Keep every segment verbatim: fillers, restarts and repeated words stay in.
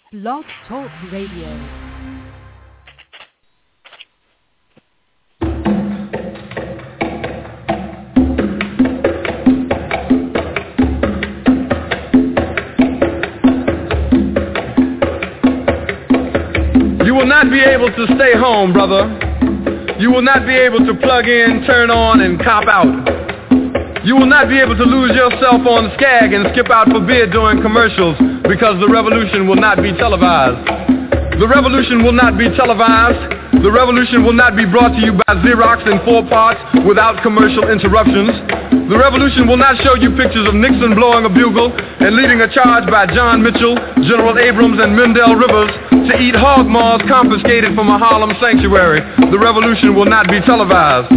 Blog Talk Radio. You will not be able to stay home, brother. You will not be able to plug in, turn on, and cop out. You will not be able to lose yourself on Skag and skip out for beer during commercials because the revolution will not be televised. The revolution will not be televised. The revolution will not be brought to you by Xerox in four parts without commercial interruptions. The revolution will not show you pictures of Nixon blowing a bugle and leading a charge by John Mitchell, General Abrams, and Mendel Rivers to eat hog maws confiscated from a Harlem sanctuary. The revolution will not be televised.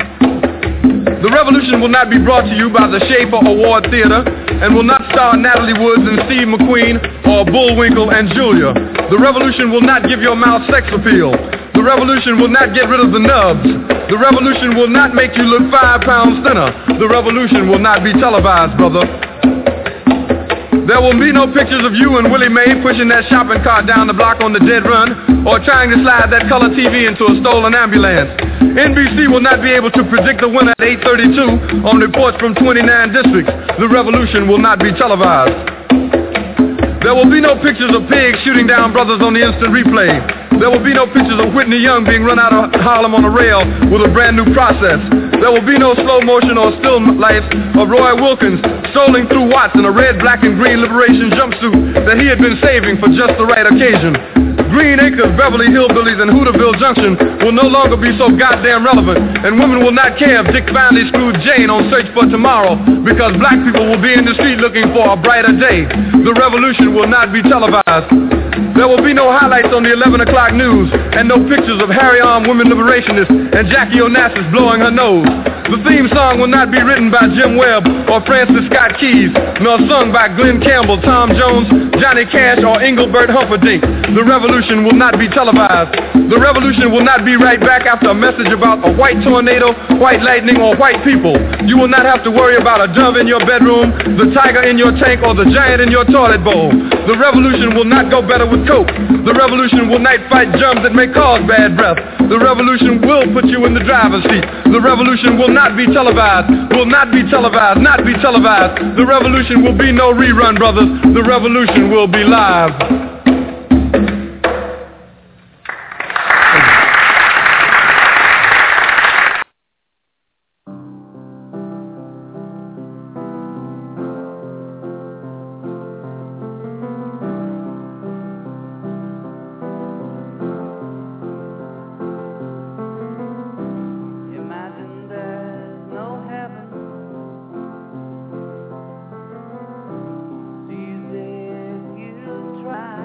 The revolution will not be brought to you by the Schaefer Award Theater and will not star Natalie Woods and Steve McQueen or Bullwinkle and Julia. The revolution will not give your mouth sex appeal. The revolution will not get rid of the nubs. The revolution will not make you look five pounds thinner. The revolution will not be televised, brother. There will be no pictures of you and Willie Mae pushing that shopping cart down the block on the dead run or trying to slide that color T V into a stolen ambulance. N B C will not be able to predict the winner at eight thirty-two on reports from twenty-nine districts. The revolution will not be televised. There will be no pictures of pigs shooting down brothers on the instant replay. There will be no pictures of Whitney Young being run out of Harlem on a rail with a brand new process. There will be no slow motion or still life of Roy Wilkins strolling through Watts in a red, black, and green liberation jumpsuit that he had been saving for just the right occasion. Green Acres, Beverly Hillbillies, and Hooterville Junction will no longer be so goddamn relevant, and women will not care if Dick finally screwed Jane on Search for Tomorrow because black people will be in the street looking for a brighter day. The revolution will not be televised. There will be no highlights on the eleven o'clock news and no pictures of Harry-armed women liberationists and Jackie Onassis blowing her nose. The theme song will not be written by Jim Webb or Francis Scott Keys, nor sung by Glenn Campbell, Tom Jones, Johnny Cash, or Engelbert Humperdinck. The revolution will not be televised. The revolution will not be right back after a message about a white tornado, white lightning, or white people. You will not have to worry about a dove in your bedroom, the tiger in your tank, or the giant in your toilet bowl. The revolution will not go better with coke. The revolution will not fight germs that may cause bad breath. The revolution will put you in the driver's seat. The revolution will not be televised, will not be televised, not be televised. The revolution will be no rerun, brothers. The revolution will be live. Try.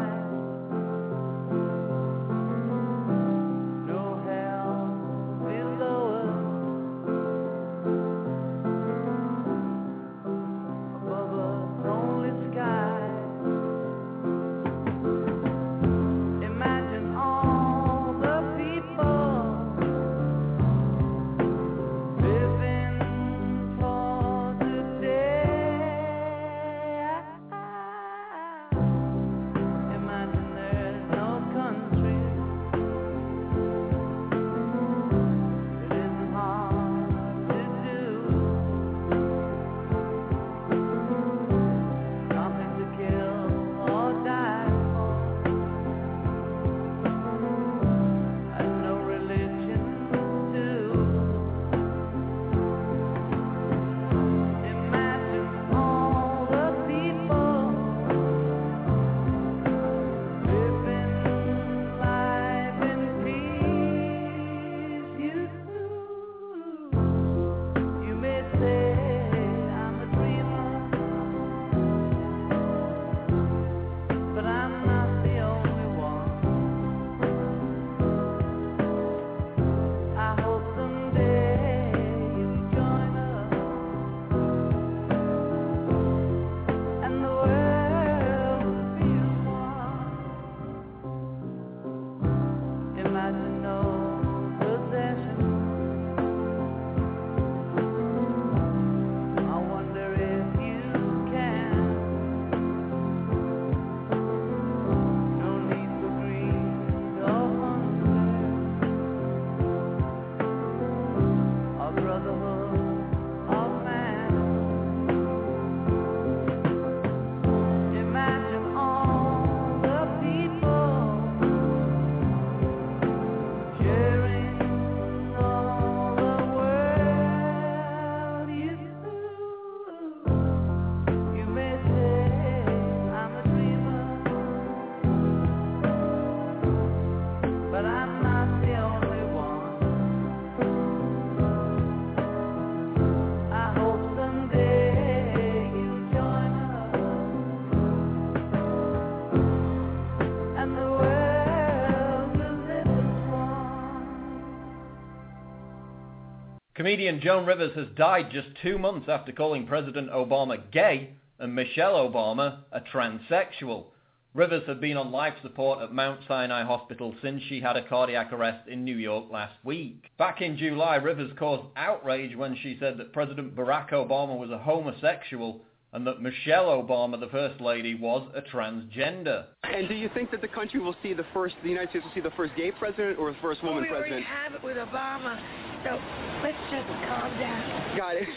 Comedian Joan Rivers has died just two months after calling President Obama gay and Michelle Obama a transsexual. Rivers had been on life support at Mount Sinai Hospital since she had a cardiac arrest in New York last week. Back in July, Rivers caused outrage when she said that President Barack Obama was a homosexual and that Michelle Obama, the First Lady, was a transgender. And do you think that the country will see the first, the United States will see the first gay president or the first woman well, we president? We already have it with Obama, so let's just calm down. Got it.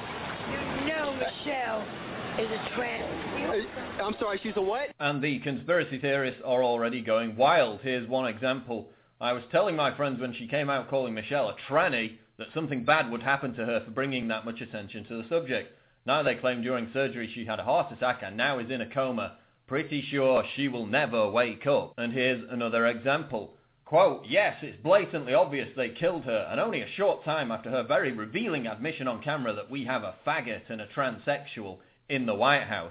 You know Michelle is a trans. Uh, I'm sorry, she's a what? And the conspiracy theorists are already going wild. Here's one example. I was telling my friends when she came out calling Michelle a tranny that something bad would happen to her for bringing that much attention to the subject. Now they claim during surgery she had a heart attack and now is in a coma. Pretty sure she will never wake up. And here's another example. Quote, yes, it's blatantly obvious they killed her, and only a short time after her very revealing admission on camera that we have a faggot and a transsexual in the White House.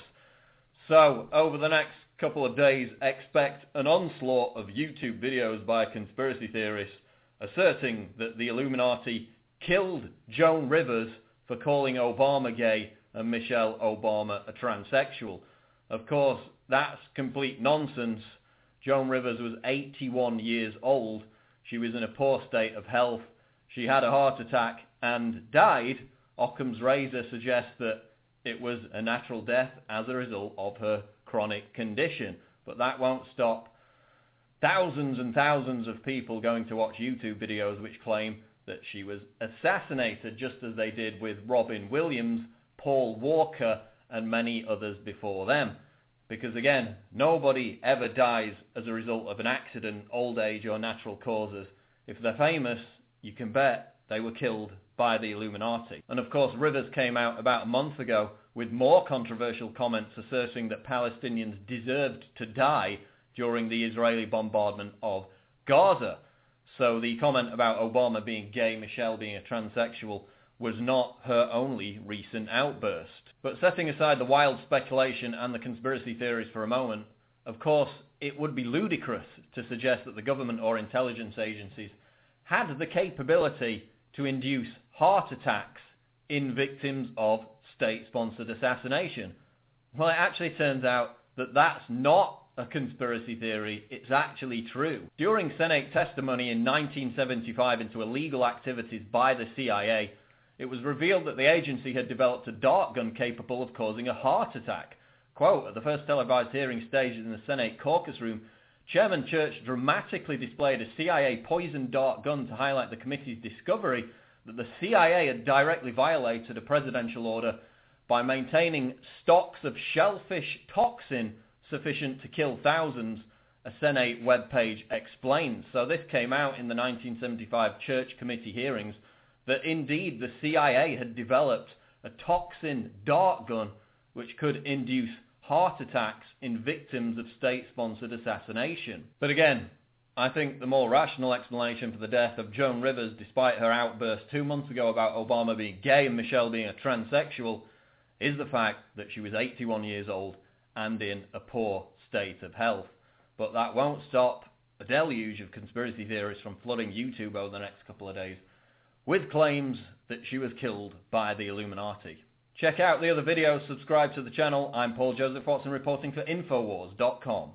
So, over the next couple of days, expect an onslaught of YouTube videos by conspiracy theorists asserting that the Illuminati killed Joan Rivers for calling Obama gay and Michelle Obama a transsexual. Of course, that's complete nonsense. Joan Rivers was eighty-one years old. She was in a poor state of health. She had a heart attack and died. Occam's razor suggests that it was a natural death as a result of her chronic condition. But that won't stop thousands and thousands of people going to watch YouTube videos which claim that she was assassinated, just as they did with Robin Williams, Paul Walker, and many others before them. Because again, nobody ever dies as a result of an accident, old age, or natural causes. If they're famous, you can bet they were killed by the Illuminati. And of course, Rivers came out about a month ago with more controversial comments asserting that Palestinians deserved to die during the Israeli bombardment of Gaza. So the comment about Obama being gay, Michelle being a transsexual, was not her only recent outburst. But setting aside the wild speculation and the conspiracy theories for a moment, of course, it would be ludicrous to suggest that the government or intelligence agencies had the capability to induce heart attacks in victims of state-sponsored assassination. Well, it actually turns out that that's not a conspiracy theory, it's actually true. During Senate testimony in nineteen seventy-five into illegal activities by the C I A, it was revealed that the agency had developed a dart gun capable of causing a heart attack. Quote, at the first televised hearing staged in the Senate caucus room, Chairman Church dramatically displayed a C I A poison dart gun to highlight the committee's discovery that the C I A had directly violated a presidential order by maintaining stocks of shellfish toxin sufficient to kill thousands, a Senate webpage explains. So this came out in the nineteen seventy-five Church Committee hearings, that indeed the C I A had developed a toxin dart gun which could induce heart attacks in victims of state-sponsored assassination. But again, I think the more rational explanation for the death of Joan Rivers, despite her outburst two months ago about Obama being gay and Michelle being a transsexual, is the fact that she was eighty-one years old and in a poor state of health. But that won't stop a deluge of conspiracy theorists from flooding YouTube over the next couple of days with claims that she was killed by the Illuminati. Check out the other videos, subscribe to the channel. I'm Paul Joseph Watson reporting for Infowars dot com.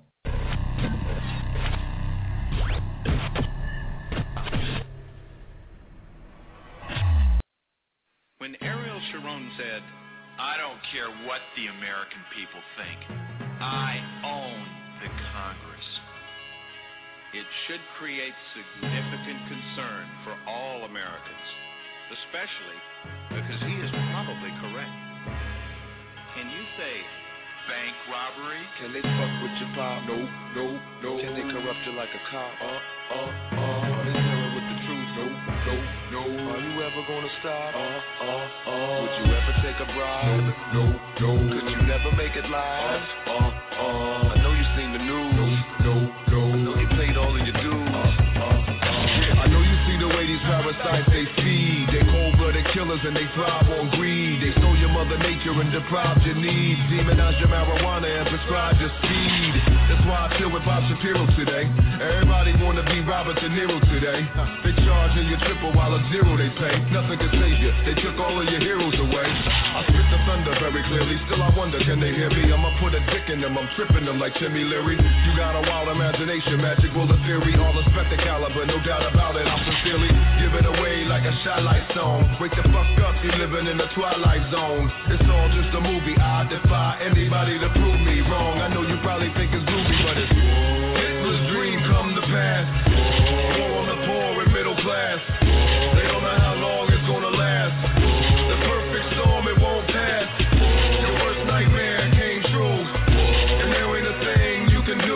When Ariel Sharon said, I don't care what the American people think, I own the Congress, it should create significant concern for all Americans, especially because he is probably correct. Can you say bank robbery? Can they fuck with your pop? No, no, no. Can they corrupt you like a cop? Uh, uh, uh. Are they telling with the truth? No, no, no. Are you ever gonna stop? Uh, uh, uh. Would you ever take a bribe? No, no, no. Could you never make it live? Uh, uh, uh. I know you seen the news. No, no, no. I know you paid all of your dues. Uh, uh, uh. I know you see the way these parasites they feed. They cold-blooded killers and they thrive on greed. They stole your mother nature and deprived your needs. Demonize your marijuana and prescribe your speed. That's why I chill with Bob Shapiro today. Everybody wanna be Robert De Niro today. They charging your triple while a zero they pay. Nothing can save you, they took all of your heroes away. I spit the thunder very clearly, still I wonder, can they hear me? I'ma put a dick in them, I'm tripping them like Timmy Leary. You got a wild imagination, magic bullet theory, all respect the caliber, no doubt about it. I'll sincerely give it away like a shotlight song. Wake the fuck up, you living in the twilight zone. It's all just a movie, I defy anybody to prove me wrong. I know you probably think it's groovy, but it's Hitler's dream come to pass. War on the poor and middle class. They don't know how long it's gonna last. The perfect storm, it won't pass. Your worst nightmare came true, and there ain't a thing you can do.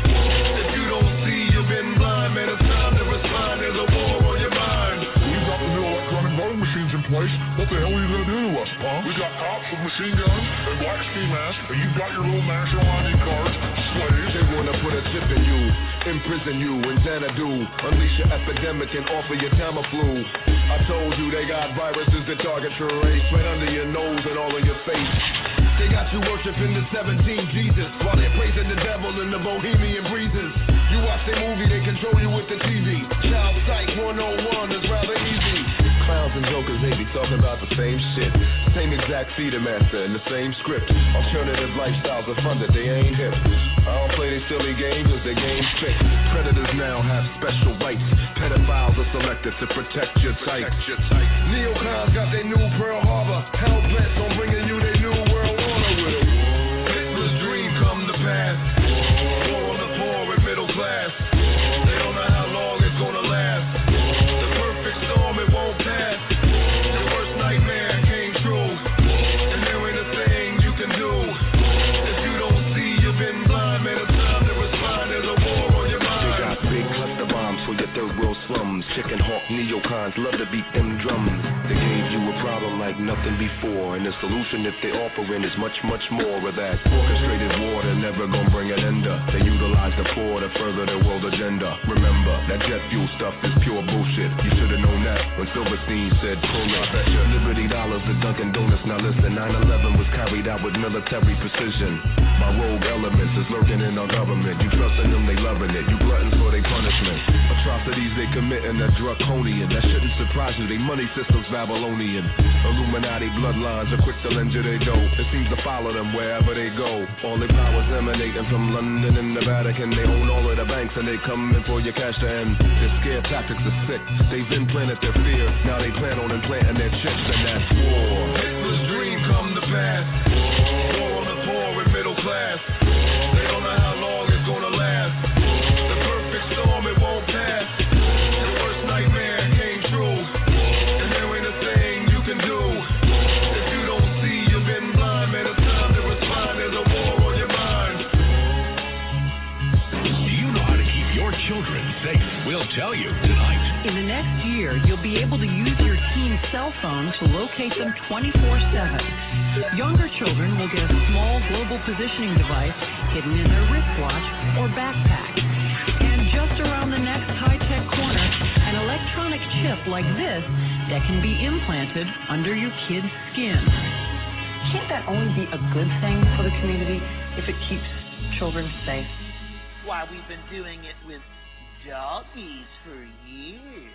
If you don't see, you've been blind, man, it's time to respond. There's a war on your mind. We got the new electronic voting machines in place. What the hell are you gonna do to us, huh? We got cops with machine guns and black ski masks, and you've got your little national I D cards. Slaves. They wanna put a chip in you, imprison you in Xanadu, unleash your epidemic and offer you Tamiflu. I told you they got viruses that target your race, right under your nose and all in your face. They got you worshiping the seventeen Jesus, while they're praising the devil in the Bohemian breezes. You watch their movie, they control you with the T V. Child Psych one oh one is rather easy. Clowns and jokers, they be talking about the same shit. Same exact feeder master in the same script. Alternative lifestyles are funded, they ain't hip. I don't play these silly games, cause the game's fixed. Predators now have special rights. Pedophiles are selected to protect your type. Neocons got their new Pearl Harbor. Hell bent on bringing you their new world order with them. Hitler's dream come to pass. War on the poor and middle class. They don't know how long it's gonna last. The perfect storm, it won't pass. Your worst nightmare came true, and there ain't a thing you can do. If you don't see, you've been blind, man, it's time to respond. There's a war on your mind. They got big cluster bombs for your third world slums. Chicken hawk neocons love to beat them drums. They gave you a problem like nothing before, and the solution if they offering is much, much more of that orchestrated war that never gonna bring an ender. They utilize the poor to further their world agenda. Remember, that jet fuel stuff is pure bullshit. You should've known that when Silverstein said pull it. I bet your Liberty dollars to Dunkin' Donuts. Now listen, nine eleven was carried out with military precision. My rogue elements is lurking in our government. You trusting them, they loving it. You gluttons for their punishment. Atrocities they committing are draconian. That shouldn't surprise you, they money systems Babylonian. Illuminati bloodlines are quick to lend you their dough. It seems to follow them wherever they go. All their powers emanating from London and the Vatican. They own all of the banks and they come in for your cash to end. Their scare tactics are sick. They've implanted their fear. Now they plan on implanting their chips, and that's war. Hitler's dream come to pass. War on the poor and middle class. They don't know how long it's gonna last. The perfect storm, it won't pass. Your worst nightmare came true, and there ain't a thing you can do. If you don't see, you've been blind, man, it's time to respond. There's a war on your mind. Do you know how to keep your children safe? We'll tell you tonight. In the next year, you'll be able to use your teen's cell phone to locate them twenty-four seven. Younger children will get a small global positioning device hidden in their wristwatch or backpack. And just around the next high-tech corner, an electronic chip like this that can be implanted under your kid's skin. Can't that only be a good thing for the community if it keeps children safe? Why, we've been doing it with doggies for years.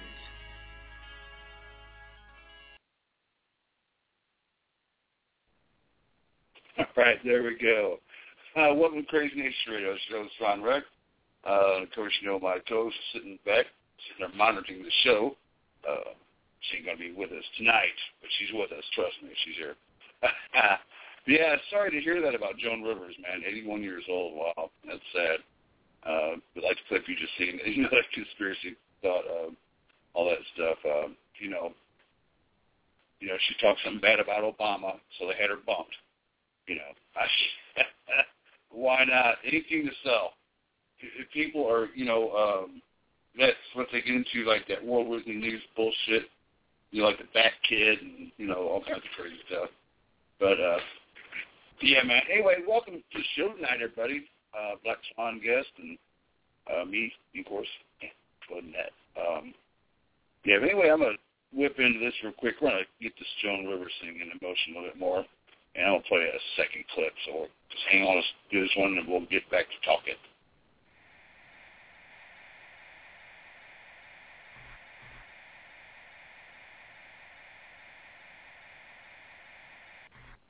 All right, there we go. Uh, welcome to Crazy Nation Radio. This is Ron Reck. Uh, of course, you know my co-host is sitting back, sitting there monitoring the show. Uh, she ain't going to be with us tonight, but she's with us. Trust me, she's here. Yeah, sorry to hear that about Joan Rivers, man. eighty-one years old. Wow, that's sad. Uh, but like the clip you just seen, you know, that conspiracy thought, uh, all that stuff. Uh, you know, you know, she talked something bad about Obama, so they had her bumped. You know, I, why not? Anything to sell. If people are, you know, um, that's what they get into, like that World Weekly News bullshit. You know, like the Bat Kid and, you know, all kinds of crazy stuff. But, uh, yeah, man. Anyway, welcome to the show tonight, everybody. Uh, Black Swan guest and uh, me, of course, wasn't that. Um, yeah, but anyway, I'm going to whip into this real quick. We're going to get this Joan Rivers thing in motion a little bit more, and I'll play a second clip. So just hang on, let's do this one, and we'll get back to talking.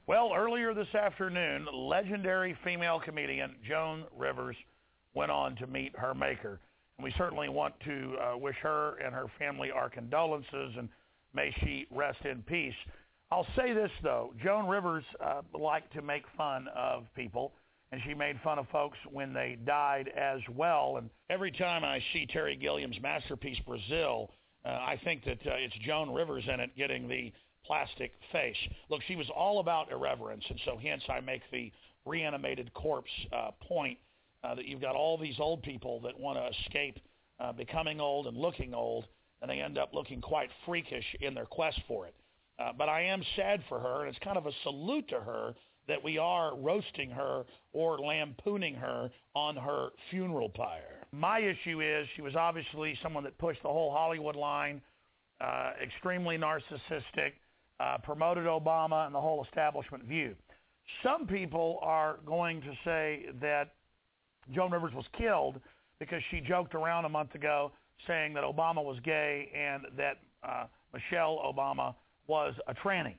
Well, earlier this afternoon, legendary female comedian Joan Rivers went on to meet her maker. And we certainly want to uh, wish her and her family our condolences, and may she rest in peace. I'll say this, though. Joan Rivers uh, liked to make fun of people, and she made fun of folks when they died as well. And every time I see Terry Gilliam's masterpiece, Brazil, uh, I think that uh, it's Joan Rivers in it getting the plastic face. Look, she was all about irreverence, and so hence I make the reanimated corpse uh, point uh, that you've got all these old people that want to escape uh, becoming old and looking old, and they end up looking quite freakish in their quest for it. Uh, but I am sad for her, and it's kind of a salute to her that we are roasting her or lampooning her on her funeral pyre. My issue is she was obviously someone that pushed the whole Hollywood line, uh, extremely narcissistic, Uh, promoted Obama and the whole establishment view. Some people are going to say that Joan Rivers was killed because she joked around a month ago saying that Obama was gay and that uh, Michelle Obama was a tranny.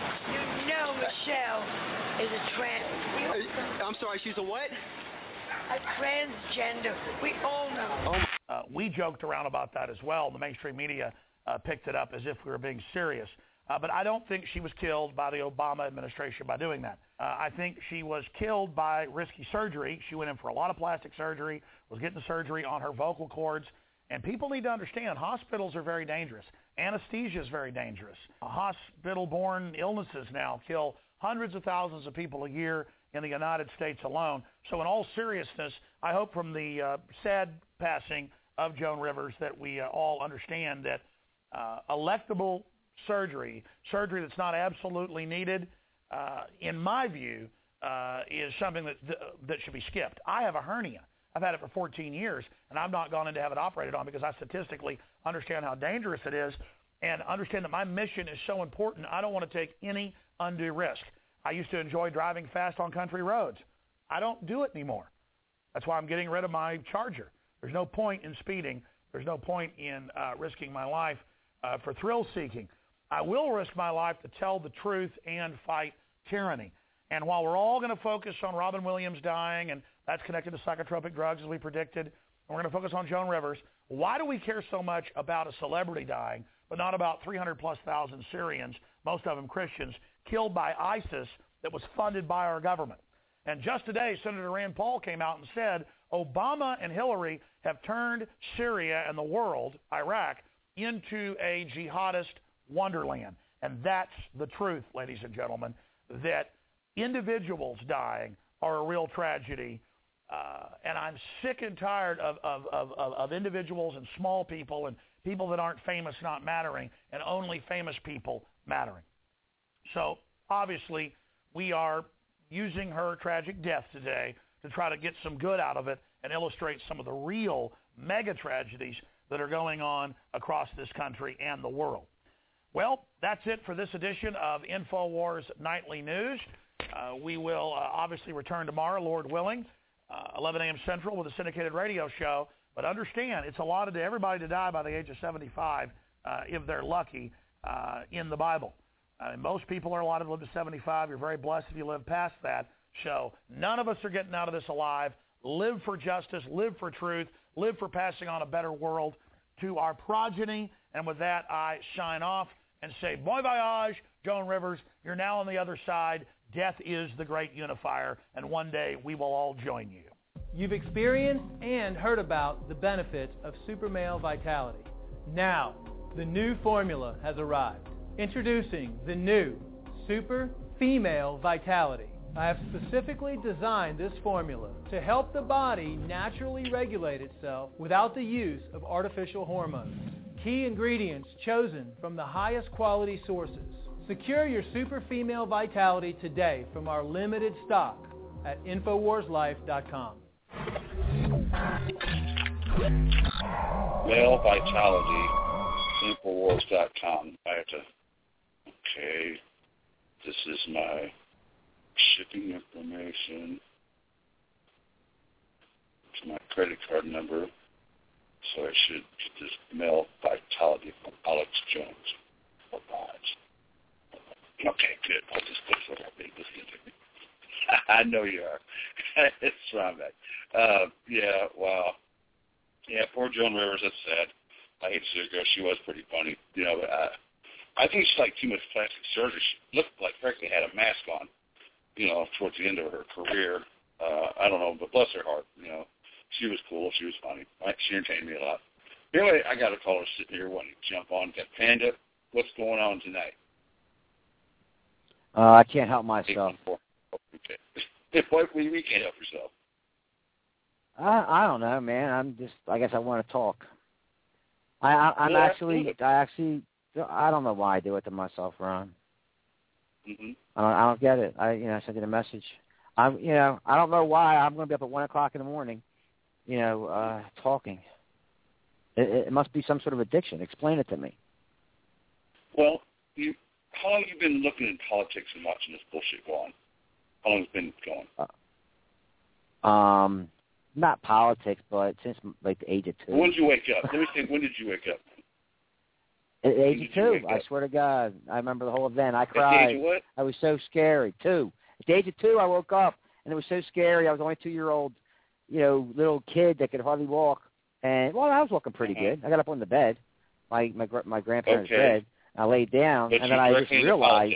You know Michelle is a tranny. I'm sorry, she's a what? A transgender. We all know. Uh, we joked around about that as well. The mainstream media uh, picked it up as if we were being serious. Uh, but I don't think she was killed by the Obama administration by doing that. Uh, I think she was killed by risky surgery. She went in for a lot of plastic surgery, was getting surgery on her vocal cords. And people need to understand hospitals are very dangerous. Anesthesia is very dangerous. Hospital-borne illnesses now kill hundreds of thousands of people a year in the United States alone. So in all seriousness, I hope from the uh, sad passing of Joan Rivers that we uh, all understand that uh, electable surgery, surgery that's not absolutely needed, uh, in my view, uh, is something that that should be skipped. I have a hernia. I've had it for fourteen years, and I've not gone in to have it operated on because I statistically understand how dangerous it is and understand that my mission is so important. I don't want to take any undue risk. I used to enjoy driving fast on country roads. I don't do it anymore. That's why I'm getting rid of my Charger. There's no point in speeding. There's no point in uh, risking my life uh, for thrill-seeking. I will risk my life to tell the truth and fight tyranny. And while we're all going to focus on Robin Williams dying, and that's connected to psychotropic drugs as we predicted, and we're going to focus on Joan Rivers, why do we care so much about a celebrity dying, but not about three hundred plus thousand Syrians, most of them Christians, killed by ISIS that was funded by our government? And just today, Senator Rand Paul came out and said Obama and Hillary have turned Syria and the world, Iraq, into a jihadist wonderland. And that's the truth, ladies and gentlemen, that individuals dying are a real tragedy. Uh, and I'm sick and tired of, of, of, of individuals and small people and people that aren't famous not mattering and only famous people mattering. So obviously we are using her tragic death today to try to get some good out of it and illustrate some of the real mega tragedies that are going on across this country and the world. Well, that's it for this edition of InfoWars Nightly News. Uh, we will uh, obviously return tomorrow, Lord willing, uh, eleven a.m. Central with a syndicated radio show. But understand, it's allotted to everybody to die by the age of seventy-five uh, if they're lucky uh, in the Bible. Uh, most people are allotted to live to seventy-five. You're very blessed if you live past that. So none of us are getting out of this alive. Live for justice. Live for truth. Live for passing on a better world to our progeny. And with that, I sign off and say, bon voyage, Joan Rivers. You're now on the other side. Death is the great unifier, and one day we will all join you. You've experienced and heard about the benefits of Super Male Vitality. Now, the new formula has arrived. Introducing the new Super Female Vitality. I have specifically designed this formula to help the body naturally regulate itself without the use of artificial hormones. Key ingredients chosen from the highest quality sources. Secure your Super Female Vitality today from our limited stock at Infowars Life dot com. Male Vitality, Infowars dot com. I have to, okay, this is my shipping information. It's my credit card number. So I should get this Male Vitality from Alex Jones. Okay, good. I'll just put it a little bit. Listen to me. I know you are. It's Ryback. Uh, yeah, wow. Yeah, poor Joan Rivers. That's sad. I hate to see her go. She was pretty funny. You know, I, I think she's like too much plastic surgery. She looked like, frankly, had a mask on, you know, towards the end of her career. Uh, I don't know, but bless her heart, you know. She was cool. She was funny. She entertained me a lot. Anyway, I got a caller sitting here wanting to jump on. Got Panda. What's going on tonight? Uh, I can't help myself. Okay. If what you mean can't help yourself? I I don't know, man. I'm just. I guess I want to talk. I, I I'm yeah, actually. I actually. I don't know why I do it to myself, Ron. Mm-hmm. I don't. I don't get it. I you know I sent you a message. I'm. You know. I don't know why I'm going to be up at one o'clock in the morning. You know, uh, talking. It, it must be some sort of addiction. Explain it to me. Well, you. How long have you been looking at politics and watching this bullshit go on? How long has it been going? Uh, um, not politics, but since like the age of two. When did you wake up? Let me think. When did you wake up? At the age of two. I swear to God, I remember the whole event. I cried. At the age of what? I was so scary. Two. At the age of two, I woke up and it was so scary. I was only a two-year-old, you know, little kid that could hardly walk. And well, I was walking pretty uh-huh. good. I got up on the bed, my my my grandparents' okay. bed. I laid down, but and then I just realized.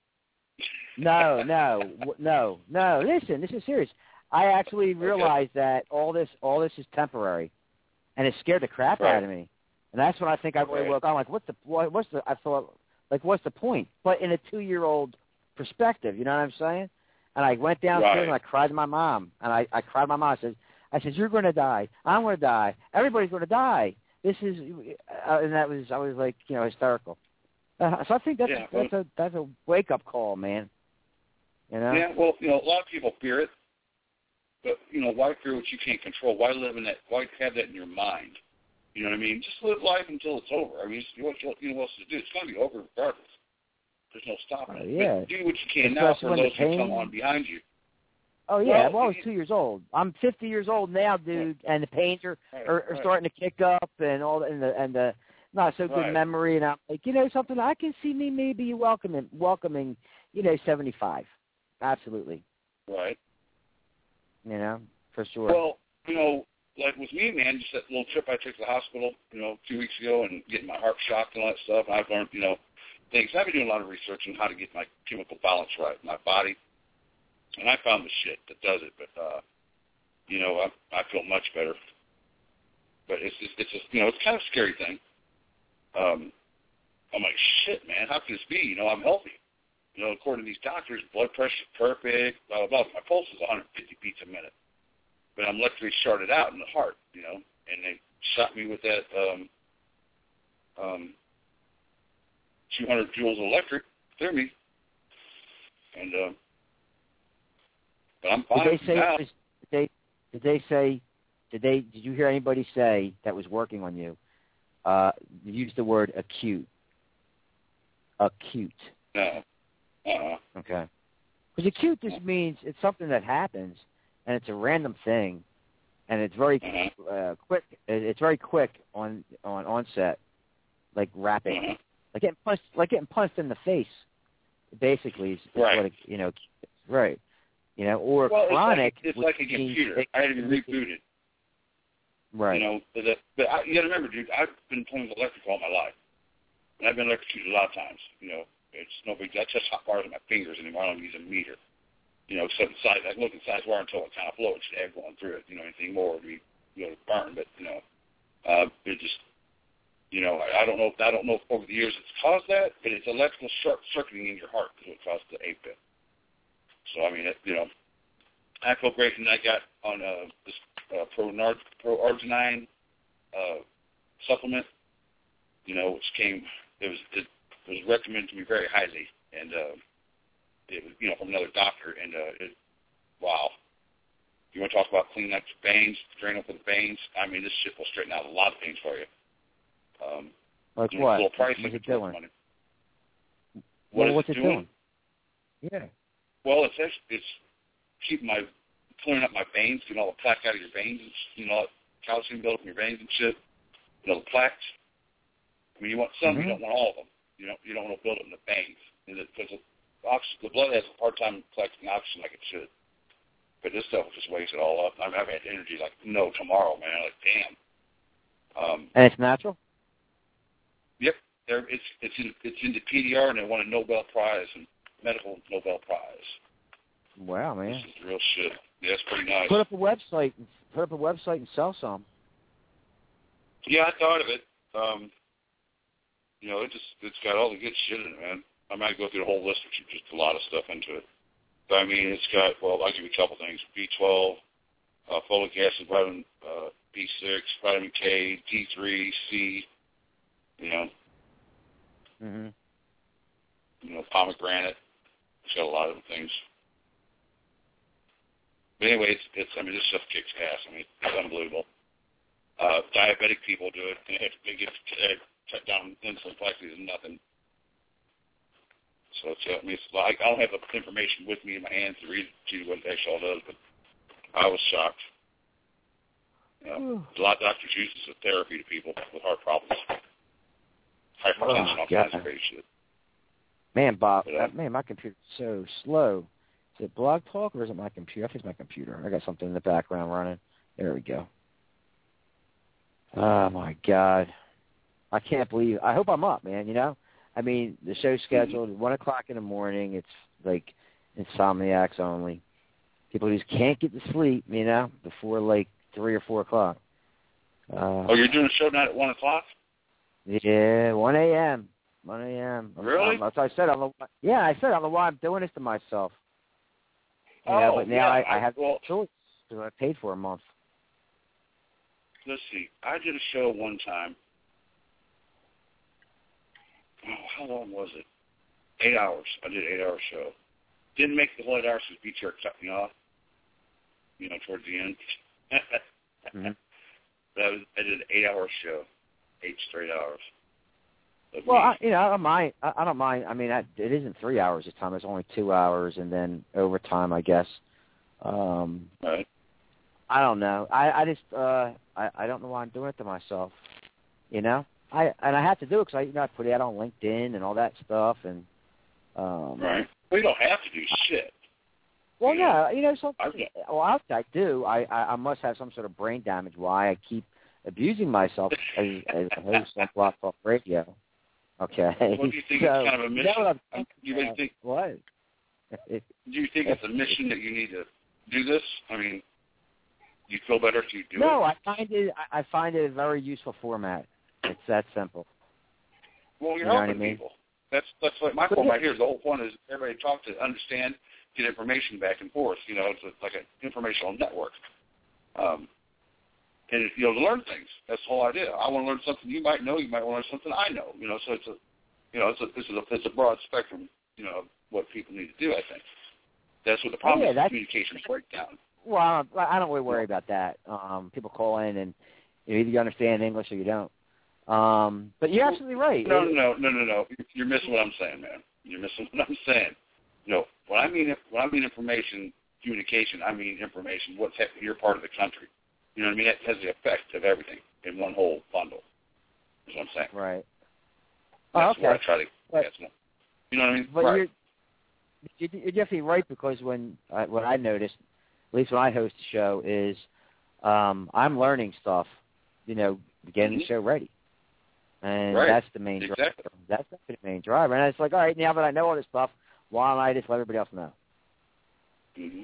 No, no, no, no. Listen, this is serious. I actually realized okay. that all this, all this is temporary, and it scared the crap right. out of me. And that's when I think I really right. woke. I'm like, what's the, what's the? I thought, like, what's the point? But in a two-year-old perspective, you know what I'm saying? And I went downstairs right. and I cried to my mom, and I, I cried to my mom. I said, I said, you're going to die. I'm going to die. Everybody's going to die. This is, uh, and that was, I was like, you know, hysterical. Uh, so I think that's yeah, a, that's well, a that's a wake up call, man. You know? Yeah, well, you know, a lot of people fear it, but you know, why fear what you can't control? Why live in that? Why have that in your mind? You know what I mean? Just live life until it's over. I mean, you know what you know what else to do? It's going to be over regardless. There's no stopping uh, it. Yeah. But do what you can Especially now for those pain... who come on behind you. Oh yeah, well, well, I was two years old. I'm fifty years old now, dude, right. and the pains are, right, are, are right. starting to kick up, and all, and the and the not so good right. memory, and I'm like, you know, something I can see me maybe welcoming, welcoming, you know, seventy-five, absolutely. Right. You know, for sure. Well, you know, like with me, man, just that little trip I took to the hospital, you know, two weeks ago, and getting my heart shocked and all that stuff. And I've learned, you know, things. I've been doing a lot of research on how to get my chemical balance right in my body, and I found the shit that does it. But uh, you know, I I feel much better. But it's just, it's just, you know, it's kind of a scary thing. Um, I'm like, shit, man, how can this be? You know, I'm healthy. You know, according to these doctors, blood pressure's perfect, blah, blah, blah. My pulse is one hundred fifty beats a minute. But I'm electrically shorted out in the heart, you know, and they shot me with that um, um, two hundred joules of electric through me. And, uh, but I'm fine. Did they say, now. Did they, did they say, did they, did you hear anybody say that was working on you, uh, use the word acute? Acute. No. Uh-uh. Okay. Because acute just means it's something that happens, and it's a random thing, and it's very uh, quick. It's very quick on on onset, like rapid, uh-huh. like getting punched, like getting punched in the face. Basically, is, is right. what it, you know. Right. You know, or well, chronic. It's like, it's like a computer. It, I had to be rebooted. Right. You know, but, but I, you got to remember, dude. I've been playing with electric all my life, and I've been electrocuted a lot of times. You know. It's no big deal. I touch hot wires with my fingers anymore. I don't use a meter. You know, except inside, I look inside wire until it kind of floats. The air going through it. You know, anything more would be, you know, burn. But you know, uh, it just, you know, I, I don't know. If, I don't know if over the years it's caused that, but it's electrical short circuiting in your heart is what caused the AFib. So I mean, it, you know, I feel great, and I got on uh, this uh, pro pro arginine uh, supplement. You know, which came. It was. It, It was recommended to me very highly, and uh, it was, you know, from another doctor. And uh, it, wow, you want to talk about cleaning up your veins, draining up the veins? I mean, this shit will straighten out a lot of things for you. Um, like you know, what? It's a little pricey, what's it but doing? Money. What well, is what's it it doing? doing? Yeah. Well, it's it's keeping my clearing up my veins, getting all the plaque out of your veins, and, you know, calcium buildup in your veins and shit. You know, the plaques. I mean, you want some, mm-hmm. you don't want all of them. You don't you don't want to build it in the veins because oxygen, the blood has a hard time collecting oxygen like it should. But this stuff just wakes it all up. I mean, I've had energy like no tomorrow, man. Like, damn. Um, and it's natural? Yep. They're, it's it's in it's in the P D R, and they won a Nobel Prize, and medical Nobel Prize. Wow, man. This is real shit. Yeah, it's pretty nice. Put up a website. Put up a website and sell some. Yeah, I thought of it. Um, you know, it just it's got all the good shit in it, man. I might go through the whole list, which is just a lot of stuff into it. But I mean, it's got well, I'll give you a couple things: B twelve, uh, folic acid, vitamin uh, B six, vitamin K, D three, C. You know. Mhm. You know, pomegranate. It's got a lot of things. But anyway, it's, it's I mean, this stuff kicks ass. I mean, it's unbelievable. Uh, diabetic people do it, and if they get uh, cut down insulin practically is nothing. So it's, uh, I mean, it's like I don't have the information with me in my hands to read to you what it actually all does, but I was shocked. You know, a lot of doctors use this as therapy to people with heart problems, hypertension, Oh, all kinds of God. crazy shit. Man, Bob, But, uh, uh, man, my computer's so slow. Is it Blog Talk or is it my computer? I think it's my computer. I got something in the background running. There we go. Oh, my God. I can't believe I hope I'm up, man, you know? I mean, the show's scheduled at one o'clock in the morning. It's like insomniacs only. People who just can't get to sleep, you know, before like three or four o'clock. Uh, oh, you're doing a show night at one o'clock? Yeah, one a.m. one a.m. Really? Um, so I said, I don't know, yeah, I said, I don't know why I'm doing this to myself. You know, Oh, but now yeah, I, I I- have well- choice because I paid for a month. Let's see. I did a show one time. Oh, how long was it? Eight hours. I did an eight-hour show. Didn't make the whole eight hours because B T R cut me off, you know, towards the end. Mm-hmm. That was, I did an eight-hour show, eight straight hours. Of Well, me. I, you know, I don't mind. I, I don't mind. I mean, I, it isn't three hours this time. It's only two hours, and then overtime, I guess. Um, right. I don't know. I, I just, uh, I, I don't know why I'm doing it to myself. You know, I and I have to do it because I, you know, I put it out on LinkedIn and all that stuff, and um, Right. Well, you don't have to do shit. Well, You know, yeah, you know, something. I've- Well, I, I do. I, I, I must have some sort of brain damage. Why I keep abusing myself as, as a host on Blog Talk Radio. Okay. What do you think so, it's kind of a you know mission? what I'm Um, you thinking, really think? What? Do you think it's a mission that you need to do this? I mean, you feel better if you do no, it? I find it. I I find it a very useful format. It's that simple. Well, you're You know what I helping mean? people. That's that's what my But point yeah. right here is. The whole point is everybody talk to understand, get information back and forth. You know, it's a, like an informational network. Um, and you know, to learn things. That's the whole idea. I want to learn something you might know. You might want to learn something I know. You know, so it's a, you know, it's a this is a it's a broad spectrum. You know, of what people need to do. I think that's what the problem Oh, yeah, is. that's- Communication breakdown. Well, I don't, I don't really worry about that. Um, people call in, and you know, either you understand English or you don't. Um, but you're absolutely right. No, no, no, no, no, no. You're missing what I'm saying, man. You're missing what I'm saying. No, when I mean when I mean information communication, I mean information. What's happening in your part of the country? You know what I mean? That has the effect of everything in one whole bundle. Is what I'm saying. Right. That's Oh, okay. where I try to. But- That's what, you know what I mean? But right. you're, you're you're definitely right because when uh, what I noticed, at least when I host a show, is um, I'm learning stuff. You know, getting Mhm. the show ready, and Right. that's the main Exactly. driver. That's the main driver. And it's like, all right, now that I know all this stuff, why don't I just let everybody else know? Mm-hmm.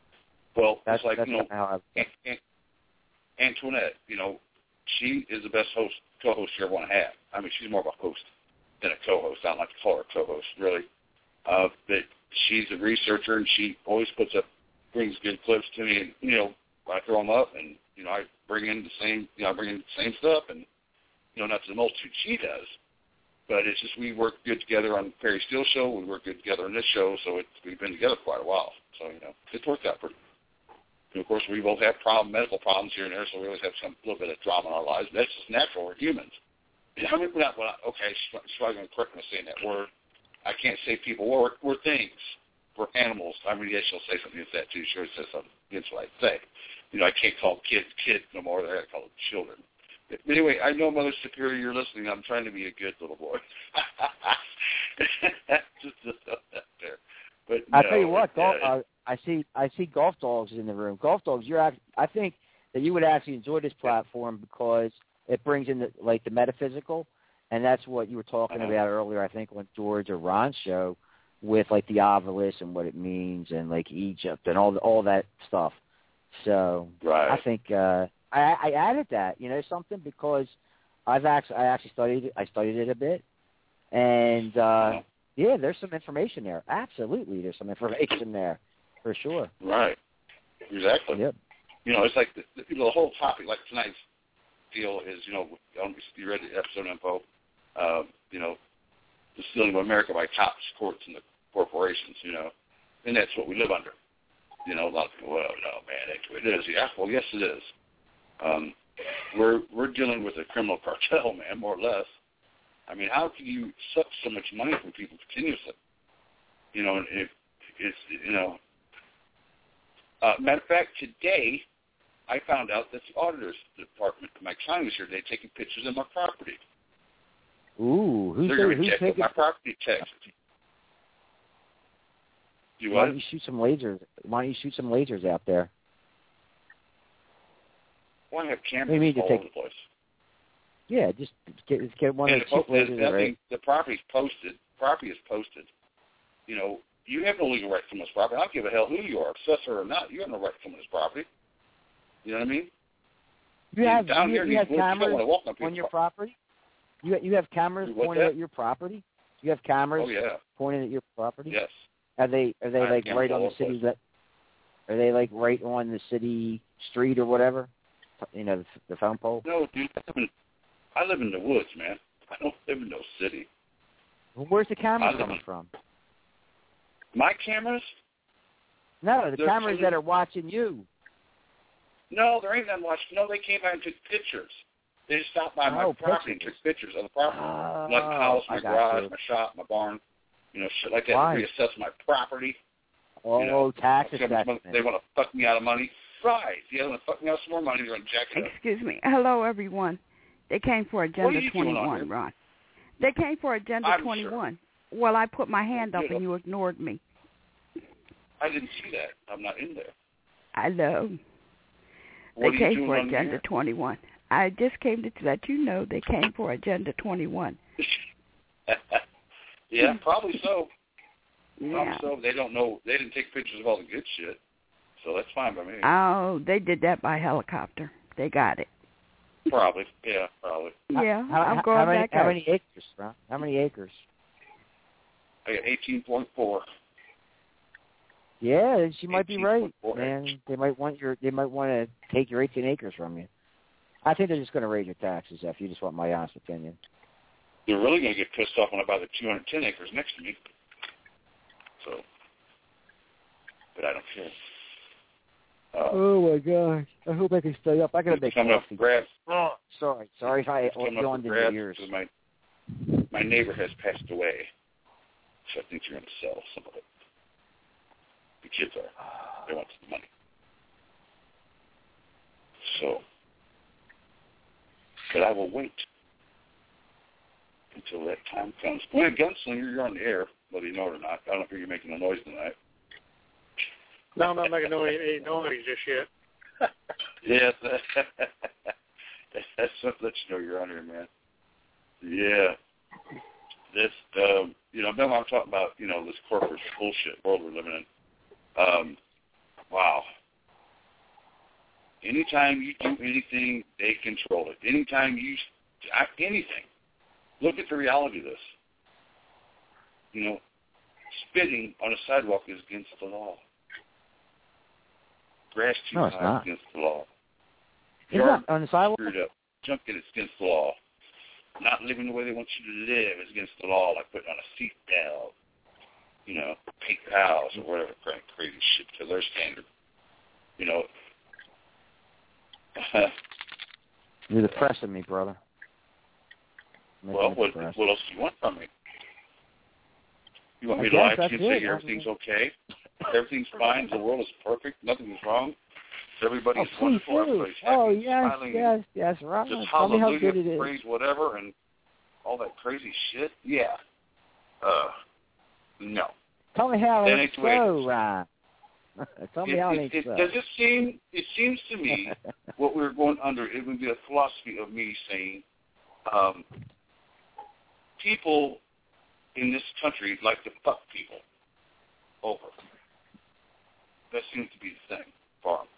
Well, That's it's like that's you know, how I. An- An- Antoinette. You know, she is the best host co-host you ever want to have. I mean, she's more of a host than a co-host. I don't like to call her a co-host, really. Uh, but she's a researcher, and she always puts up, brings good clips to me, and, you know, I throw them up, and, you know, I bring in the same, you know, I bring in the same stuff, and, you know, not to the multitude she does, but it's just we work good together on Perry Steele show, we work good together on this show, so it's, we've been together quite a while. So, you know, it's worked out pretty. And, of course, we both have problem, medical problems here and there, so we always have some little bit of drama in our lives. That's just natural. We're humans. I mean, we're not, we're not, okay, struggling to correct me saying that word. I can't say people. We're, we're things. We're animals. I mean, yes, she'll say something against that, too. Sure, it says something against what I say. You know, I can't call kids kids no more. I got to call them children. But anyway, I know Mother Superior, you're listening. I'm trying to be a good little boy. just just that there. But I no, tell you what, it, golf, uh, uh, I see I see golf dogs in the room. Golf dogs, you're act, I think that you would actually enjoy this platform because it brings in the, like the metaphysical, and that's what you were talking uh-huh. about earlier. I think on George or Ron's show with like the obelisk and what it means and like Egypt and all the, all that stuff. So right. I think uh, I, I added that, you know, something because I've actually I actually studied it. I studied it a bit, and uh, uh-huh. yeah, there's some information there. Absolutely, there's some information there for sure. Right. Exactly. Yep. You know, it's like the, the, you know, the whole topic, like tonight's deal is, you know, you read the episode info, uh, you know, the stealing of America by cops, courts, and the corporations, you know, and that's what we live under. You know, a lot of people, well, no, man, that's what it is. Yeah, well, yes, it is. Um, we're we're dealing with a criminal cartel, man, more or less. I mean, how can you suck so much money from people continuously? You know, and if it's, you know, uh, matter of fact, today I found out that the auditor's department, my county was here today taking pictures of my property. Ooh, who's They're taking, going to who's check taking my property taxes. You Why what? don't you shoot some lasers? Why don't you shoot some lasers out there? Well, I have cameras Maybe you all take, over the place. Yeah, just get just get one and of the cheap the, lasers. the, Right? the property's posted. Property is posted. You know, you have no legal right to someone's property. I don't give a hell who you are, assessor or not. You have no right to someone's property. You know what I mean? You have down you, here, you have you don't cameras want to walk on, on your property. You you have cameras What's pointed that? at your property. You have cameras Oh, yeah. pointed at your property. Yes. Are they are they I have like cameras right on all the over the city? That are they like right on the city street or whatever? You know, the, the phone pole. No, dude. I live, in, I live in the woods, man. I don't live in no city. Well, where's the cameras I live coming in- from? My cameras? No, the They're cameras coming- that are watching you. No, there ain't none watching. No, they came out and took pictures. They just stopped by my Oh, property and pictures. took pictures of the property. Oh, like my house, my I got garage, you. my shop, my barn, you know, shit like that. Why? Reassess my property. Oh, you know, tax They want assessment. to fuck me out of money. Right. Yeah, they want to fuck me out of some more money. They're going to jack it up. Excuse me. Hello, everyone. They came for What are Agenda you doing on twenty-one, here? Ron. They came for Agenda I'm twenty-one. Well, I put my hand up Good. and you ignored me. I didn't see that. I'm not in there. I know. What They are you came doing for on Agenda here? twenty-one. I just came to let you know they came for Agenda twenty-one. Yeah, probably so. Yeah. Probably so. They don't know. They didn't take pictures of all the good shit. So that's fine by me. Oh, they did that by helicopter. They got it. Probably. Yeah, probably. Yeah, How, I'm how, going how many, back How up. many acres, Ron? How many acres? I got eighteen point four. Yeah, she might be right, eighteen point four man. acres. They might want your. They might want to take your eighteen acres from you. I think they're just going to raise your taxes. If you just want my honest opinion. They're really going to get pissed off when I buy the two hundred ten acres next to me. So, but I don't care. Uh, Oh my gosh! I hope I can stay up. I gotta it's make coming up coffee. for grabs. Oh, sorry, sorry if I It's coming up yawned for in your grabs ears. because my my neighbor has passed away, so I think you're going to sell some of it. The kids are. They want some money. So, but I will wait until that time comes. Well, Gunslinger, you're on the air, whether you know it or not. I don't hear you making a noise tonight. No, I'm not making no any noise just yet. Yes, that's something to let you know you're on here, man. Yeah, this, um, you know, remember I'm talking about, you know, this corporate bullshit world we're living in. Um, wow. Anytime you do anything, they control it. Anytime you, anything. Look at the reality of this. You know, spitting on a sidewalk is against the law. Grass too No, it's high not. is against the law. It's Yard not on the sidewalk. screwed up. Junking is against the law. Not living the way they want you to live is against the law, like putting on a seat belt, you know, pink pals or whatever cra- crazy shit to their standard. You know. You're depressing me, brother. Making Well, me what, depressed. what else do you want from me? You want I me to guess lie to that's you and say it. everything's okay? Everything's fine. The world is perfect. Nothing's wrong. Everybody's Oh, please wonderful. do. Everybody's happy. Oh, yes, smiling, yes, yes, right. Just Tell me how hallelujah, good it is. praise whatever, and all that crazy shit. Yeah. Uh, no. Tell me how That it ain't ain't the way it so, is. Ron. Tell me It, how it it, ain't it, so. does it seem? It seems to me what we're going under. It would be a philosophy of me saying, um, people in this country like to fuck people over. That seems to be the thing for them.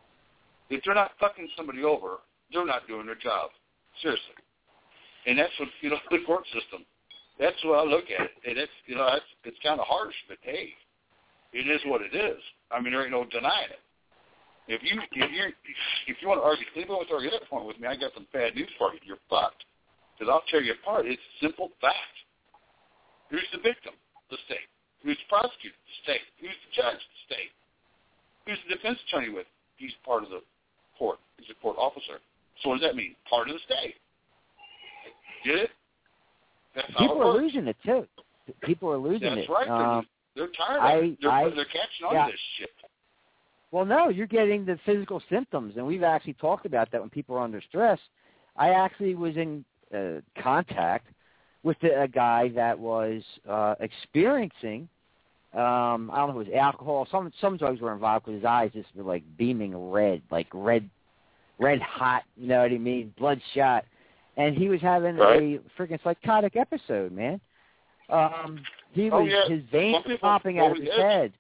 If they're not fucking somebody over, they're not doing their job. Seriously. And that's what, you know, the court system. That's what I look at it. And it's, you know, it's, it's kind of harsh, but hey, it is what it is. I mean, there ain't no denying it. If you if you if you want to argue, if anyone wants to argue that point with me, I got some bad news for you. You're fucked. Because I'll tear you apart. It's simple fact. Who's the victim? The state. Who's the prosecutor? The state. Who's the judge? The state. Who's the defense attorney with? He's part of the court. He's a court officer. So what does that mean? Part of the state. Get it? That's how People it are works. losing it too. People are losing That's it. right. Um, they're, they're tired I, of it. They're, I, they're catching on yeah. to this shit. Well, no, you're getting the physical symptoms, and we've actually talked about that when people are under stress. I actually was in uh, contact with a, a guy that was uh, experiencing, um, I don't know if it was alcohol, some some drugs were involved because his eyes just were like beaming red, like red, red hot, you know what I mean, bloodshot. And he was having right. a freaking psychotic episode, man. Um, he Oh, was yeah. his veins Some were people popping out of go his to the edge. head.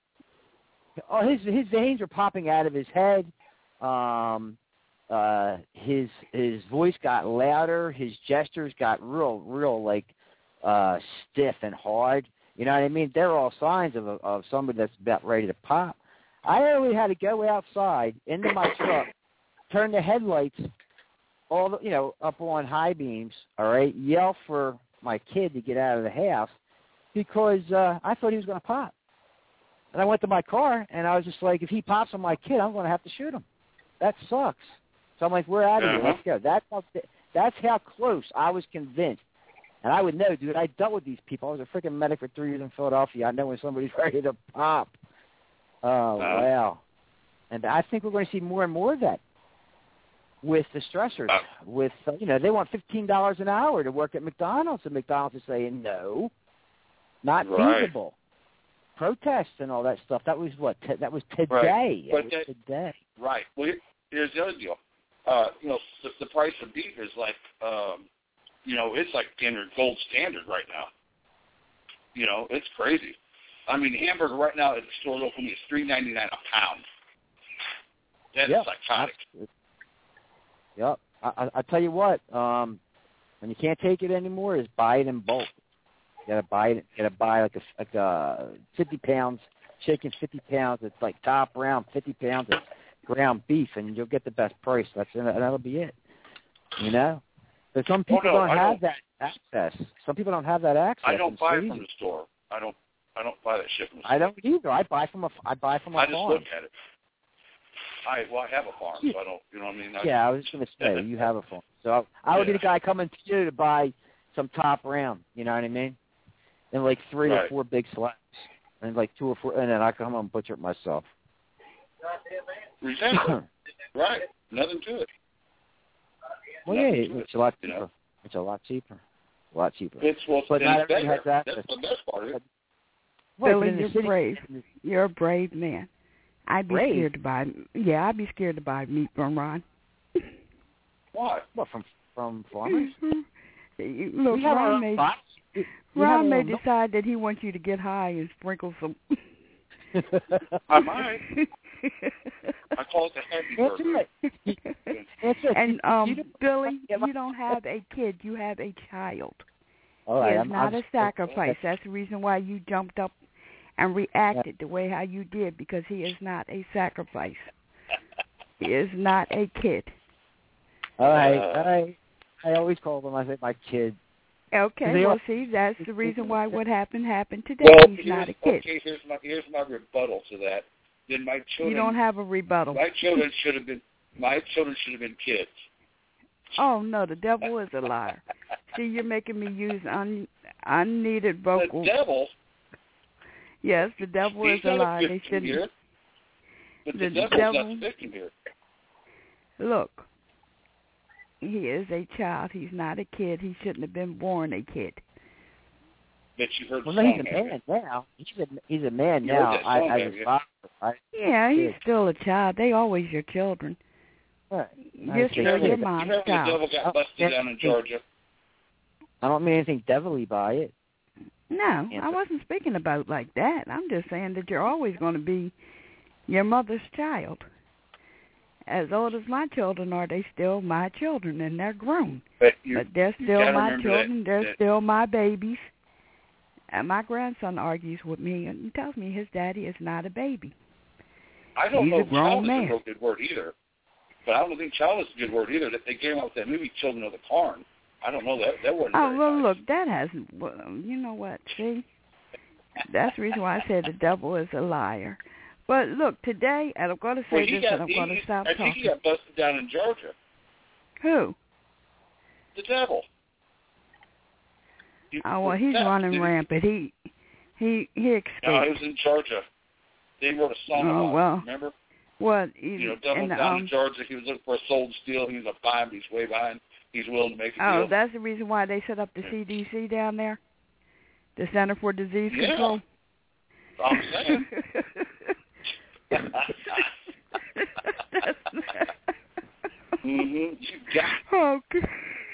Oh, his his veins were popping out of his head. Um, uh, his his voice got louder. His gestures got real, real like uh, stiff and hard. You know what I mean? They're all signs of a, of somebody that's about ready to pop. I literally had to go outside into my truck, turn the headlights all the, you know, up on high beams. All right, yell for my kid to get out of the house because uh, I thought he was going to pop. And I went to my car, and I was just like, if he pops on my kid, I'm going to have to shoot him. That sucks. So I'm like, we're out of Uh-huh. here. Let's go. That's how, that's how close I was convinced. And I would know, dude, I dealt with these people. I was a freaking medic for three years in Philadelphia. I know when somebody's ready to pop. Oh, Uh-huh. wow. And I think we're going to see more and more of that with the stressors. Uh, with, uh, you know, they want fifteen dollars an hour to work at McDonald's, and McDonald's is saying, no, not Right. feasible. Protests and all that stuff. That was what? T- that was today. Right. That But was that- today. Right. Well, here, here's the other deal. Uh, you know, the, the price of beef is like, um, you know, it's like standard gold standard right now. You know, it's crazy. I mean, hamburger right now at the store locally is three ninety nine a pound. That's Yep. psychotic. Yep. I, I, I tell you what. Um, when you can't take it anymore, is buy it in bulk. You gotta buy it. You gotta buy like a like a fifty pounds chicken, fifty pounds. It's like top round, fifty pounds of ground beef, and you'll get the best price. That's and that'll be it. You know. But some people Oh, no, don't I have don't- that access. Some people don't have that access. I don't It's buy easy. from the store. I don't. I don't buy that shit from the store. I don't either. I buy from a. I buy from a I just farm. look at it. I well, I have a farm, so I don't. You know what I mean? I, Yeah, I was going to say you have a farm, so I would be Yeah. the guy coming to you to buy some top round. You know what I mean? And like three or Right. four big slabs, and like two or four, and then I come home and butcher it myself. Exactly. Right. Nothing to it. Well, yeah, Nothing to it's it, a lot you cheaper. know? It's a lot cheaper. A lot cheaper. It's well, But and not it's everybody better. has access. That's the best part of it. Right, but Billy, in the you're city- brave. You're a brave man. I'd be Brave? scared to buy. Yeah, I'd be scared to buy meat from Ron. Why? What from from farmers? Mm-hmm. Look, We have our Ron own may box. We- we have Ron our may own milk. decide that he wants you to get high and sprinkle some. I might. I call it the happy That's burger. it. That's it. And You um, don't- Billy, Yeah, my- you don't have a kid. You have a child. All He right, is I'm, not I'm, a sacrifice. That's the reason why you jumped up and reacted the way how you did, because he is not a sacrifice. He is not a kid. All right, Uh, all right. I always call them. I say my kid. Okay, They well, all- see, that's the reason why what happened happened today. Well, He's here's, not a kid. okay. Here's my here's my rebuttal to that. Then my children. You don't have a rebuttal. My children should have been. My children should have been kids. Oh, no, the devil is a liar. See, you're making me use un, unneeded vocal. The devil. Yes, the devil He's is a not liar. a They victim shouldn't. here. But the, The devil's devil- not the victim here. Look, he is a child. He's not a kid. He shouldn't have been born a kid. Bet you heard Well, the no, song. he's a man now. He's a he's a man You now. heard that I, song, I have was you? father, right? Yeah, he's Kid. still a child. They always your children. Right. You're Nice. still You your remember- mom's You remember the child. devil got busted down in Georgia? I don't mean anything devilly by it. No, Yeah, I but- wasn't speaking about like that. I'm just saying that you're always going to be your mother's child. As old as my children are, they still my children, and they're grown. But, you, But they're you still gotta my remember children. that, they're that, still my babies. And my grandson argues with me and tells me his daddy is not a baby. I don't He's know a if grown child is man. a real good word either. But I don't think child is a good word either. That they came out with that movie Children of the Corn. I don't know that that wasn't. Oh, very well, nice. look, that hasn't, well, you know what, see? That's the reason why I said the devil is a liar. But look, today, and I'm going to say Well, he this got, and I'm he, going to stop I think talking. he got busted down in Georgia. Who? The devil. He, Oh, well, he's theft, running didn't he? rampant. He, he, he escaped. No, he was in Georgia. They wrote a song Oh, about well. it, remember? What? You know, devil in the, down um, in Georgia. He was looking for a soul to steal. He was a behind, he's way behind. He's willing to make a Oh, deal. that's the reason why they set up the C D C down there? The Center for Disease Yeah. Control? I'm saying. mm-hmm. You got Okay.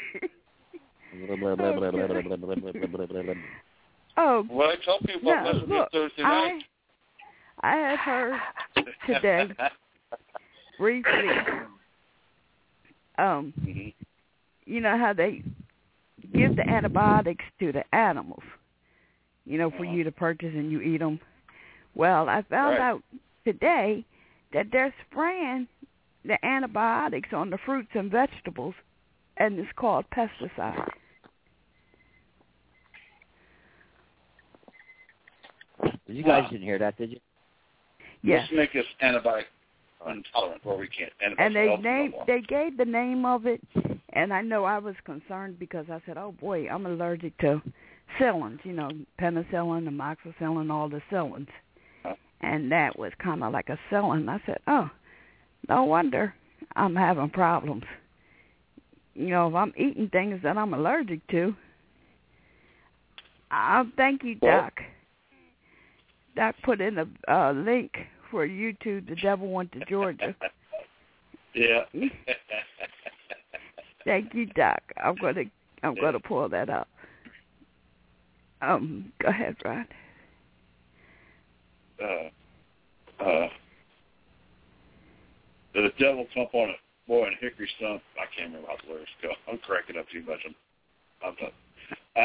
Oh, Well, I told you about no, this look, Thursday I, night. I had heard today, briefly, um, mm-hmm. you know how they give the antibiotics to the animals, you know, for Uh-huh. you to purchase and you eat them. Well, I found Right. out today that they're spraying the antibiotics on the fruits and vegetables, and it's called pesticide. You guys Wow. didn't hear that, did you? Yes. Let's make us antibiotic intolerant where we can't. And Antibiotic they helps no named, more. they gave the name of it, and I know I was concerned because I said, oh, boy, I'm allergic to Cillins, you know, penicillin, amoxicillin, all the Cillins. Huh? And that was kind of like a Cillin. I said, oh, no wonder I'm having problems. You know, if I'm eating things that I'm allergic to. Uh, thank you, Well, Doc. Doc put in a uh, link for YouTube, The Devil Went to Georgia. Yeah. Thank you, Doc. I'm gonna I'm Yeah. gonna pull that up. Um, go ahead, Rod. uh, uh, the devil thump on a boy in Hickory stump. I can't remember how the lyrics go. I'm cracking up too much. I'm, I'm done.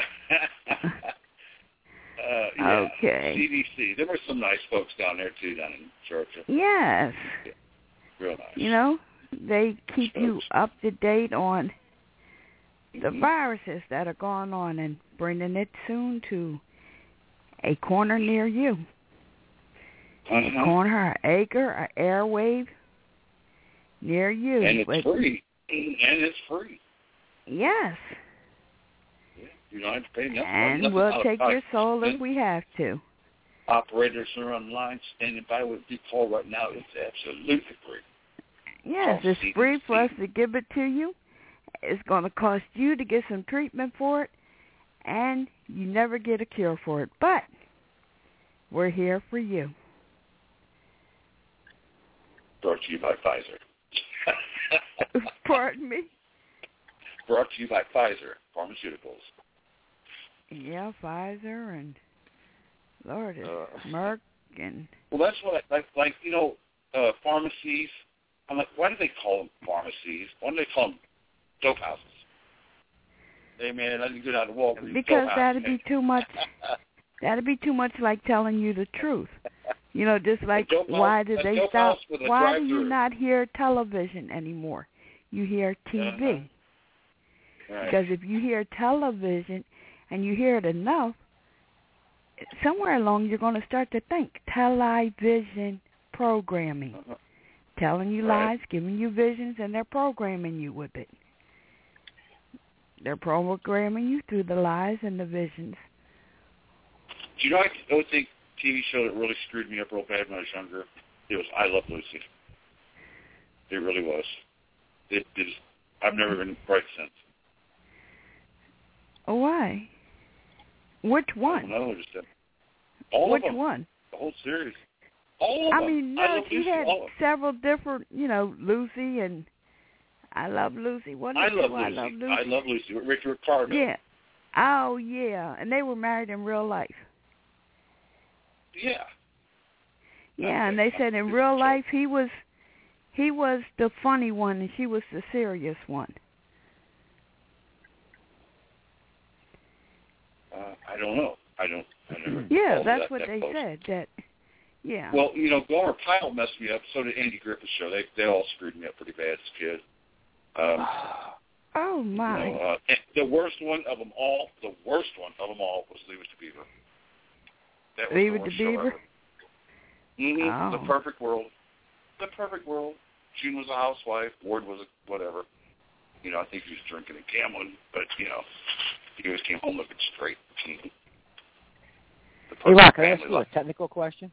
uh, yeah. Okay. C D C. There were some nice folks down there too, down in Georgia. Yes. Yeah. Real nice. You know, they keep you up to date on the viruses that are going on and bringing it soon to a corner near you. Uh-huh. A corner, an acre, an airwave near you. And it's But- free. And it's free. Yes. Yeah. You don't have to pay nothing. And nothing we'll out of take pocket. your soul if we have to. Operators are online standing by with you call right now. It's absolutely free. Yes, Oh, it's C D C. free for us to give it to you. It's going to cost you to get some treatment for it, and you never get a cure for it. But we're here for you. Brought to you by Pfizer. Pardon me? Brought to you by Pfizer Pharmaceuticals. Yeah, Pfizer and, Lord, it's Uh, Merck and... Well, that's what I, like, like, you know, uh, pharmacies. I'm like, why do they call them pharmacies? Why do they call them dope houses? Hey, man, I didn't go down to Walgreens. Because dope that'd house, be too much... That'd be too much like telling you the truth. You know, just like, dope house- why did a they dope stop? house with a Why do you drive-through. not hear television anymore? You hear T V. Uh-huh. Right. Because if you hear television and you hear it enough, somewhere along you're going to start to think television programming. Uh-huh. Telling you Right. lies, giving you visions, and they're programming you with it. They're programming you through the lies and the visions. Do you know, I always think T V show that really screwed me up real bad when I was younger? It was I Love Lucy. It really was. It, it is, I've never been bright since. Oh, why? Which one? I don't know. Just, uh, all Which of them. one? The whole series. All of I them. mean, I no, love she Lucy, had all of several different, you know, Lucy and I Love Lucy. What I is love it? Lucy. I Love Lucy. I love Lucy. With Richard Carter. Yeah. Oh, yeah. And they were married in real life. Yeah. Yeah, and they said in real life he was he was the funny one and she was the serious one. Uh, I don't know. I don't. I never Yeah, followed that's that, what that they close. said. That. Yeah. Well, you know, Gomer Pyle messed me up. So did Andy Griffith's show. They they all screwed me up pretty bad as a kid. Um, oh my! You know, uh, and the worst one of them all. The worst one of them all was Leave It to Beaver. That was Leave the It to worst show Beaver. ever. Mm-hmm. Oh. The Perfect World. The Perfect World. June was a housewife. Ward was a whatever. You know, I think he was drinking and gambling, but you know, he always came home looking straight. Mm-hmm. Hey, Rock, can I ask family you a life. technical question?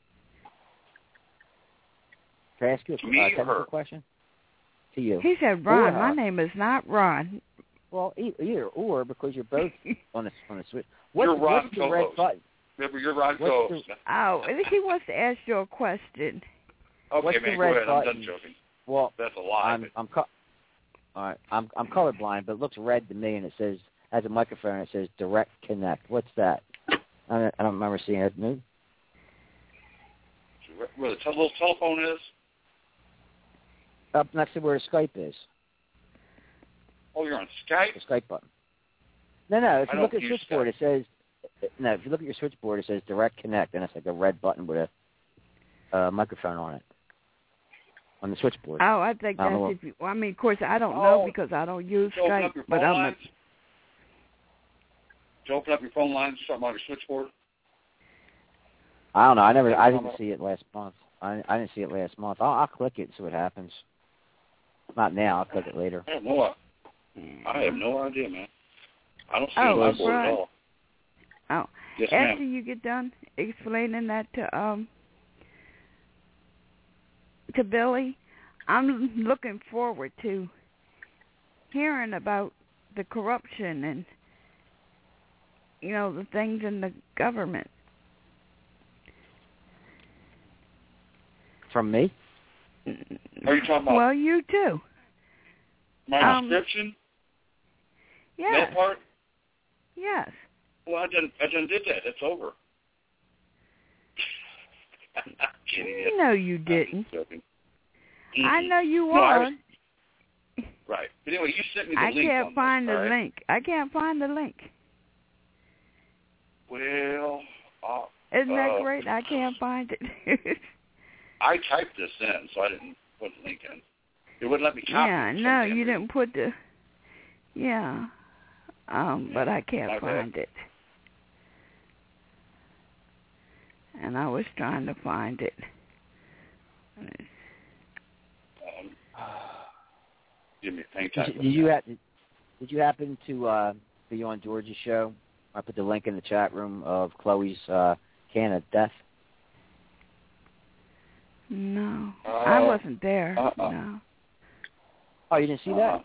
Can I ask you a To me uh, or technical her? question? To you. He said, "Ron, Or my her. name is not Ron." Well, e- either or, because you're both on the on the switch. What's, You're Ron what's the red co-host. button? Remember, you're Ron What's co-host. Oh, he wants to ask you a question. Okay, what's man, the go red ahead. button? I'm done joking. Well, That's a lie. I'm I'm co- all right. I'm I'm colorblind, but it looks red to me, and it says has a microphone. And it says Direct Connect. What's that? I don't, I don't remember seeing it. No? Where the te- little telephone is? Up next to where Skype is. Oh, you're on Skype? The Skype button. No, no. If I you look don't at your use switchboard, it says no. If you look at your switchboard, it says Direct Connect, and it's like a red button with a uh, microphone on it on the switchboard. Oh, I think I that's don't know. if you. Well, I mean, of course, I don't Oh. know because I don't use Did you open Skype. up your But phone I'm a, lines? Did you open up your phone lines or something on your switchboard? I don't know. I never. I didn't see it last month. I I didn't see it last month. I'll, I'll click it and see what happens. Not now. I'll click it later. I have no, I have no idea, man. I don't see Oh, it on my board right. at all. oh, Yes, after ma'am. you get done explaining that to um to Billy, I'm looking forward to hearing about the corruption and you know the things in the government. From me? Are you talking about Well, you too. my um, description? Yes. That part? Yes. Well, I done, I done did that. That's over. I'm kidding you. No, you didn't. I'm joking. I Mhm. know you No, I are. was- Right. But anyway, you sent me the I link can't on find this, the all right? link. I can't find the link. Well, uh, Isn't that uh, great? I can't find it. I typed this in, so I didn't put the link in. It wouldn't let me copy yeah, it. for no, some damn you reason. didn't put the. Yeah, um, but I can't My bad. find it. And I was trying to find it. Um, give me a hang Did, tight. you- with did me. you ha- did you happen to uh, be on George's show? I put the link in the chat room of Chloe's uh, can of death. No, Uh, I wasn't there. uh-uh. No. Oh, you didn't see that?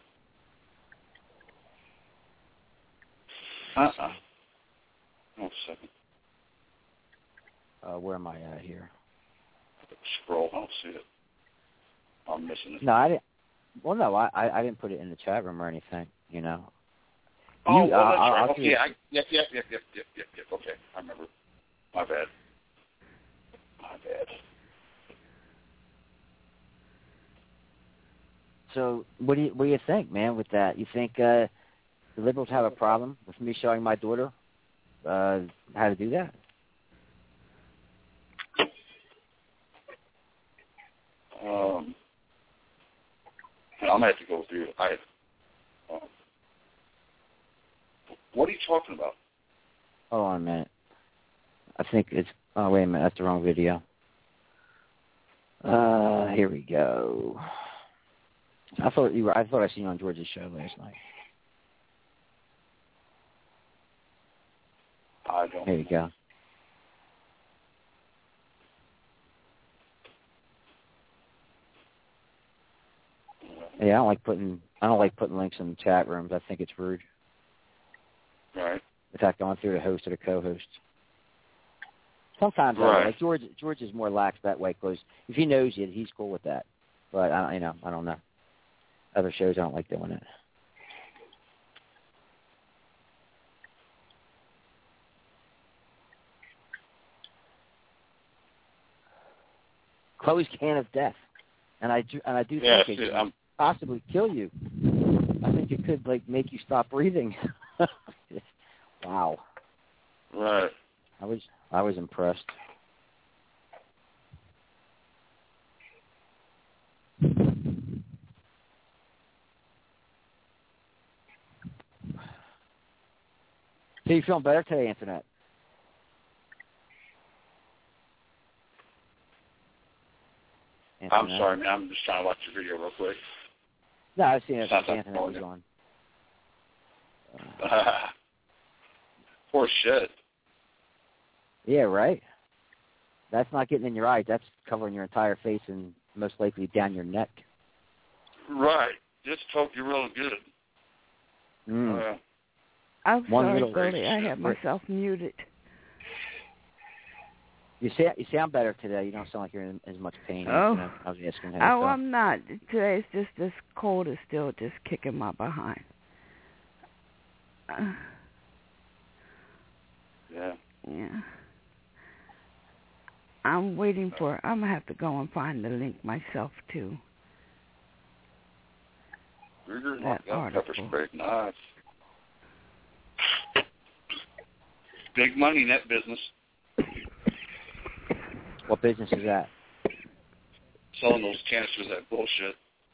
Uh-uh. One second. Uh, where am I at here? Scroll. I don't see it. I'm missing it. No, I didn't. Well, no, I I I didn't put it in the chat room or anything. You know. Oh, You- well, uh, that's I'll- right. I'll Okay, see yeah, it. I, yep, yep, yep, yep, yep, yep, yep. Okay, I remember. My bad. My bad. So, what do you what do you think, man? With that, you think uh, the liberals have a problem with me showing my daughter uh, how to do that? Um, I'm gonna have to go through. I. Um, what are you talking about? Hold on a minute. I think it's. Oh, wait a minute. That's the wrong video. Uh, here we go. I thought you were. I thought I seen you on George's show last night. I don't. There you go. Yeah, I don't like putting. I don't like putting links in chat rooms. I think it's rude. Right. without going through the host or the co-host. Sometimes, right. I, like George, George is more lax that way because if he knows you, he's cool with that. But I, you know, I don't know. Other shows, I don't like doing it. Chloe's can of death, and I do, and I do yeah, think see, it I'm, could possibly kill you. I think it could like make you stop breathing. Wow. Right. I was I was impressed. So you feeling better today, Internet? I'm Internet. sorry, man. I'm just trying to watch the video real quick. No, I've seen it. Sounds The like Internet was on. Uh, poor shit. Yeah, right. That's not getting in your eyes. That's covering your entire face and most likely down your neck. Right. Just hope you're really good. Mm. Uh, I'm One sorry, little- Goldie. I have myself muted. You sound you sound better today. You don't sound like you're in as much pain. Oh. You know, I was asking how you Oh, felt. I'm not. Today it's just this cold is still just kicking my behind. Uh, yeah. Yeah. I'm waiting for. I'm gonna have to go and find the link myself too. Burger, That pepper article. spray, nice. Big money in that business. What business is that? Selling those canisters, that bullshit.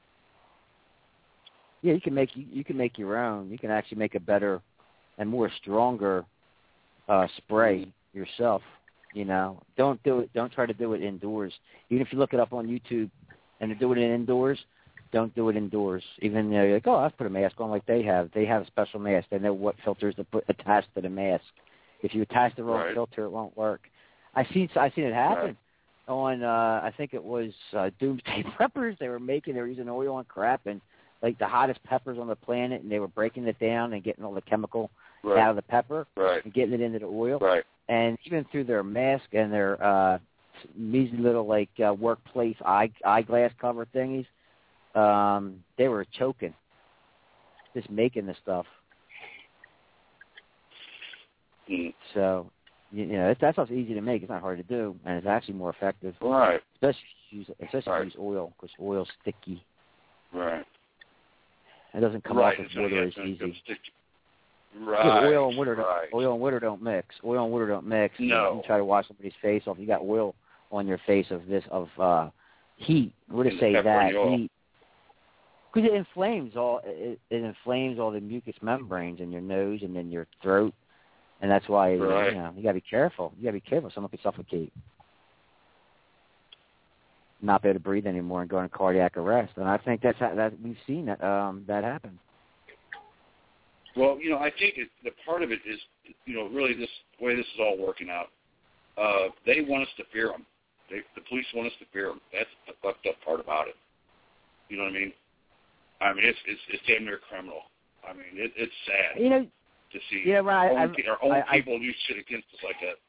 Yeah, you can make you, you can make your own. You can actually make a better and more stronger uh, spray yourself. You know, don't do it. Don't try to do it indoors. Even if you look it up on YouTube and they're doing it indoors, don't do it indoors. Even though you're like, oh, I've put a mask on like they have. They have a special mask. They know what filters to put attached to the mask. If you attach the wrong Right. filter, it won't work. I seen I seen it happen. Right. On, uh, I think it was uh, Doomsday Preppers. They were making, they were using oil and crap and like the hottest peppers on the planet, and they were breaking it down and getting all the chemical Right. out of the pepper Right. and getting it into the oil. Right. And even through their mask and their uh, measly little like uh, workplace eye eyeglass cover thingies, um, they were choking, just making the stuff. Mm. So. You know, it's, that stuff's easy to make. It's not hard to do, and it's actually more effective. Right. Especially if you use, especially Right. if you use oil, because oil's sticky. Right. It doesn't come right. off with It's water gonna- as it's gonna- easy. it's gonna stick- Right. Yeah, oil and water, right. don't, oil and water don't mix. Oil and water don't mix. No. You try to wash somebody's face off. You got oil on your face of this of uh, heat. We're to And say the pepper that and the oil. heat, because it inflames all. It, it inflames all the mucous membranes in your nose and in your throat. And that's why Right. you know you gotta be careful. You gotta be careful. Someone could suffocate, not be able to breathe anymore, and go into cardiac arrest. And I think that's how, that we've seen that um, that happen. Well, you know, I think it, the part of it is, you know, really this the way this is all working out. Uh, they want us to fear them. They, the police want us to fear them. That's the fucked up part about it. You know what I mean? I mean, it's it's, it's damn near criminal. I mean, it, it's sad. You know. To see Yeah, right. our own, I, our own I, I, people do shit against us like that.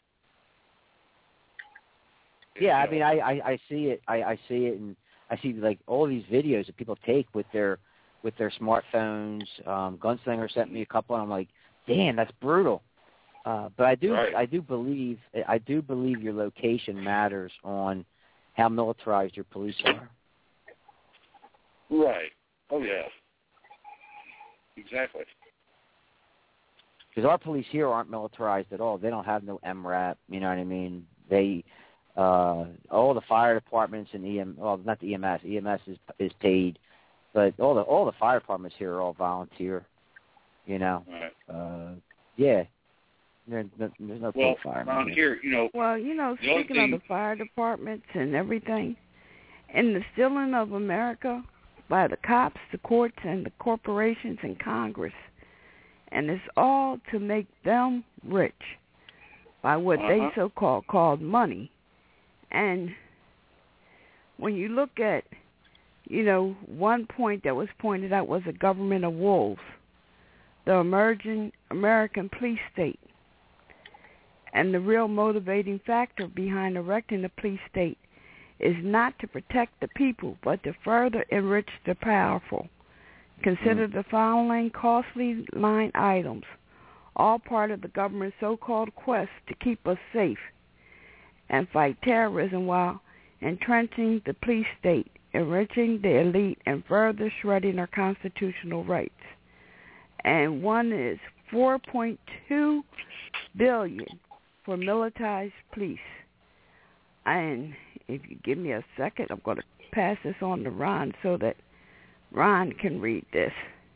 Yeah, You I mean, I, I, I see it. I, I see it, and I see like all these videos that people take with their with their smartphones. Um, Gunslinger sent me a couple, and I'm like, damn, that's brutal. Uh, but I do, Right. I do believe, I do believe your location matters on how militarized your police are. Right. Oh yeah. Exactly. Because our police here aren't militarized at all. They don't have no M RAP. You know what I mean? They, uh, all the fire departments and E M, well, not the E M S. E M S is is paid, but all the all the fire departments here are all volunteer. You know? Right. Uh, yeah. There, there's no Well, paid firemen around here, you know. Well, you know, the only speaking thing, of the fire departments and everything, and the stealing of America by the cops, the courts, and the corporations and Congress. And it's all to make them rich by what uh-huh. they so-called called money. And when you look at, you know, one point that was pointed out was a government of wolves. The emerging American police state. And the real motivating factor behind erecting the police state is not to protect the people, but to further enrich the powerful. Consider mm-hmm. the following costly line items, all part of the government's so-called quest to keep us safe and fight terrorism while entrenching the police state, enriching the elite, and further shredding our constitutional rights. And one is four point two billion dollars for militarized police. And if you give me a second, I'm going to pass this on to Ron so that Ron can read this.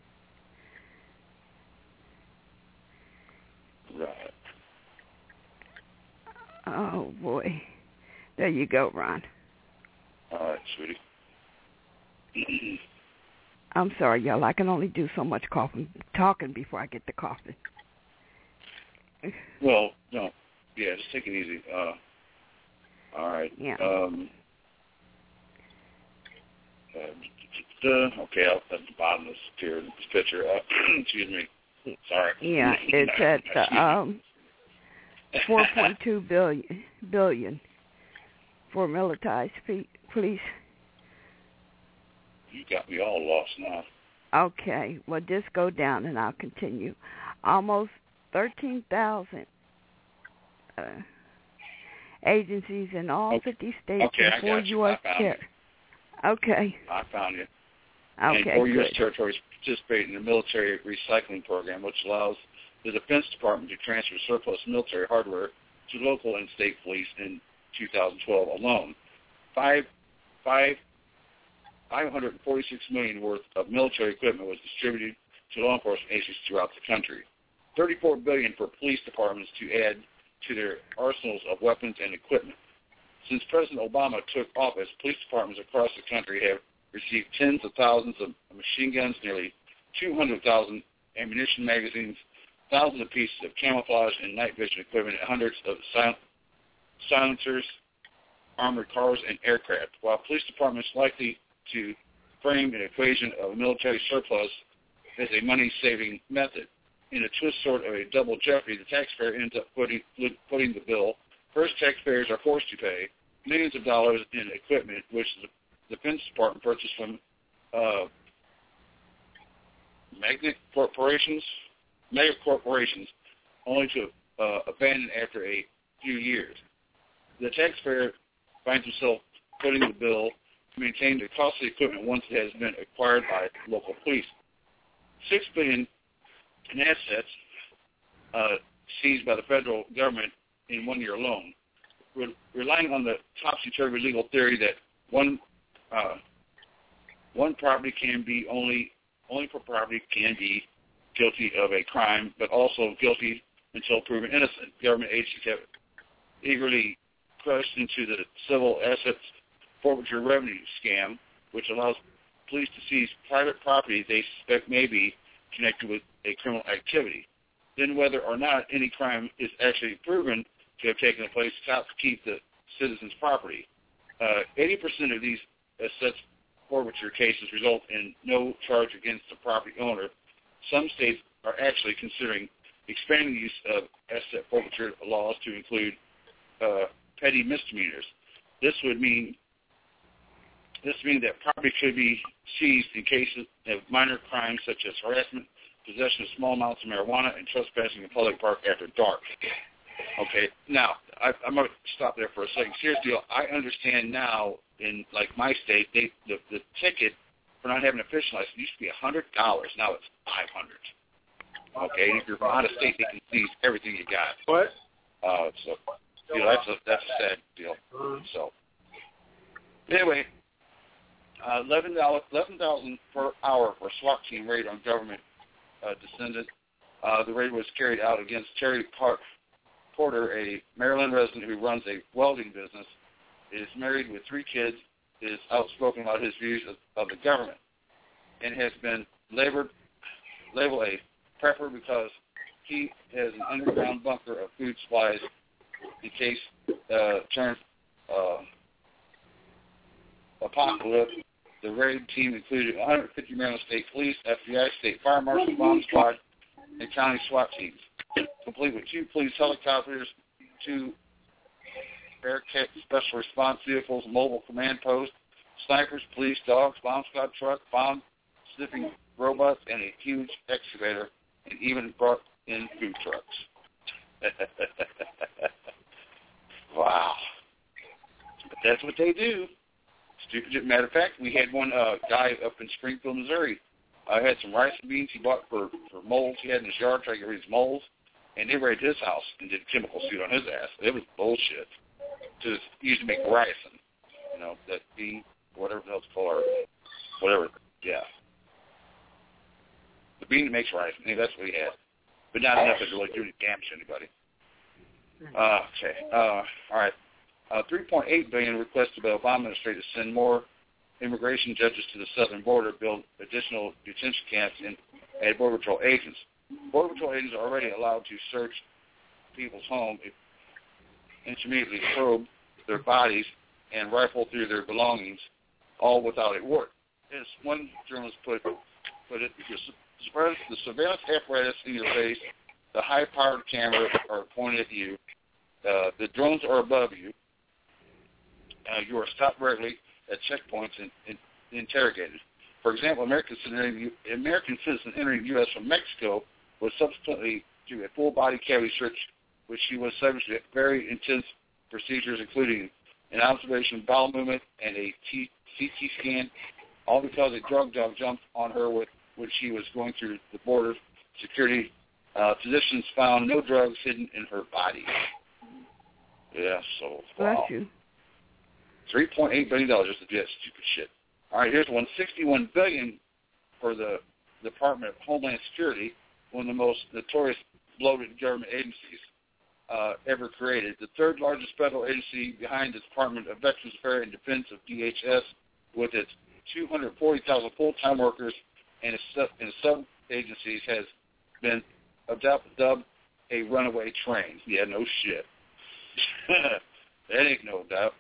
Right. Oh, boy. There you go, Ron. All right, sweetie. I'm sorry, y'all. I can only do so much coughing, talking before I get to coughing. Well, no. Yeah, just take it easy. Uh, all right. Yeah. Um, uh, okay, I'll at the bottom of this, here, this picture. Uh, excuse me. Sorry. Yeah, it's at uh, um, four point two billion billion for militarized police. You got me all lost now. Okay, well, just go down and I'll continue. Almost thirteen thousand uh, agencies in all okay. fifty states okay, and four U S ter- Okay. I found you. Okay, and four good. U S territories participate in the military recycling program, which allows the Defense Department to transfer surplus military hardware to local and state police in two thousand twelve alone. Five, five, five hundred forty-six million dollars worth of military equipment was distributed to law enforcement agencies throughout the country. thirty-four billion dollars for police departments to add to their arsenals of weapons and equipment. Since President Obama took office, police departments across the country have received tens of thousands of machine guns, nearly two hundred thousand ammunition magazines, thousands of pieces of camouflage and night vision equipment, and hundreds of sil- silencers, armored cars, and aircraft. While police departments likely to frame an equation of military surplus as a money-saving method. In a twist sort of a double jeopardy, the taxpayer ends up putting, putting the bill. First, taxpayers are forced to pay millions of dollars in equipment, which the Defense Department purchased from uh, magnet corporations, mega corporations, only to uh, abandon after a few years. The taxpayer finds himself footing the bill to maintain the costly equipment once it has been acquired by local police. Six billion in assets uh, seized by the federal government in one year alone. Re- relying on the topsy-turvy legal theory that one uh, one property can be only only for property can be guilty of a crime, but also guilty until proven innocent. Government agencies have eagerly crushed into the civil assets forfeiture revenue scam, which allows police to seize private property they suspect may be connected with a criminal activity. Then whether or not any crime is actually proven to have taken place, cops keep the citizens' property. Uh, eighty percent of these assets forfeiture cases result in no charge against the property owner. Some states are actually considering expanding the use of asset forfeiture laws to include uh, petty misdemeanors. This would mean this would mean that property could be seized in cases of minor crimes such as harassment, possession of small amounts of marijuana, and trespassing in a public park after dark. Okay, now, I, I'm going to stop there for a second. Seriously, I understand now in, like, my state, they, the, the ticket for not having a fishing license used to be one hundred dollars. Now it's five hundred dollars. Okay, and if you're from out of state, they can seize everything you got. What? Uh, so, you know, that's a, that's a sad deal. So, anyway, uh, eleven thousand dollars per hour for a SWAT team raid on government uh, descendant. Uh, the raid was carried out against Terry Park. Porter, a Maryland resident who runs a welding business, is married with three kids, is outspoken about his views of, of the government, and has been labeled, labeled a prepper because he has an underground bunker of food supplies in case uh, turns uh, apocalypse. The raid team included one hundred fifty Maryland State Police, F B I, State Fire Marshal, Bomb Squad, and county SWAT teams, complete with two police helicopters, two air special response vehicles, mobile command posts, snipers, police, dogs, bomb squad truck, bomb sniffing robots, and a huge excavator, and even brought in food trucks. Wow. But that's what they do. Stupid. Matter of fact, we had one uh, guy up in Springfield, Missouri. I uh, had some rice and beans he bought for, for moles he had in his yard, trying to get rid of his moles, and they raided his house and did a chemical suit on his ass. It was bullshit. Just used to make rice and, you know, that bean, whatever the hell it's called, or whatever. Yeah. The bean that makes rice. I mean, that's what he had. But not enough to really do any damage to anybody. Uh, okay. Uh, all right. Uh, three point eight billion dollars requested by the Obama administration to send more immigration judges to the southern border, build additional detention camps, and add Border Patrol agents. Border Patrol agents are already allowed to search people's home, intermittently probe their bodies, and rifle through their belongings, all without a warrant. As one journalist put, put it, the surveillance apparatus in your face, the high-powered camera are pointed at you, uh, the drones are above you, uh, you are stopped regularly at checkpoints and, and interrogated. For example, American citizen, American citizen entering the U S from Mexico was subsequently to a full-body cavity search, which she was subject to very intense procedures, including an observation bowel movement and a T- C T scan, all because a drug dog jumped on her with when she was going through the border security. Uh, physicians found no drugs hidden in her body. Yeah, so wow. Bless you. three point eight billion dollars just to do that stupid shit. All right, here's one. sixty-one billion dollars for the Department of Homeland Security, one of the most notorious bloated government agencies uh, ever created. The third largest federal agency behind the Department of Veterans Affairs and Defense of D H S, with its two hundred forty thousand full-time workers and its, sub- and its sub-agencies, has been dubbed a runaway train. Yeah, no shit. That ain't no doubt.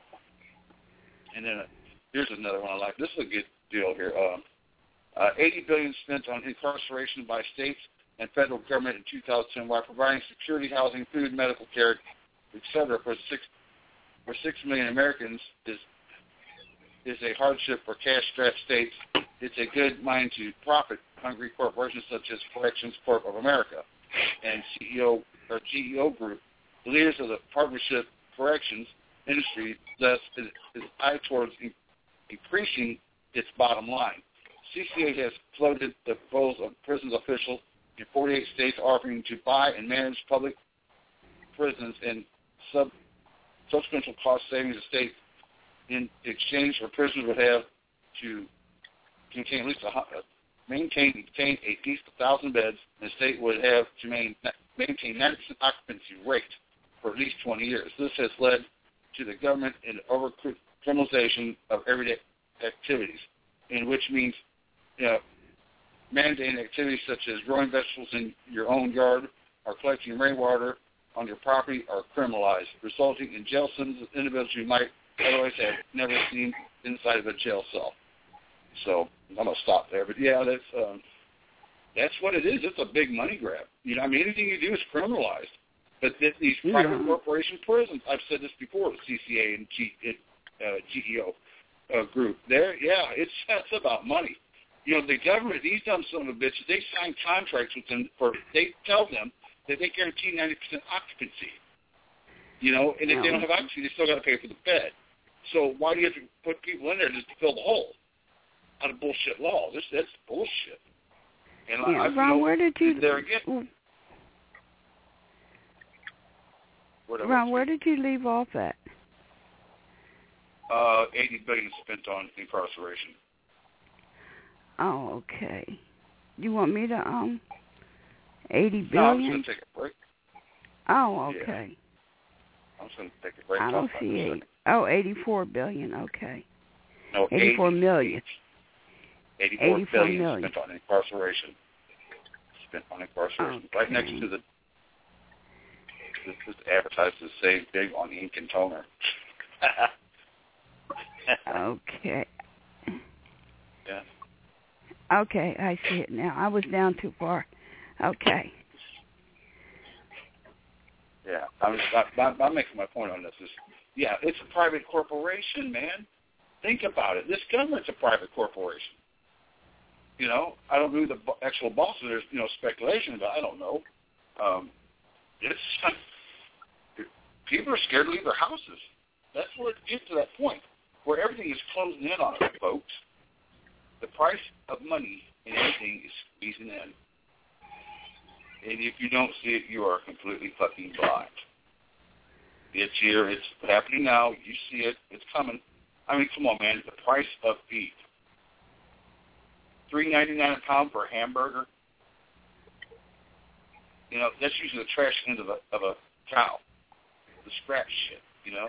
And then uh, here's another one I like. This is a good deal here. Um, uh, eighty billion dollars spent on incarceration by states and federal government in two thousand ten, while providing security, housing, food, medical care, et cetera, for six for six million Americans is is a hardship for cash-strapped states. It's a good mind to profit-hungry corporations such as Corrections Corp of America and C E O or G E O Group. The leaders of the partnership corrections industry thus is, is eye towards in, increasing its bottom line. C C A has floated the proposal of prisons officials in forty-eight states offering to buy and manage public prisons and sub substantial cost savings to states in exchange for prisoners would have to contain at least a maintain contain at least a thousand beds, and the state would have to main, maintain ninety percent occupancy rate for at least twenty years. This has led to the government in over-criminalization of everyday activities, in which means you know, mandating activities such as growing vegetables in your own yard or collecting rainwater on your property are criminalized, resulting in jail sentences of individuals who might otherwise have never seen inside of a jail cell. So I'm going to stop there. But, yeah, that's um, that's what it is. It's a big money grab. You know, I mean, anything you do is criminalized. But th- these yeah. private corporation prisons, I've said this before, the C C A and G, uh, G E O uh, group, there, yeah, it's, it's about money. You know, the government, these dumb son of a bitches, they sign contracts with them for, they tell them that they guarantee ninety percent occupancy. You know, and if no. they don't have occupancy, they still got to pay for the bed. So why do you have to put people in there just to fill the hole out of bullshit law? This that's bullshit. And yeah, I, Ron, you know, where did you? There again. Ron, where did you leave off at? Uh, eighty billion spent on incarceration. Oh, okay. You want me to um, eighty billion? No, I'm just gonna take a break. Oh, okay. Yeah. I'm just gonna take a break. I don't see eight. Oh, eighty-four billion. Okay. No, eighty-four eighty, million. Eighty-four, eighty-four billion million. Spent on incarceration. Spent on incarceration. Okay. Right next to the. This is advertised as Save Big on ink and toner. Okay. Yeah. Okay, I see it now. I was down too far. Okay. Yeah, I'm, I'm, I'm making my point on this. Is, yeah, it's a private corporation, man. Think about it. This government's a private corporation. You know, I don't know who the actual boss is. There's, you know, speculation, but I don't know. Um, it's people are scared to leave their houses. That's where it gets to that point where everything is closing in on it, folks. The price of money and everything is squeezing in. And if you don't see it, you are completely fucking blind. It's here. It's happening now. You see it. It's coming. I mean, come on, man. The price of beef. three ninety-nine a pound for a hamburger. You know, that's usually the trash end of a, of a cow. The scrap shit, you know?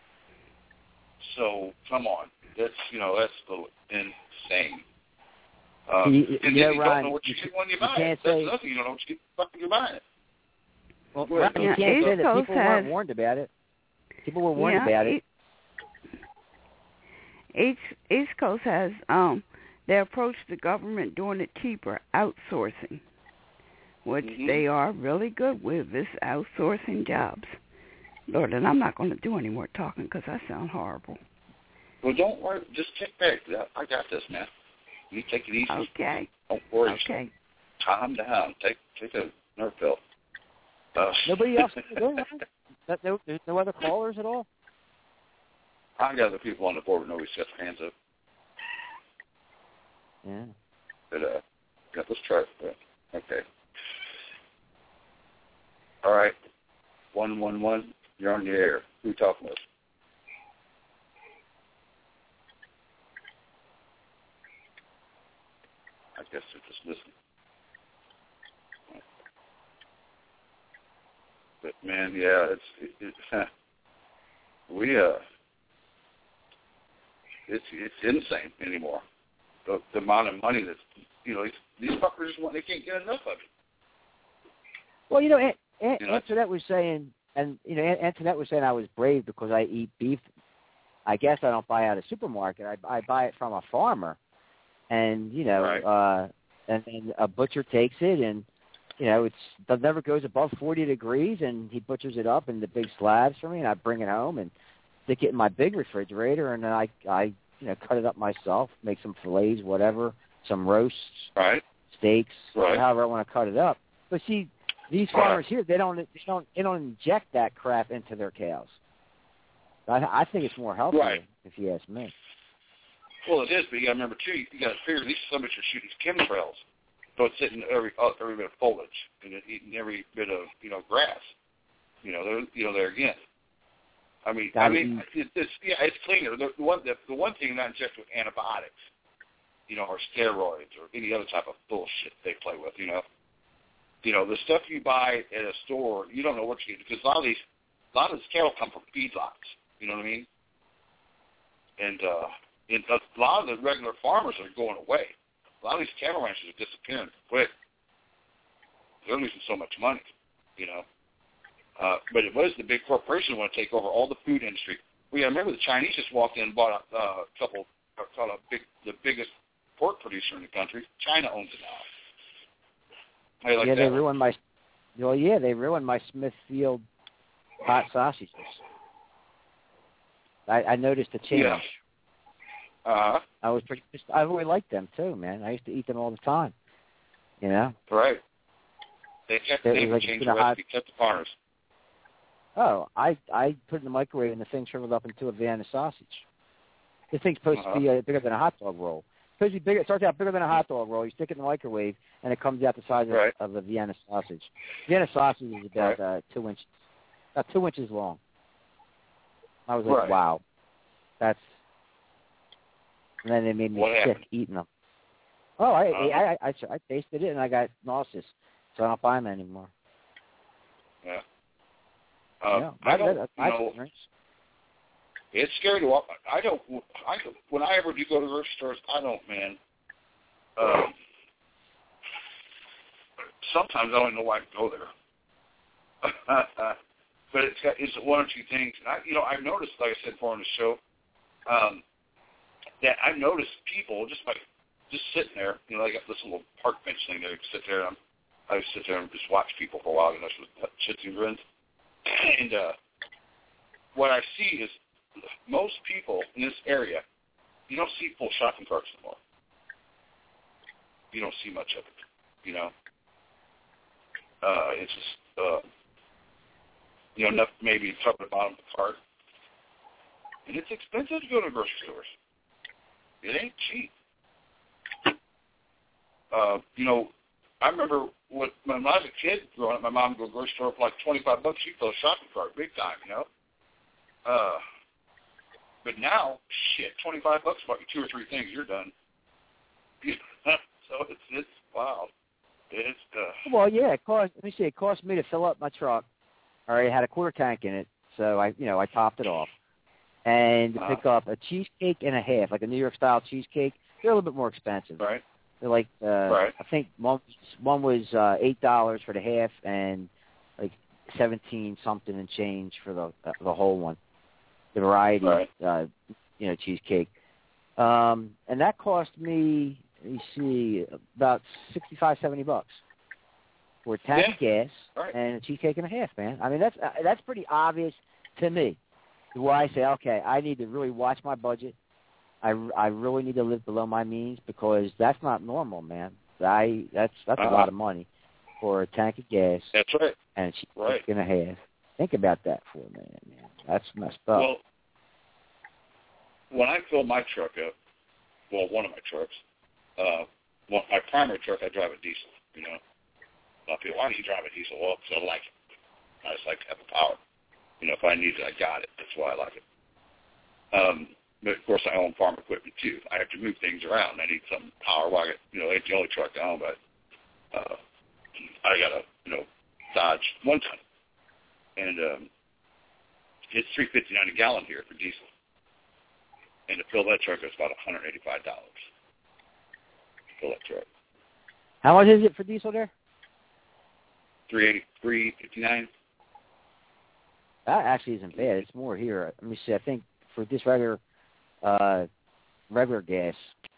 So, come on. That's, you know, that's a little insane. Um, you, and you then know, you Ron, don't know what you, you get when you, you buy can't it. That's say, nothing. You don't know what you get fucking you're buying it. Well, Ron, you yeah, can't East say that Coast people weren't has, warned about it. People were warned yeah, about it. East, East Coast has, um, they approached the government doing it cheaper, outsourcing, which mm-hmm. they are really good with, this outsourcing jobs. Lord, and I'm not going to do any more talking because I sound horrible. Well, don't worry. Just kick back. I got this, man. You take it easy. Okay. Don't worry. Okay. Calm down. Take take a nerve pill. Uh, Nobody else? no, no, there's no other callers at all? I got other people on the board, but nobody sets their hands up. Yeah. But, uh, yeah, let's try it. Uh, okay. All right. one one one, you're on the air. Who you talking with? I guess they're just listening. But, man, yeah, it's, it, it, uh, we, uh, it's, it's insane anymore. The, the amount of money that's, you know, these, these fuckers, they can't get enough of it. Well, you know, Aunt, Aunt, you know, Antoinette was saying, and, you know, Aunt, Antoinette was saying I was brave because I eat beef. I guess I don't buy it at a supermarket. I, I buy it from a farmer. And, you know, right. uh, and, and a butcher takes it and, you know, it's it never goes above forty degrees, and he butchers it up into big slabs for me, and I bring it home and stick it in my big refrigerator, and then I, I you know, cut it up myself, make some fillets, whatever, some roasts, right. steaks, right. however I want to cut it up. But see, these farmers here, they don't, they don't, they don't inject that crap into their cows. I, I think it's more healthy, right. if you ask me. Well, it is, but you got to remember too. You got to figure these some of are shooting chemtrails. So it's hitting every uh, every bit of foliage and it's eating every bit of you know grass. You know, they're, you know, there again. I mean, Gotta I mean, eat. it, it's yeah, it's cleaner. The, the one the, the one thing not injected with antibiotics, you know, or steroids or any other type of bullshit they play with. You know, you know the stuff you buy at a store, you don't know what you get because a lot of these, a lot of this cattle come from feedlots. You know what I mean? And uh, and a lot of the regular farmers are going away. A lot of these cattle ranches are disappearing quick. They're losing so much money, you know. Uh, but it was the big corporations want to take over all the food industry. Well, yeah, I remember the Chinese just walked in and bought a uh, couple, uh, called a big, the biggest pork producer in the country. China owns it now. How you like yeah, that they one? ruined my. Well, yeah, they ruined my Smithfield hot sausages. I, I noticed a change. Yeah. Uh-huh. I was pretty. I really liked them too, man. I used to eat them all the time. You know. Right. They kept. They like changed the recipe. Kept the farmers. Oh, I I put it in the microwave and the thing shriveled up into a Vienna sausage. This thing's supposed uh-huh. to be uh, bigger than a hot dog roll. It's supposed to be bigger. It starts out bigger than a hot dog roll. You stick it in the microwave and it comes out the size right. of, of a Vienna sausage. Vienna sausage is about right. uh, two inches, about two inches long. I was like, right. wow, that's. And then they made me what sick happened? eating them. Oh, I, uh-huh. I, I, I, I tasted it and I got nauseous, so I don't buy them anymore. Yeah. Uh, yeah, I don't, that, you know, it's scary to walk. I don't, I, when I ever do go to grocery stores, I don't, man. Um, sometimes I don't know why I go there. But it's got, it's one or two things. And I, you know, I've noticed, like I said before on the show, um, that I've noticed people just like just sitting there. You know, they got this little park bench thing there. You sit there. And I'm I would sit there and just watch people for a while, and that's with shits and grins. And uh, what I see is most people in this area, you don't see full shopping carts anymore. You don't see much of it, you know. Uh, it's just, uh, you know, enough maybe to cover the bottom of the cart. And it's expensive to go to grocery stores. It ain't cheap. Uh, you know, I remember when, when I was a kid growing up, my mom would go to the grocery store for like twenty-five bucks. She'd fill a shopping cart, big time, you know. Uh, but now, shit, twenty-five bucks bought you two or three things, you're done. So it's it's wow. It's uh. Well, yeah, it cost. Let me see. It cost me to fill up my truck. All right, it had a quarter tank in it, so I, you know, I topped it off, and to uh, pick up a cheesecake and a half, like a New York style cheesecake. They're a little bit more expensive. Right. They're like, uh, right. I think one one was uh, eight dollars for the half, and like seventeen something and change for the uh, the whole one, the variety, right. uh, you know, cheesecake. Um, and that cost me, let me see, about sixty-five, seventy bucks for a tank of yeah. gas right. and a cheesecake and a half, man. I mean, that's uh, that's pretty obvious to me. Where I say, okay, I need to really watch my budget. I, I really need to live below my means because that's not normal, man. I that's that's uh-huh. a lot of money for a tank of gas. That's right. And a cheesecake right. and a half. Think about that for a minute, man. That's messed up. Well, when I fill my truck up, well, one of my trucks, uh, well, my primary truck, I drive a diesel. You know, a lot of people, why do you drive a diesel? Well, because I like it. I just like to have the power. You know, if I need it, I got it. That's why I like it. Um. But, of course, I own farm equipment, too. I have to move things around. I need some power. Well, I got, you know, it's the only truck I own, but uh, I got a, you know, Dodge one-ton. And um, it's three fifty-nine a gallon here for diesel. And to fill that truck, it's about one hundred eighty-five dollars to fill that truck. How much is it for diesel there? three eighty, three fifty-nine. That actually isn't bad. It's more here. Let me see. I think for this regular... Uh, regular gas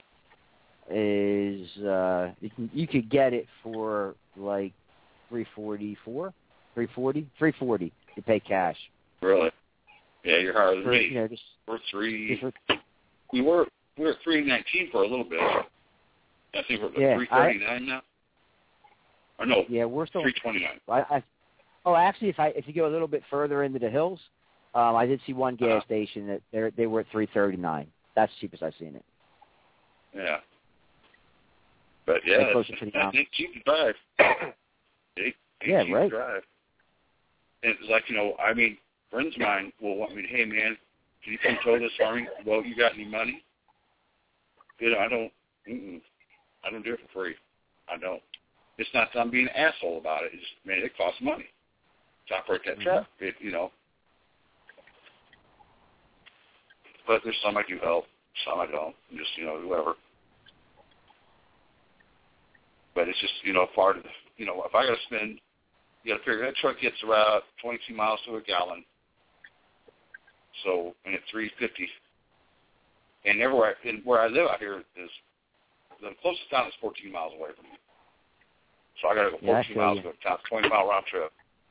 is uh, you can you could get it for like three forty four, three forty, three forty. You pay cash. Really? Yeah, you're higher than for, me. You know, just, we're three. For, we were we were three nineteen for a little bit. I think we're yeah, three thirty nine now. Or no? Yeah, we're still three twenty nine. I, I oh, actually, if I if you go a little bit further into the hills. Um, I did see one gas uh-huh. station that they they were at three thirty nine. That's the cheapest I've seen it. Yeah, but yeah, it's, it's, it's cheap to drive. It, yeah, cheap right. To drive. And it's like you know, I mean, friends of mine will want me to, hey man, can you come tow this for me? Well, you got any money? You know, I don't. Mm-mm, I don't do it for free. I don't. It's not that I'm being an asshole about it. It's man, it costs money to operate that truck. Mm-hmm. It, you know. But there's some I do help, some I don't. Just, you know, whoever. But it's just, you know, part of the, you know, if I got to spend, you got to figure that truck gets about twenty-two miles to a gallon. So, and it's three fifty. And everywhere, and where I live out here is, the closest town is fourteen miles away from me. So I got to go fourteen yeah, miles to go to town, twenty mile round trip.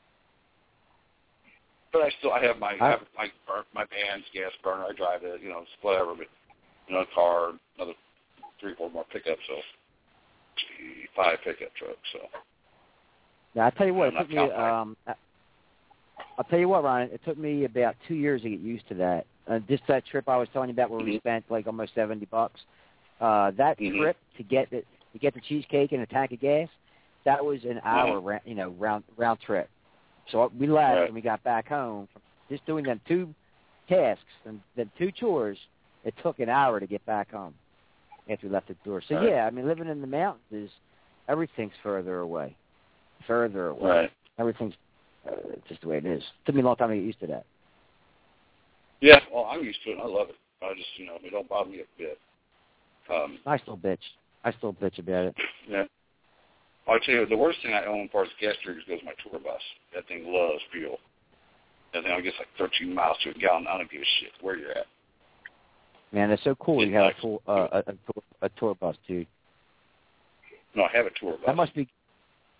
But I still, I have my, I have my, my van's gas burner. I drive it, you know, whatever. But you know, a car, another three, four more pickups, so five pickup trucks. So. Yeah, I'll tell you what. It took me. Um, I'll tell you what, Ryan. It took me about two years to get used to that. Uh, just that trip I was telling you about, where mm-hmm. we spent like almost seventy bucks. Uh, that mm-hmm. trip to get the to get the cheesecake and a tank of gas, that was an hour, mm-hmm. you know, round round trip. So we left right. and we got back home. Just doing them two tasks and then two chores, it took an hour to get back home after we left the door. So, right. yeah, I mean, living in the mountains is everything's further away, further away. Right. Everything's uh, just the way it is. It took me a long time to get used to that. Yeah, well, I'm used to it. I love it. I just, you know, it don't bother me a bit. Um, I still bitch. I still bitch about it. Yeah. I'll tell you, the worst thing I own as far as gas triggers goes my tour bus. That thing loves fuel. That thing, I guess, like thirteen miles to a gallon. I don't give a shit where you're at. Man, that's so cool. It's you have nice. a, tour, uh, a, a, tour, a tour bus, dude. No, I have a tour bus. That must be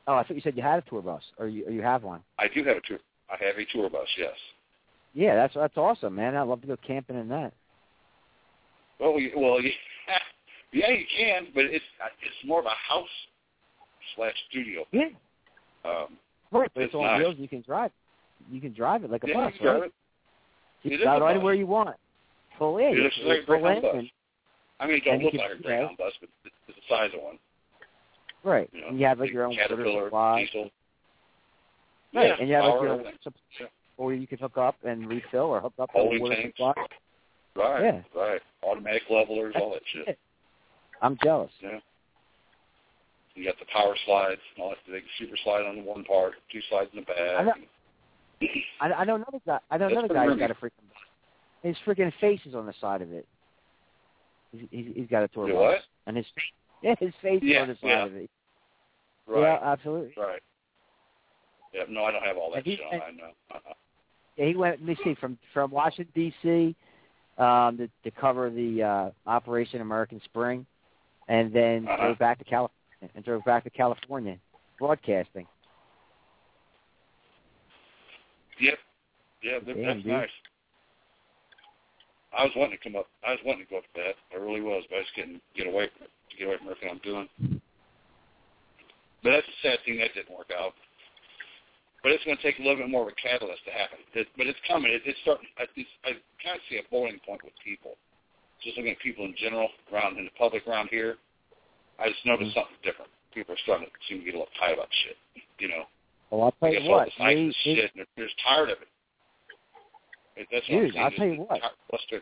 Oh, I thought you said you had a tour bus, or you or you have one. I do have a tour. I have a tour bus. Yes. Yeah, that's that's awesome, man. I'd love to go camping in that. Well, you, well, yeah, yeah, you can, but it's it's more of a house slash studio. Yeah. Um, right, but it's, it's on nice. wheels. You can drive. You can drive it like a yeah, bus, you can drive right? it. You It can is drive a it bus. anywhere you want. Pull in. It looks You like a pull Greyhound in bus. and- I mean, it don't and you look can- like a you Greyhound know. bus, but it's it's the size of one. Right. You know, and you have like big your own water Caterpillar, supply. diesel. Right. Yeah, and you have like power, your own everything. supply, or you can hook up and refill, or hook up to Holding the water tanks. supply. Right. Yeah. Right. Automatic levelers, all that shit. I'm jealous. Yeah. You got the power slides and all that. They can super slide on the one part, two slides in the back. I know, I, I know another guy. I know That's another pretty guy who's roomy. got a freaking. His freaking face is on the side of it. He's, he's, he's got a tour The bus, what? and his yeah, his face is Yeah, on the side yeah. of it. Right. Yeah, absolutely. Right. Yeah, no, I don't have all that And he- shit on. I know. Uh-uh. Yeah, he went. Let me see, from from Washington D C um, to, to cover the uh, Operation American Spring, and then Uh-huh. drove back to California and drove back to California broadcasting. Yep. Yeah, that, Damn, that's dude. nice. I was wanting to come up. I was wanting to go up to that. I really was, but I was getting get away from it, to get away from everything I'm doing. But that's a sad thing that didn't work out. But it's going to take a little bit more of a catalyst to happen. It, but it's coming. It, it's starting. I, it's, I kind of see a boiling point with people. Just looking at people in general around in the public around here, I just noticed Mm-hmm. something different. People are starting to seem to get a little tired about shit. You know, Well, I'll tell I guess you all what, this nice they- shit, and they're, they're just tired of it. It- That's what I'm Dude, saying. I'll Just tell you what. tired- flustered.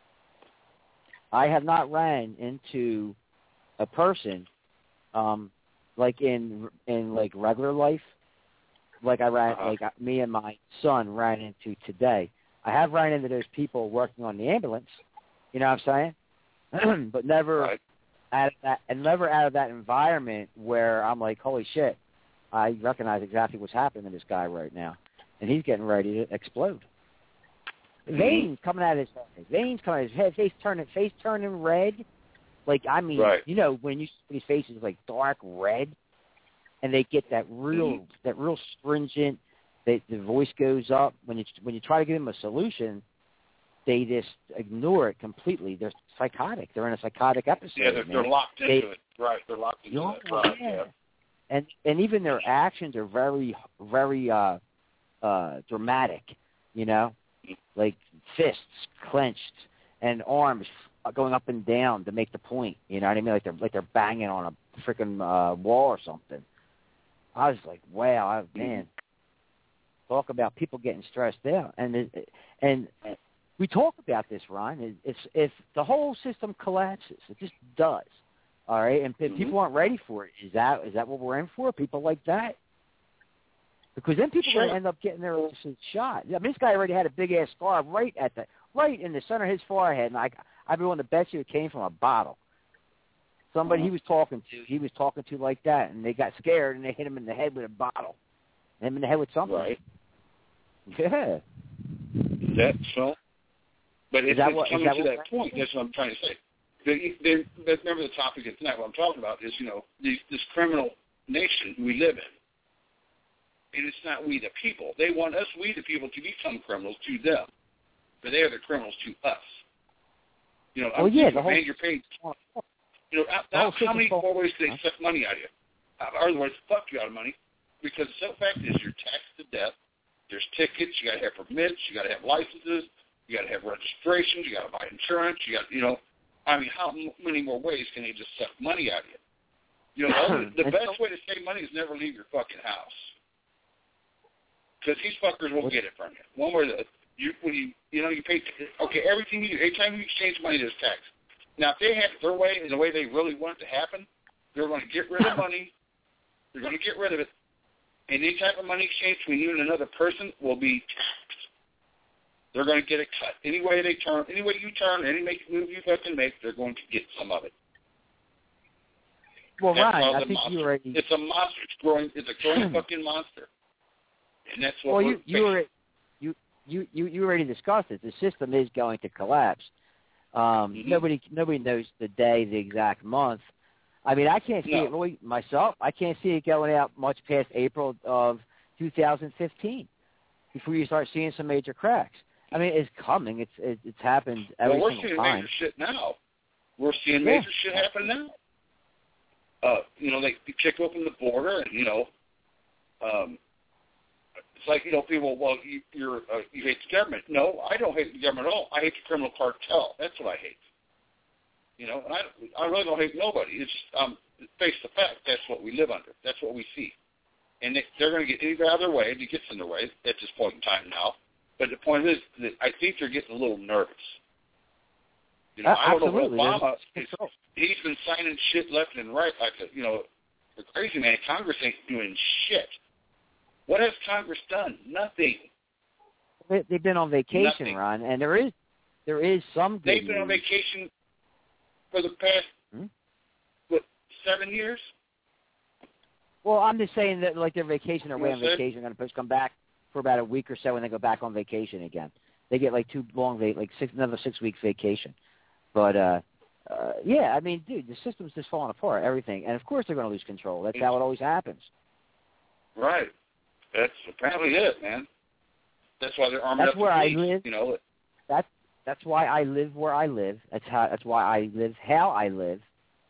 I have not ran into a person, um, like in in like regular life, like I ran, Uh-huh. like uh, me and my son ran into today. I have ran into those people working on the ambulance, you know what I'm saying? But never Right. out of that, and never out of that environment where I'm like, holy shit, I recognize exactly what's happening to this guy right now, and he's getting ready to explode. Veins coming out of his head. Veins coming out of his head. Face turning, face turning red. Like, I mean, Right. you know, when you see his face is like dark red, and they get that real, Mhm. that real stringent. They, the voice goes up when you when you try to give them a solution. They just ignore it completely. They're psychotic. They're in a psychotic episode. Yeah, they're, they're man. locked They- into it. Right, they're locked into Yeah, that. Right, yeah. yeah. And and even their actions are very very uh uh dramatic, you know, like fists clenched and arms going up and down to make the point. You know what I mean? Like they're like they're banging on a freaking uh, wall or something. I was like, wow, I, man. Talk about people getting stressed out, and it, and we talk about this, Ron. If if the whole system collapses, it just does. All right, and if Mhm. people aren't ready for it, is that is that what we're in for? People like that? Because then people Sure. are going to end up getting their asses shot. I mean, this guy already had a big ass scar right at the right in the center of his forehead, and I I'd be willing to bet you it came from a bottle. Somebody he was talking to, he was talking to like that, and they got scared and they hit him in the head with a bottle, hit him in the head with something. Right. Yeah. Is that so? But Is it's, that it's what- is coming that to what- that point. That's what I'm trying to say. The, the, the, remember the topic of tonight. What I'm talking about is, you know, these, this criminal nation we live in. And it's not we the people. They want us, we the people, to become criminals to them. But they are the criminals to us. You know, Oh, I'm yeah, thinking, the whole- man, you're paid. You know, how, the whole how, how many system's more ways do they huh? suck money out of you? Uh, or otherwise, fuck you out of money. Because the simple fact is you're taxed to death. There's tickets. You got to have permits. You got to have licenses. You got to have registrations. You got to buy insurance. You got, you know, I mean, how m- many more ways can they just suck money out of you? You know, the, the best way to save money is never leave your fucking house. Because these fuckers will get it from you. One way or the other. You, when you, you know, you pay, okay, everything you do, anytime you exchange money, there's tax. Now, if they have it their way in the way they really want it to happen, they're going to get rid of money. They're going to get rid of it. And any type of money exchange between you and another person will be taxed. They're going to get a cut. Any way they turn, any way you turn, any make move you fucking make, they're going to get some of it. Well, That's Ryan, called I a think monster. you already. It's a monster. It's growing. It's a growing fucking monster. And that's what Well, we're you you already you you you you already discussed it. The system is going to collapse. Um, Mm-hmm. Nobody nobody knows the day, the exact month. I mean, I can't see No. it really myself. I can't see it going out much past April of two thousand fifteen before you start seeing some major cracks. I mean, it's coming. It's it, it's happened every well, we're single seeing time. major shit now. We're seeing Yeah. major shit happen now. Uh, you know, they kick open the border, and you know, um, it's like you know, people. Well, you, you're uh, you hate the government. No, I don't hate the government at all. I hate the criminal cartel. That's what I hate. You know, and I I really don't hate nobody. It's just, um, face the fact. That's what we live under. That's what we see, and they, they're going to get either out of their way. If it gets in their way at this point in time now. But the point is that I think they're getting a little nervous. You know, Uh, I don't absolutely. know Obama. There's- Is, he's been signing shit left and right like a, you know, the crazy man. Congress ain't doing shit. What has Congress done? Nothing. They, they've been on vacation, Nothing. Ron, and there is there is some good They've been news. on vacation for the past Hmm? what seven years. Well, I'm just saying that like their vacation, they're away on Well said. vacation. They're going to come back for about a week or so, and they go back on vacation again. They get like two long, va- like six, another six week vacation. But uh, uh, yeah, I mean, dude, the system's just falling apart. Everything, and of course they're going to lose control. That's how it always happens. Right. That's apparently it, man. That's why they're arming That's up the where I police, live. You know. That's that's why I live where I live. That's how. That's why I live how I live.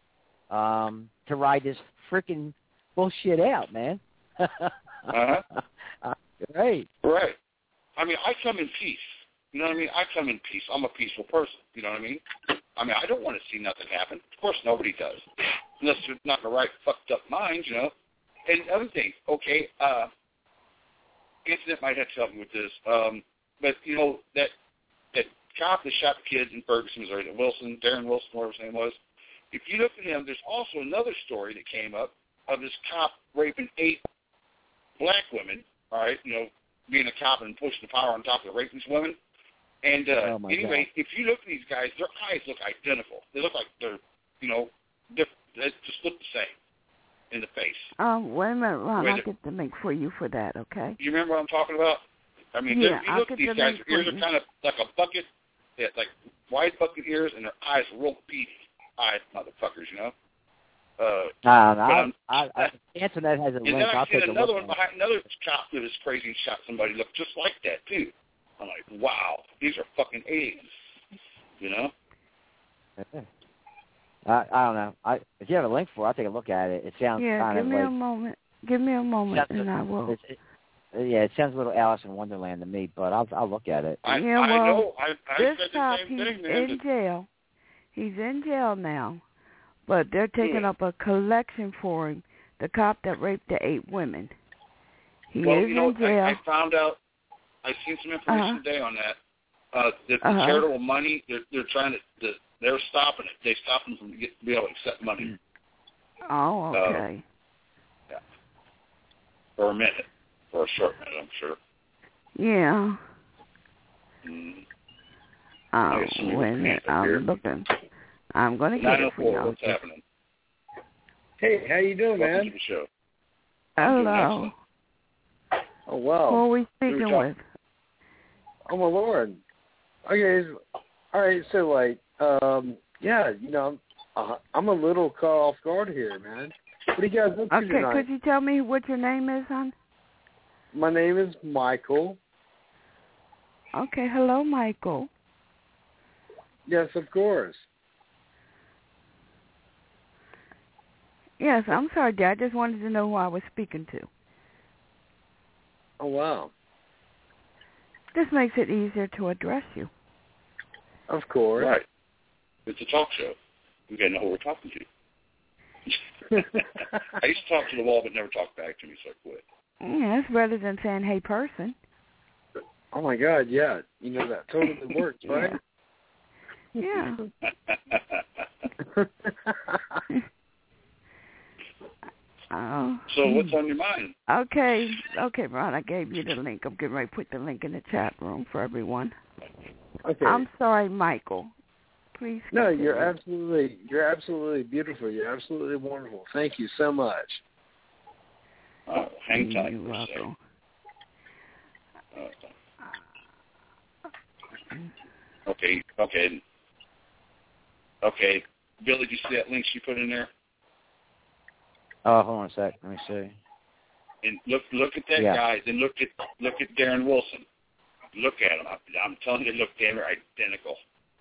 Um, to ride this freaking bullshit out, man. Uh-huh. uh, right. Right. I mean, I come in peace. You know what I mean? I come in peace. I'm a peaceful person. You know what I mean? I mean, I don't want to see nothing happen. Of course, nobody does, unless they're not in the right fucked up minds, you know. And other things, okay. Uh, Internet might have to help me with this, um, but you know that that cop that shot the kids in Ferguson, Missouri, that Wilson, Darren Wilson, whatever his name was. If you look at him, there's also another story that came up of this cop raping eight black women. All right, you know, being a cop and pushing the power on top of raping these women. And uh, Oh, my anyway, God. if you look at these guys, their eyes look identical. They look like they're, you know, different. They just look the same in the face. Um, wait a minute, Ron. Wait I'll a- get the link for you for that, okay? You remember what I'm talking about? I mean, Yeah, if you I'll look at get these the guys, link their ears for are you. kind of like a bucket. They have like wide bucket ears, and their eyes are real beady eyed motherfuckers, you know? Uh, Uh, but I, I'm- I, I, Internet has a and link. then I I'll seen take a another look. one behind another cop that was crazy and shot somebody looked just like that, too. I'm like, wow, these are fucking aliens, you know? I, I don't know. I, if you have a link for it, I'll take a look at it. It sounds Yeah, kind give of me like... a moment. Give me a moment, Sounds- and I will. It's, it, yeah, it sounds a little Alice in Wonderland to me, but I'll I'll look at it. I, Yeah, I well, know. I, I This said the cop, same he's thing, man. in jail. He's in jail now, but they're taking Yeah. up a collection for him. The cop that raped the eight women. He well, is you know, in jail. I, I found out, I seen some information Uh-huh. today on that. Uh, that the Uh-huh. charitable money, they're, they're trying to, the, they're stopping it. They stopped them from get, be able to accept money Oh, Uh, okay. for a minute, for a short minute, I'm sure. Yeah. Mm. Oh, guess we wait a can minute. answer here. I'm looking. I'm going to get nine it oh for four, y'all. what's happening? Hey, how you doing, Welcome man? to the show. I'm doing Hello. excellent. Oh, wow. Who are we Who speaking we with? Oh, my Lord. Okay, all right, so, like, um, yeah, you know, I'm, uh, I'm a little caught off guard here, man. What do you guys up to Okay, tonight? could you tell me what your name is, hon? My name is Michael. Okay, hello, Michael. Yes, of course. Yes, I'm sorry, dear. I just wanted to know who I was speaking to. Oh, wow. This makes it easier to address you. Of course. Right. It's a talk show. We got to know who we're talking to. I used to talk to the wall, but never talked back to me, so I quit. Yeah, that's rather than saying, hey, person. Oh, my God, yeah. You know, that totally works, right? Yeah. Oh. So what's on your mind? Okay, okay, Ron, I gave you the link. I'm getting ready to put the link in the chat room for everyone. Okay. I'm sorry, Michael. Please. No, continue. you're absolutely, you're absolutely beautiful. You're absolutely wonderful. Thank you so much. Uh, hang tight You're for a welcome. second. Uh, okay, okay. Okay. Billy, did you see that link she put in there? Oh, hold on a sec. Let me see. And look, look at that Yeah. guy. Then look at look at Darren Wilson. Look at him. I'm, I'm telling you, look, damn identical.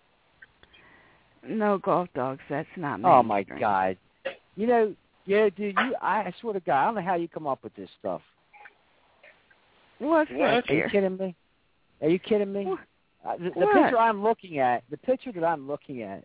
No, Golf Dogs, that's not Oh my mainstream. God! You know, yeah, dude. You, I, I swear to God, I don't know how you come up with this stuff. What's What? that Are you there? kidding me? Are you kidding me? What? Uh, the, the What? picture I'm looking at, the picture that I'm looking at,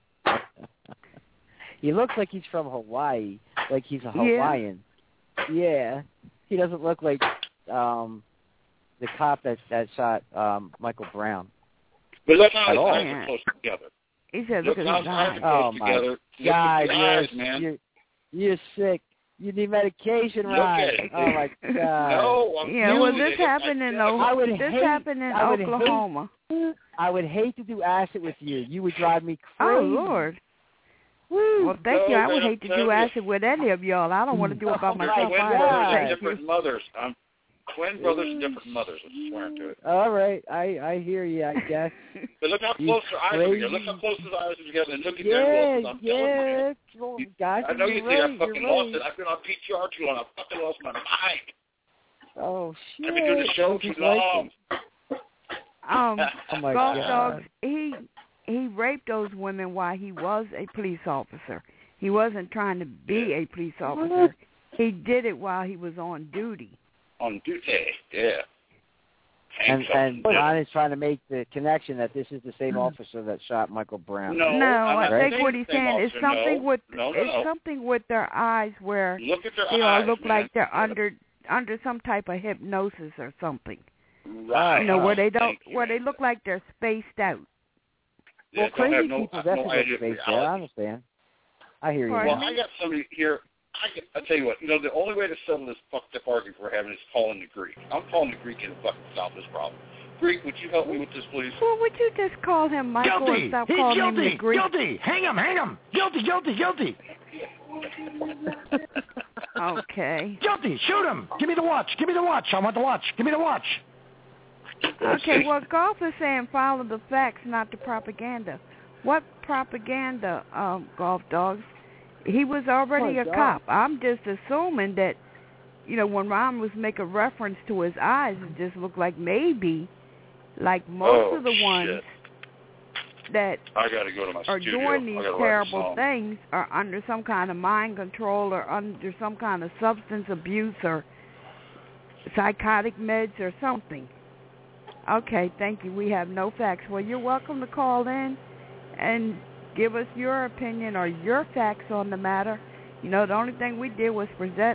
he looks like he's from Hawaii, like he's a Yeah. Hawaiian. Yeah, he doesn't look like um, the cop that that shot um, Michael Brown. But look how At his all. eyes Yeah. are close together. He said, Look look how at his his eyes eyes. are close Oh my together. Look God, at the you're, eyes, man. you're you're sick. You need medication, Look right? at it. Oh my God. No, I'm Yeah, telling well, you, this it's happened in identical. I would o- this hate- happened in I would hate- Oklahoma. I would hate to do acid with you. You would drive me Oh crazy. Lord. Woo. Well, thank you. No, I would man, hate to I'm do telling you. acid with any of y'all. I don't want to do it by Oh, my myself. Twin I brothers God. and thank you. different mothers. I'm twin brothers and different mothers. I swear to it. All right, I I hear you. I guess. But look how You close their eyes are crazy. together. Look how close his eyes are together. And look at yeah, Darren Wilson. I'm telling you, man. yeah. Well, guys, I know you you're think right, I fucking you're lost right. it. I've been on P T R too long. I fucking lost my mind. Oh shit! I've been doing the show Just too like long. Um, Oh my Golf God. Dogs, he he raped those women while he was a police officer. He wasn't trying to be a police officer. He did it while he was on duty. On duty, yeah. And Handcuffed and dead. Ron is trying to make the connection that this is the same officer that shot Michael Brown. No, No, I'm I not think saying what he's the same saying is officer. something no. with no, no, it's no. something with their eyes where Look at their they all eyes, look man. like they're Yeah. under under some type of hypnosis or something. Right. You know, where they don't Thank you. where they look like they're spaced out. Yeah, Well, don't crazy have no, people no definitely idea look of fake there. I reality. understand. I hear you. Pardon Well, man. I got somebody here. I, can, I tell you what, you know, the only way to settle this fucked up argument we're having is calling the Greek. I'm calling the Greek and fucking solve this problem. Greek, would you help me with this, please? Well, would you just call him Michael Guilty. and stop He's calling him guilty. the Greek? Guilty. Hang him. Hang him. Guilty. Guilty. Guilty. Okay. Guilty. Shoot him. Give me the watch. Give me the watch. I want the watch. Give me the watch. Okay, well, Golf is saying follow the facts, not the propaganda. What propaganda, um, Golf Dogs? He was already Oh, a God. cop. I'm just assuming that, you know, when Ron was making reference to his eyes, it just looked like maybe, like most Oh, of the ones shit. that I got to go to my are studio. doing I these gotta write a terrible song. things are under some kind of mind control or under some kind of substance abuse or psychotic meds or something. Okay, thank you. We have no facts. Well, you're welcome to call in and give us your opinion or your facts on the matter. You know, the only thing we did was present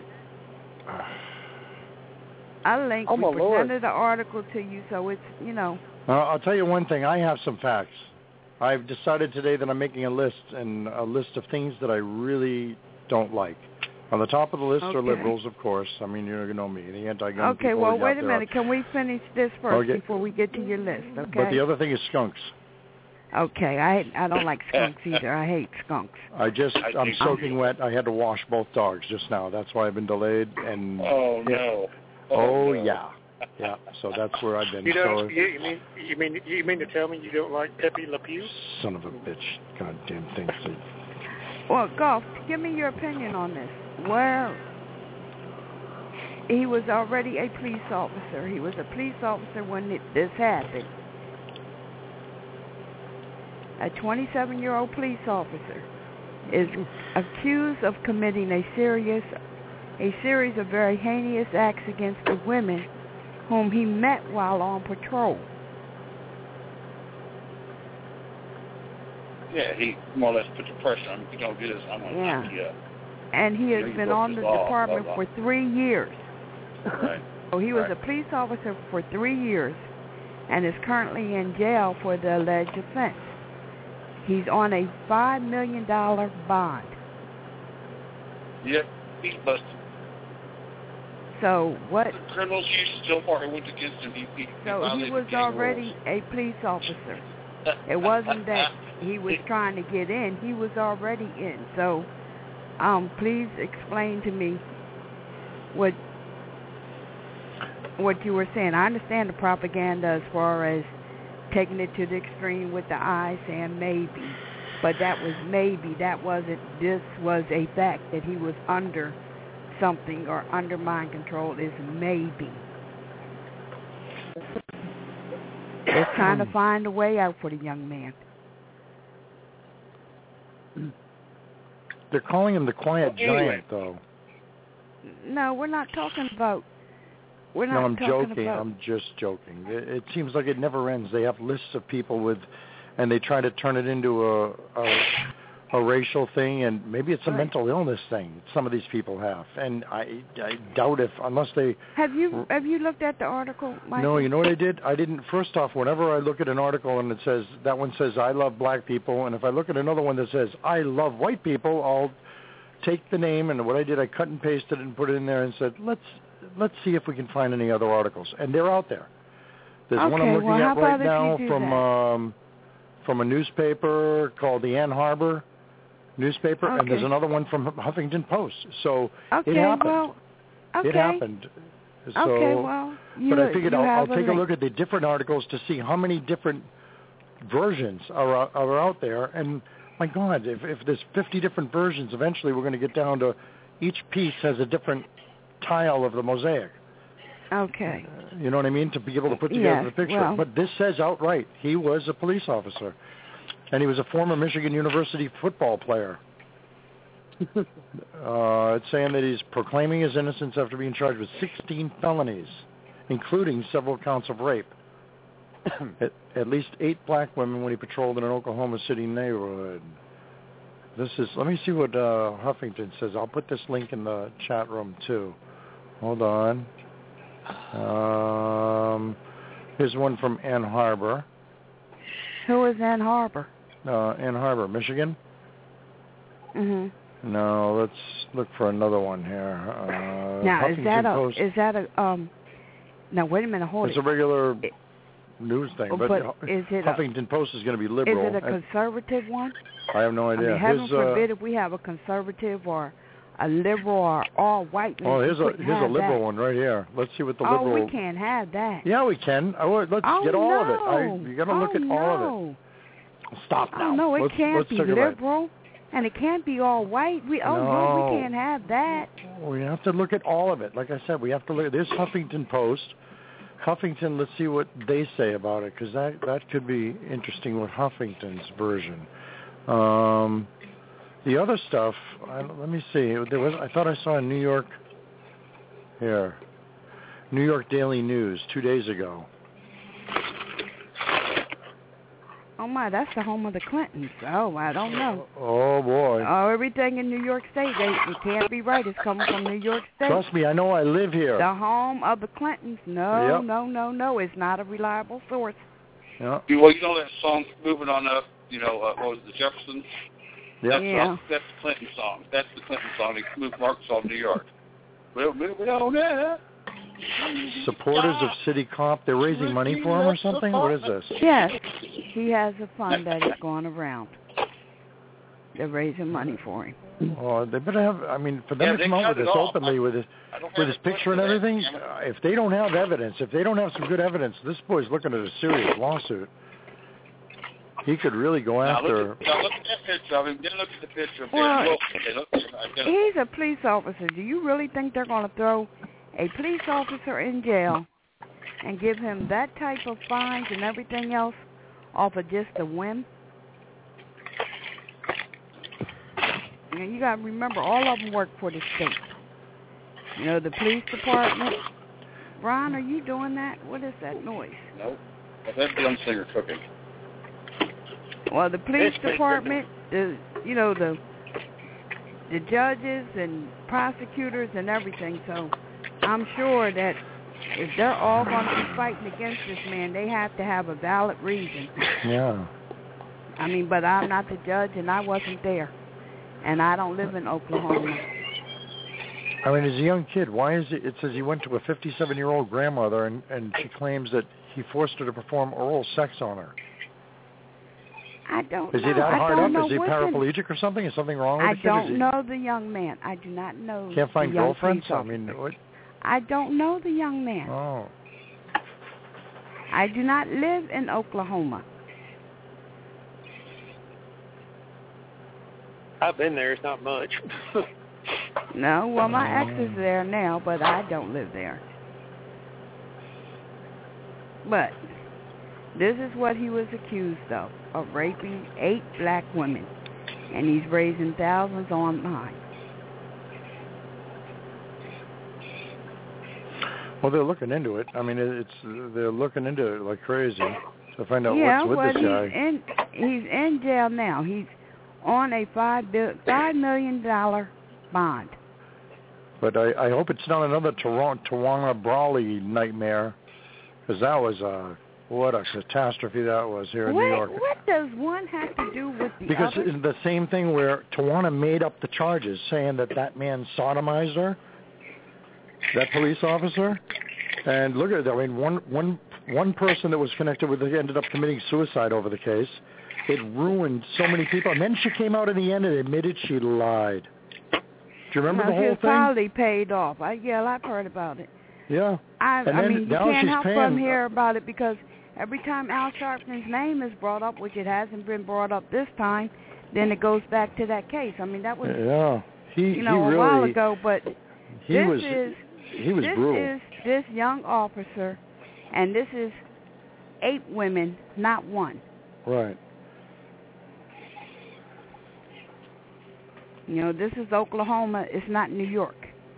a link. Oh, we my Lord. presented the article to you, so it's, you know. Uh, I'll tell you one thing. I have some facts. I've decided today that I'm making a list, and a list of things that I really don't like. On the top of the list Okay. are liberals, of course. I mean, you know me, the anti-gun Okay, people. well, out wait a there. minute. Can we finish this first Okay. before we get to your list, okay? But the other thing is skunks. Okay, I I don't like skunks either. I hate skunks. I just, I I'm think- soaking wet. I had to wash both dogs just now. That's why I've been delayed. And Oh, yeah. no. Oh, no. yeah. Yeah, so that's where I've been. You don't. So, You, you mean you mean you mean to tell me you don't like Pepe Le Pew? son of a bitch. Goddamn thing. Well, Golf, give me your opinion on this. Where he was already a police officer. He was a police officer when it, this happened. A twenty-seven-year-old police officer is accused of committing a serious, a series of very heinous acts against the women whom he met while on patrol. Yeah, he more or less put the pressure on him. If you don't do this, I'm going to Yeah. knock you up. And he You has know, you been broke on the the law, department blah, for blah. three years. Right. So he was Right. a police officer for three years and is currently in jail for the alleged offense. He's on a five million dollars bond. Yep, he's busted. So what? The criminals used still far went against him. He, he, he So he violated was gang already a police officer. It wasn't that he was trying to get in. He was already in. So um, please explain to me what what you were saying. I understand the propaganda as far as taking it to the extreme with the eyes, saying maybe. But that was maybe. That wasn't, this was a fact that he was under something or under mind control is maybe. They're trying to find a way out for the young man. They're calling him the quiet Well, anyway. giant, though. No, we're not talking about. We're not no, I'm talking joking. about. I'm just joking. It, it seems like it never ends. They have lists of people with, and they try to turn it into a a, a racial thing, and maybe it's a Right. mental illness thing. Some of these people have, and I I doubt if unless they. Have you have you looked at the article, Michael? No, you know what I did? I didn't. First off, whenever I look at an article and it says that one says I love black people, and if I look at another one that says I love white people, I'll take the name, and what I did, I cut and pasted it and put it in there and said let's let's see if we can find any other articles, and they're out there. There's okay, one I'm looking well, how at right about now if you do from that? um, from a newspaper called the Ann Arbor newspaper, Okay. and there's another one from Huffington Post. So Okay, it happened. well, okay. It happened. So, okay, well, you, but I figured you I'll, I'll have take a link. look at the different articles to see how many different versions are out- are out there. And my God, if if there's fifty different versions, eventually we're going to get down to each piece has a different tile of the mosaic. Okay. You know what I mean? To be able to put together Yes, the picture. well- But this says outright he was a police officer, and he was a former Michigan University football player. uh, it's saying that he's proclaiming his innocence after being charged with sixteen felonies, including several counts of rape. at, at least eight black women when he patrolled in an Oklahoma City neighborhood. This is. Let me see what uh, Huffington says. I'll put this link in the chat room too. Hold on. Um, here's one from Ann Arbor. Who is Ann Arbor? Uh, Ann Arbor, Michigan. Mhm. No, let's look for another one here. Uh, Now Huffington is that a Post. is that a um? Now wait a minute, hold It's it. a regular news thing, but, but Hu- is it a- Huffington Post is going to be liberal. Is it a and- conservative one? I have no I idea. mean, heaven His, uh, forbid if we have a conservative or a liberal or all white. oh, here's a couldn't here's a have liberal that. one right here. Let's see what the Oh, liberal. we can't have that. Yeah, we can. I would, let's Oh, get all no. of it. I, you got to look oh, at all of no. it. Stop now. Oh, no, it let's, can't let's be take a look. liberal, and it can't be all white. We oh no, No. we can't have that. We have to look at all of it. Like I said, we have to look at this Huffington Post. Huffington, let's see what they say about it, because that, that could be interesting with Huffington's version. Um, the other stuff, I, let me see. There was I thought I saw in New York, here, New York Daily News two days ago. Oh my, that's the home of the Clintons. Oh, I don't know. Oh, boy. Oh, everything in New York State, they, it can't be right. It's coming from New York State. Trust me, I know I live here. The home of the Clintons. No, Yep. no, no, no. It's not a reliable source. Yeah. Well, you know that song, Moving On Up, you know, uh, what was it, the Jeffersons? Yep. That's, Yeah. that's, that's the Clinton song. That's the Clinton song. They moved from Arkansas to New York. Well, moving on up. Supporters of City Cop, they're raising money for him or something? What is this? Yes, he has a fund that is going around. They're raising money for him. Oh, they better have. I mean, for them Yeah, to they come out cut with it this off. openly, with his I don't with have his a picture and question for that, everything, damn it. uh, if they don't have evidence, if they don't have some good evidence, this boy's looking at a serious lawsuit. He could really go Now after. look, at, now look at that picture of him. Then look at the picture of Well, Darren Wilson. Okay, look, I got- He's a police officer. Do you really think they're going to throw a police officer in jail and give him that type of fines and everything else off of just a whim? And you got to remember, all of them work for the state. You know, the police department. Ron, are you doing that? What is that noise? Nope. That's Glenn Singer cooking. Well, the police department, the you know the the judges and prosecutors and everything. So I'm sure that if they're all going to be fighting against this man, they have to have a valid reason. Yeah. I mean, but I'm not the judge, and I wasn't there, and I don't live in Oklahoma. I mean, as a young kid, why is it? It says he went to a fifty-seven-year-old grandmother, and and she claims that he forced her to perform oral sex on her. I don't Is know. he that I hard don't up? know Is he what's in- paraplegic or something? Is something wrong with I the kid? Is don't he, know the young man. I do not know. Can't find the young girlfriends? police I mean, officer. what? I don't know the young man. Oh. I do not live in Oklahoma. I've been there. It's not much. No, well, my ex is there now, but I don't live there. But this is what he was accused of, of raping eight black women, and he's raising thousands online. Well, they're looking into it. I mean, it's they're looking into it like crazy to find out yeah, what's with well, this guy. He's in, he's in jail now. He's on a five, bill, five million dollar bond. But I, I hope it's not another Tawana Brawley nightmare, because that was a, what a catastrophe that was here in what, New York. What does one have to do with the because other? Because it's the same thing where Tawana made up the charges, saying that that man sodomized her, that police officer. And look at it, I mean, one, one, one person that was connected with it ended up committing suicide over the case. It ruined so many people. And then she came out in the end and admitted she lied. Do you remember no, the whole she thing? probably paid off. I, yeah, I've heard about it. Yeah. I, and I then, mean, you now can't she's help paying. but hear about it because every time Al Sharpton's name is brought up, which it hasn't been brought up this time, then it goes back to that case. I mean, that was yeah. he, you know he really, a while ago, but he this was, is he was this brutal. is this young officer, and this is eight women, not one. Right. You know, this is Oklahoma. It's not New York.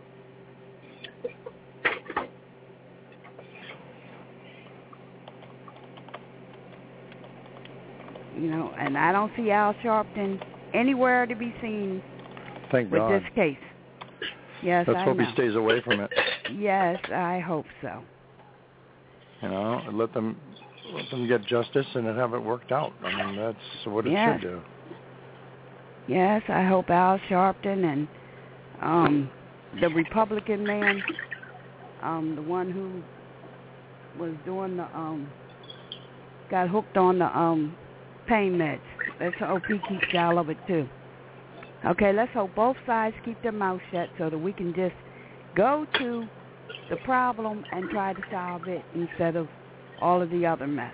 You know, and I don't see Al Sharpton anywhere to be seen Thank with God. this case. Yes, Let's I hope know. he stays away from it. Yes, I hope so. You know, let them let them get justice and have it worked out. I mean, that's what it yes. should do. Yes, I hope Al Sharpton and um, the Republican man, um, the one who was doing the, um, got hooked on the um, pain meds. Let's hope he keeps all of it too. Okay, let's hope both sides keep their mouth shut so that we can just go to the problem and try to solve it instead of all of the other mess.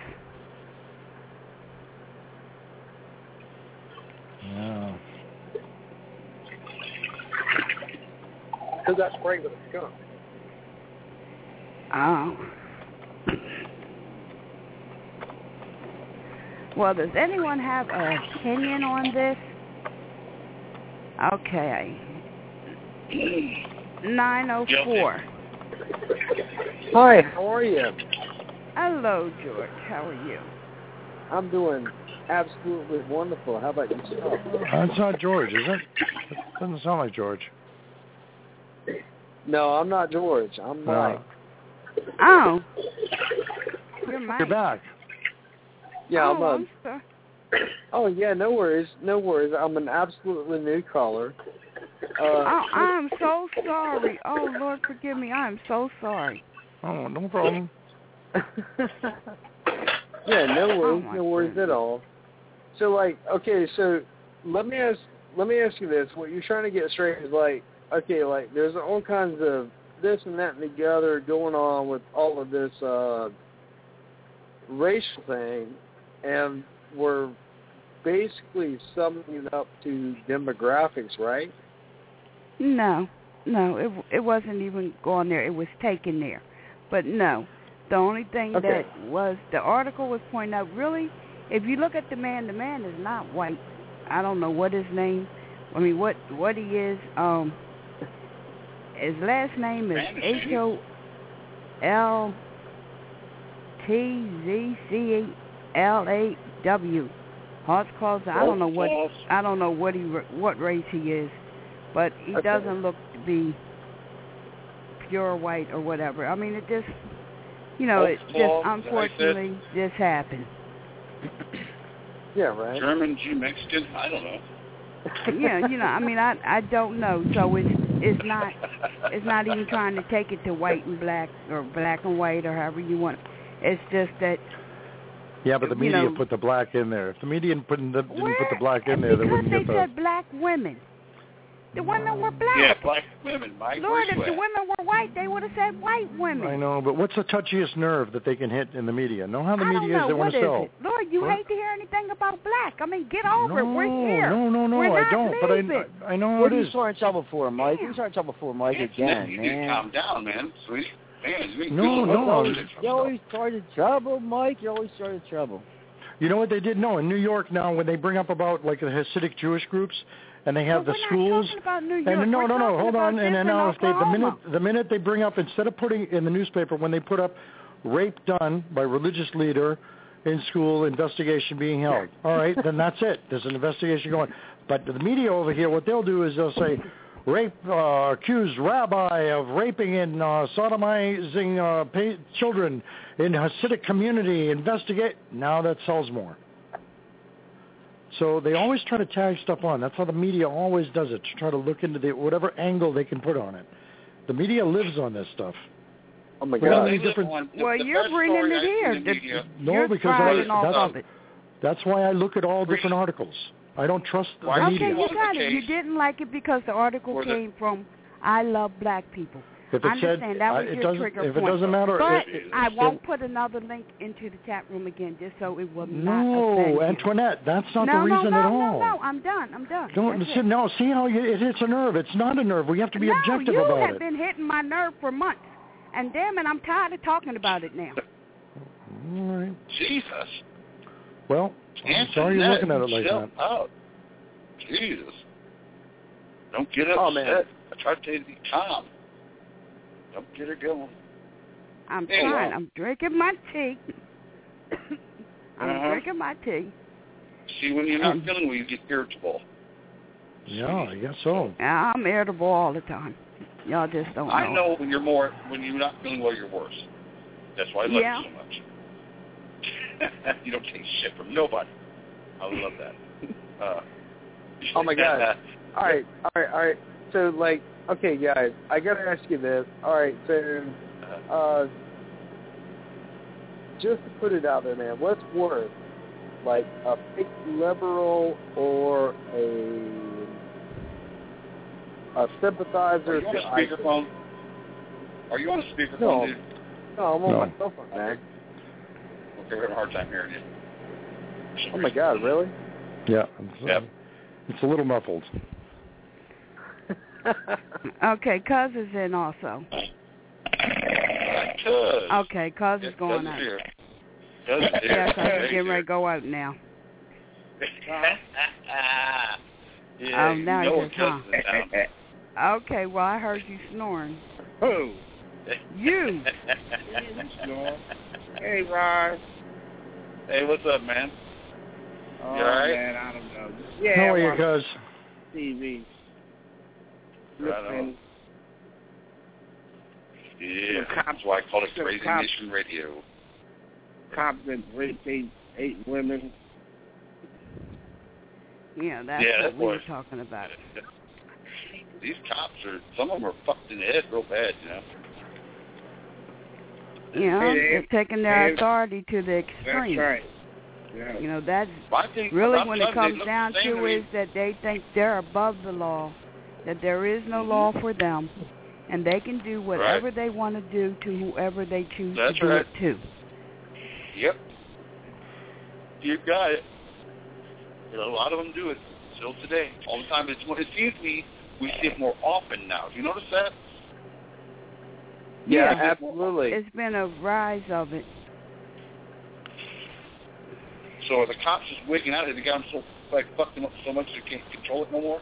Yeah. Who got sprayed with a skunk? Oh. Well, does anyone have an opinion on this? Okay. nine oh four. Hi, how are you? Hello, George. How are you? I'm doing absolutely wonderful. How about yourself? That's not George, is it? It doesn't sound like George. No, I'm not George. I'm Mike. Uh, oh. You're Mike. You're back. Yeah, oh, I'm a, I'm sorry. Oh, yeah, no worries. No worries. I'm an absolutely new caller. Uh, oh, I'm so sorry. Oh, Lord, forgive me. I'm so sorry. Oh, no problem. yeah, no worries. Oh, no worries goodness. at all. So, like, okay, so let me ask let me ask you this. What you're trying to get straight is, like, okay, like, there's all kinds of this and that and the other going on with all of this uh, racial thing, and we're basically summing it up to demographics, right? No, no, it it wasn't even going there. It was taken there. But no, the only thing Okay. that was, the article was pointing out, really, if you look at the man, the man is not white. I don't know what his name, I mean, what, what he is. Um, his last name is H O L T Z C L A W. Horticulture. I don't know what I don't know what he what race he is, but he Okay. doesn't look to be pure white or whatever. I mean, it just, you know, it just unfortunately just happened. Yeah, right. German, Jew, Mexican, I don't know. Yeah, you know, I mean, I I don't know. So it's it's not it's not even trying to take it to white and black or black and white or however you want. It's just that. Yeah, but the You media know- put the black in there. If the media didn't put the, didn't Where? put the black in there, they Because wouldn't they get the... said black women. The women were black. Yeah, black women, Mike. Lord, if you the at? women were white, they would have said white women. I know, but what's the touchiest nerve that they can hit in the media? Know how the I media don't know. is they what want to is sell. It? Lord, you What? hate to hear anything about black. I mean, get over no, it. We're here. No, no, no, We're I not don't. leaving. But I, I know how What it are is. you starting trouble for, Mike? You're starting trouble for, Mike, It's again, you need to man. calm down, man. Sweet. Man, you No, no, always, I'm- you always started trouble, Mike. You always started trouble. You know what they did? No, in New York now, when they bring up about like the Hasidic Jewish groups, and they have But the we're schools. Not talking about New York. And no, we're no, no, talking hold about on. And this then in now, if they, the minute Oklahoma. the minute they bring up, instead of putting in the newspaper, when they put up rape done by religious leader in school, investigation being held. All right, then that's it. There's an investigation going. But the media over here, what they'll do is they'll say, rape uh, accused rabbi of raping and uh, sodomizing uh, pa- children in Hasidic community. Investigate. Now that sells more. So they always try to tag stuff on. That's how the media always does it, to try to look into the whatever angle they can put on it. The media lives on this stuff. Oh my Well, God! many different- On, the, Well, the you're best bringing story it I've here. seen in the The- media- No, You're because I, sprouting off that's, of it. that's why I look at all different articles. I don't trust the Why- media. Okay, you got the it. You case didn't like it because the article where the- came from I love black people. If I it said, understand that I- was it your doesn't, trigger if point. it doesn't matter, But it, it, I it- won't put another link into the chat room again just so it will not No, offend you. Antoinette, that's not no, the reason no, no, at all. No, no, I'm done. I'm done. Don't That's see, it. no, see how you, it hits a nerve. It's not a nerve. We have to be no, objective you about have it. been hitting my nerve for months. And damn it, I'm tired of talking about it now. All right. Jesus. Well, I'm sorry you're looking at it like chill that. out. Jesus. Don't get upset. Oh, man. I tried to tell you to be calm. Don't get her going. I'm Hey, trying. well. I'm drinking my tea. I'm Uh-huh. drinking my tea. See, when you're not And- feeling well, you get irritable. Yeah, I guess so. Yeah, I'm irritable all the time. Y'all just don't know. I know when you're more, when you're not feeling well, you're worse. That's why I love Yeah. you so much. You don't take shit from nobody. I love that. Uh, Oh my God! All right, all right, all right. So like, okay, guys, I gotta ask you this. All right, so uh, just to put it out there, man, what's worse, like a fake liberal or a a sympathizer? Are you on to a ISIS? speakerphone? Are you on a speakerphone, No. dude? No, I'm on No. my cell phone, man. Okay, we're having a hard time hearing you. Oh my God, really? Yeah. It's, Yep. it's a little muffled. Okay, Cuz is in also. Cuz. Okay, Cuz Yeah, is going Cuz out. is here. Cuz is here. Yeah, Cuz Yeah, is getting he's ready to go out now. yeah, Oh, you now know he Cuz says, is in town. Okay, well, I heard you snoring. Who? You. Hey, Ron. Hey, what's up, man? Oh, You all right? man, I don't know. Yeah, How are I'm you, on guys? T V. Right on. Listening. Yeah, Some that's why I call it some Crazy cop- Nation Radio. Cops that raped eight, eight women. Yeah, that's Yeah, what that we were was- talking about. These cops are, some of them are fucked in the head real bad, you know. Yeah, Hey, they're Dave. taking their Dave. authority to the extreme. That's right. Yeah. You know, that's I think really I'm when it telling you, they comes look down the same to me. is that they think they're above the law, that there is no law for them, and they can do whatever Right. they want to do to whoever they choose That's to do right. it to. Yep. You got it. You know, a lot of them do it still today, all the time. It's, it seems to me we see it more often now. Do you notice that? Yeah, Yeah, absolutely. It's been a rise of it. So are the cops just waking out? Have they got them so, like, fucked them up so much they can't control it no more?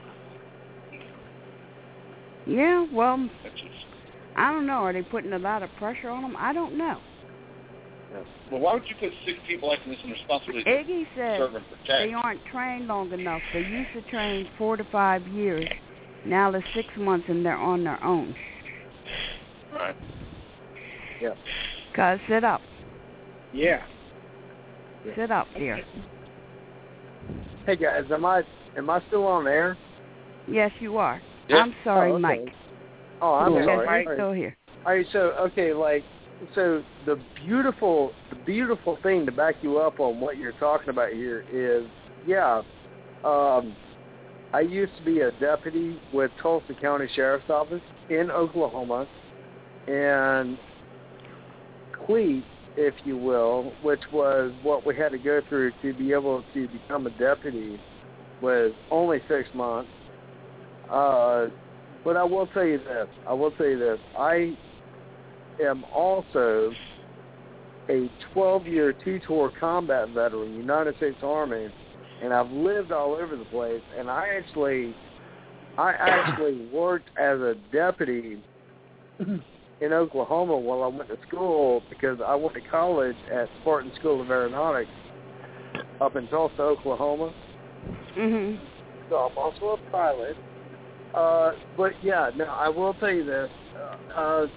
Yeah, well, That's just, I don't know. Are they putting a lot of pressure on them? I don't know. well, why would you put six people like this in responsibility to Iggy said serve and protect? they aren't trained long enough. They used to train four to five years. Now it's six months and they're on their own. Right. Yeah. Cuz, sit up. Yeah. Sit up, dear. Hey guys, am I am I still on air? Yes, you are. Yeah. I'm sorry, Oh, okay. Mike. Oh, I'm Cool. sorry. Yes, All you're right. still here. All right, so okay, like, so the beautiful, the beautiful thing to back you up on what you're talking about here is, yeah, um, I used to be a deputy with Tulsa County Sheriff's Office in Oklahoma, and CLEAT, if you will, which was what we had to go through to be able to become a deputy, was only six months. Uh, but I will tell you this. I will tell you this. I am also a twelve-year two-tour combat veteran, United States Army, and I've lived all over the place. And I actually, I actually worked as a deputy in Oklahoma while I went to school, because I went to college at Spartan School of Aeronautics up in Tulsa, Oklahoma. Mhm. So I'm also a pilot. Uh, but yeah, no, I will tell you this. Uh,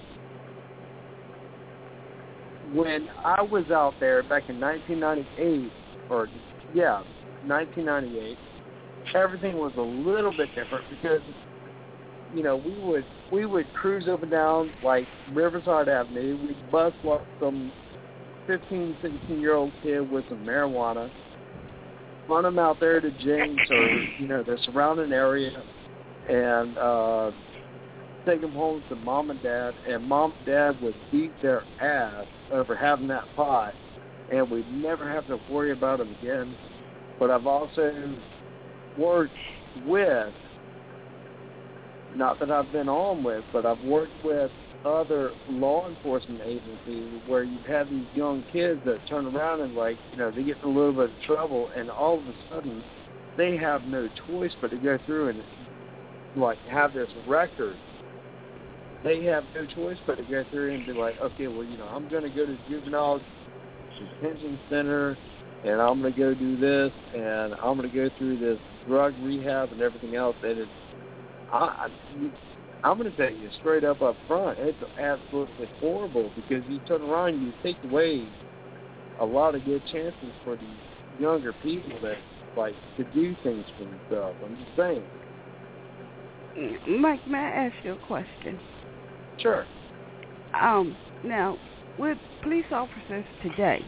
when I was out there back in nineteen ninety-eight, or yeah, nineteen ninety-eight, everything was a little bit different because, you know, we would we would cruise up and down like Riverside Avenue. We'd bust like some fifteen, sixteen-year-old kid with some marijuana, run them out there to James or, you know, the surrounding area, and uh, take them home to mom and dad, and mom and dad would beat their ass over having that pot, and we'd never have to worry about them again. But I've also worked with, not that I've been on with, but I've worked with other law enforcement agencies where you've had these young kids that turn around and, like, you know, they get in a little bit of trouble, and all of a sudden they have no choice but to go through and, like, have this record. They have no choice but to go through and be like, okay, well, you know, I'm going to go to juvenile detention center, and I'm going to go do this, and I'm going to go through this drug rehab and everything else. And it's, I, I'm going to tell you straight up up front, it's absolutely horrible, because you turn around and you take away a lot of good chances for these younger people that, like, to do things for themselves. I'm just saying. Mike, may I ask you a question? Sure. Um, now, with police officers today,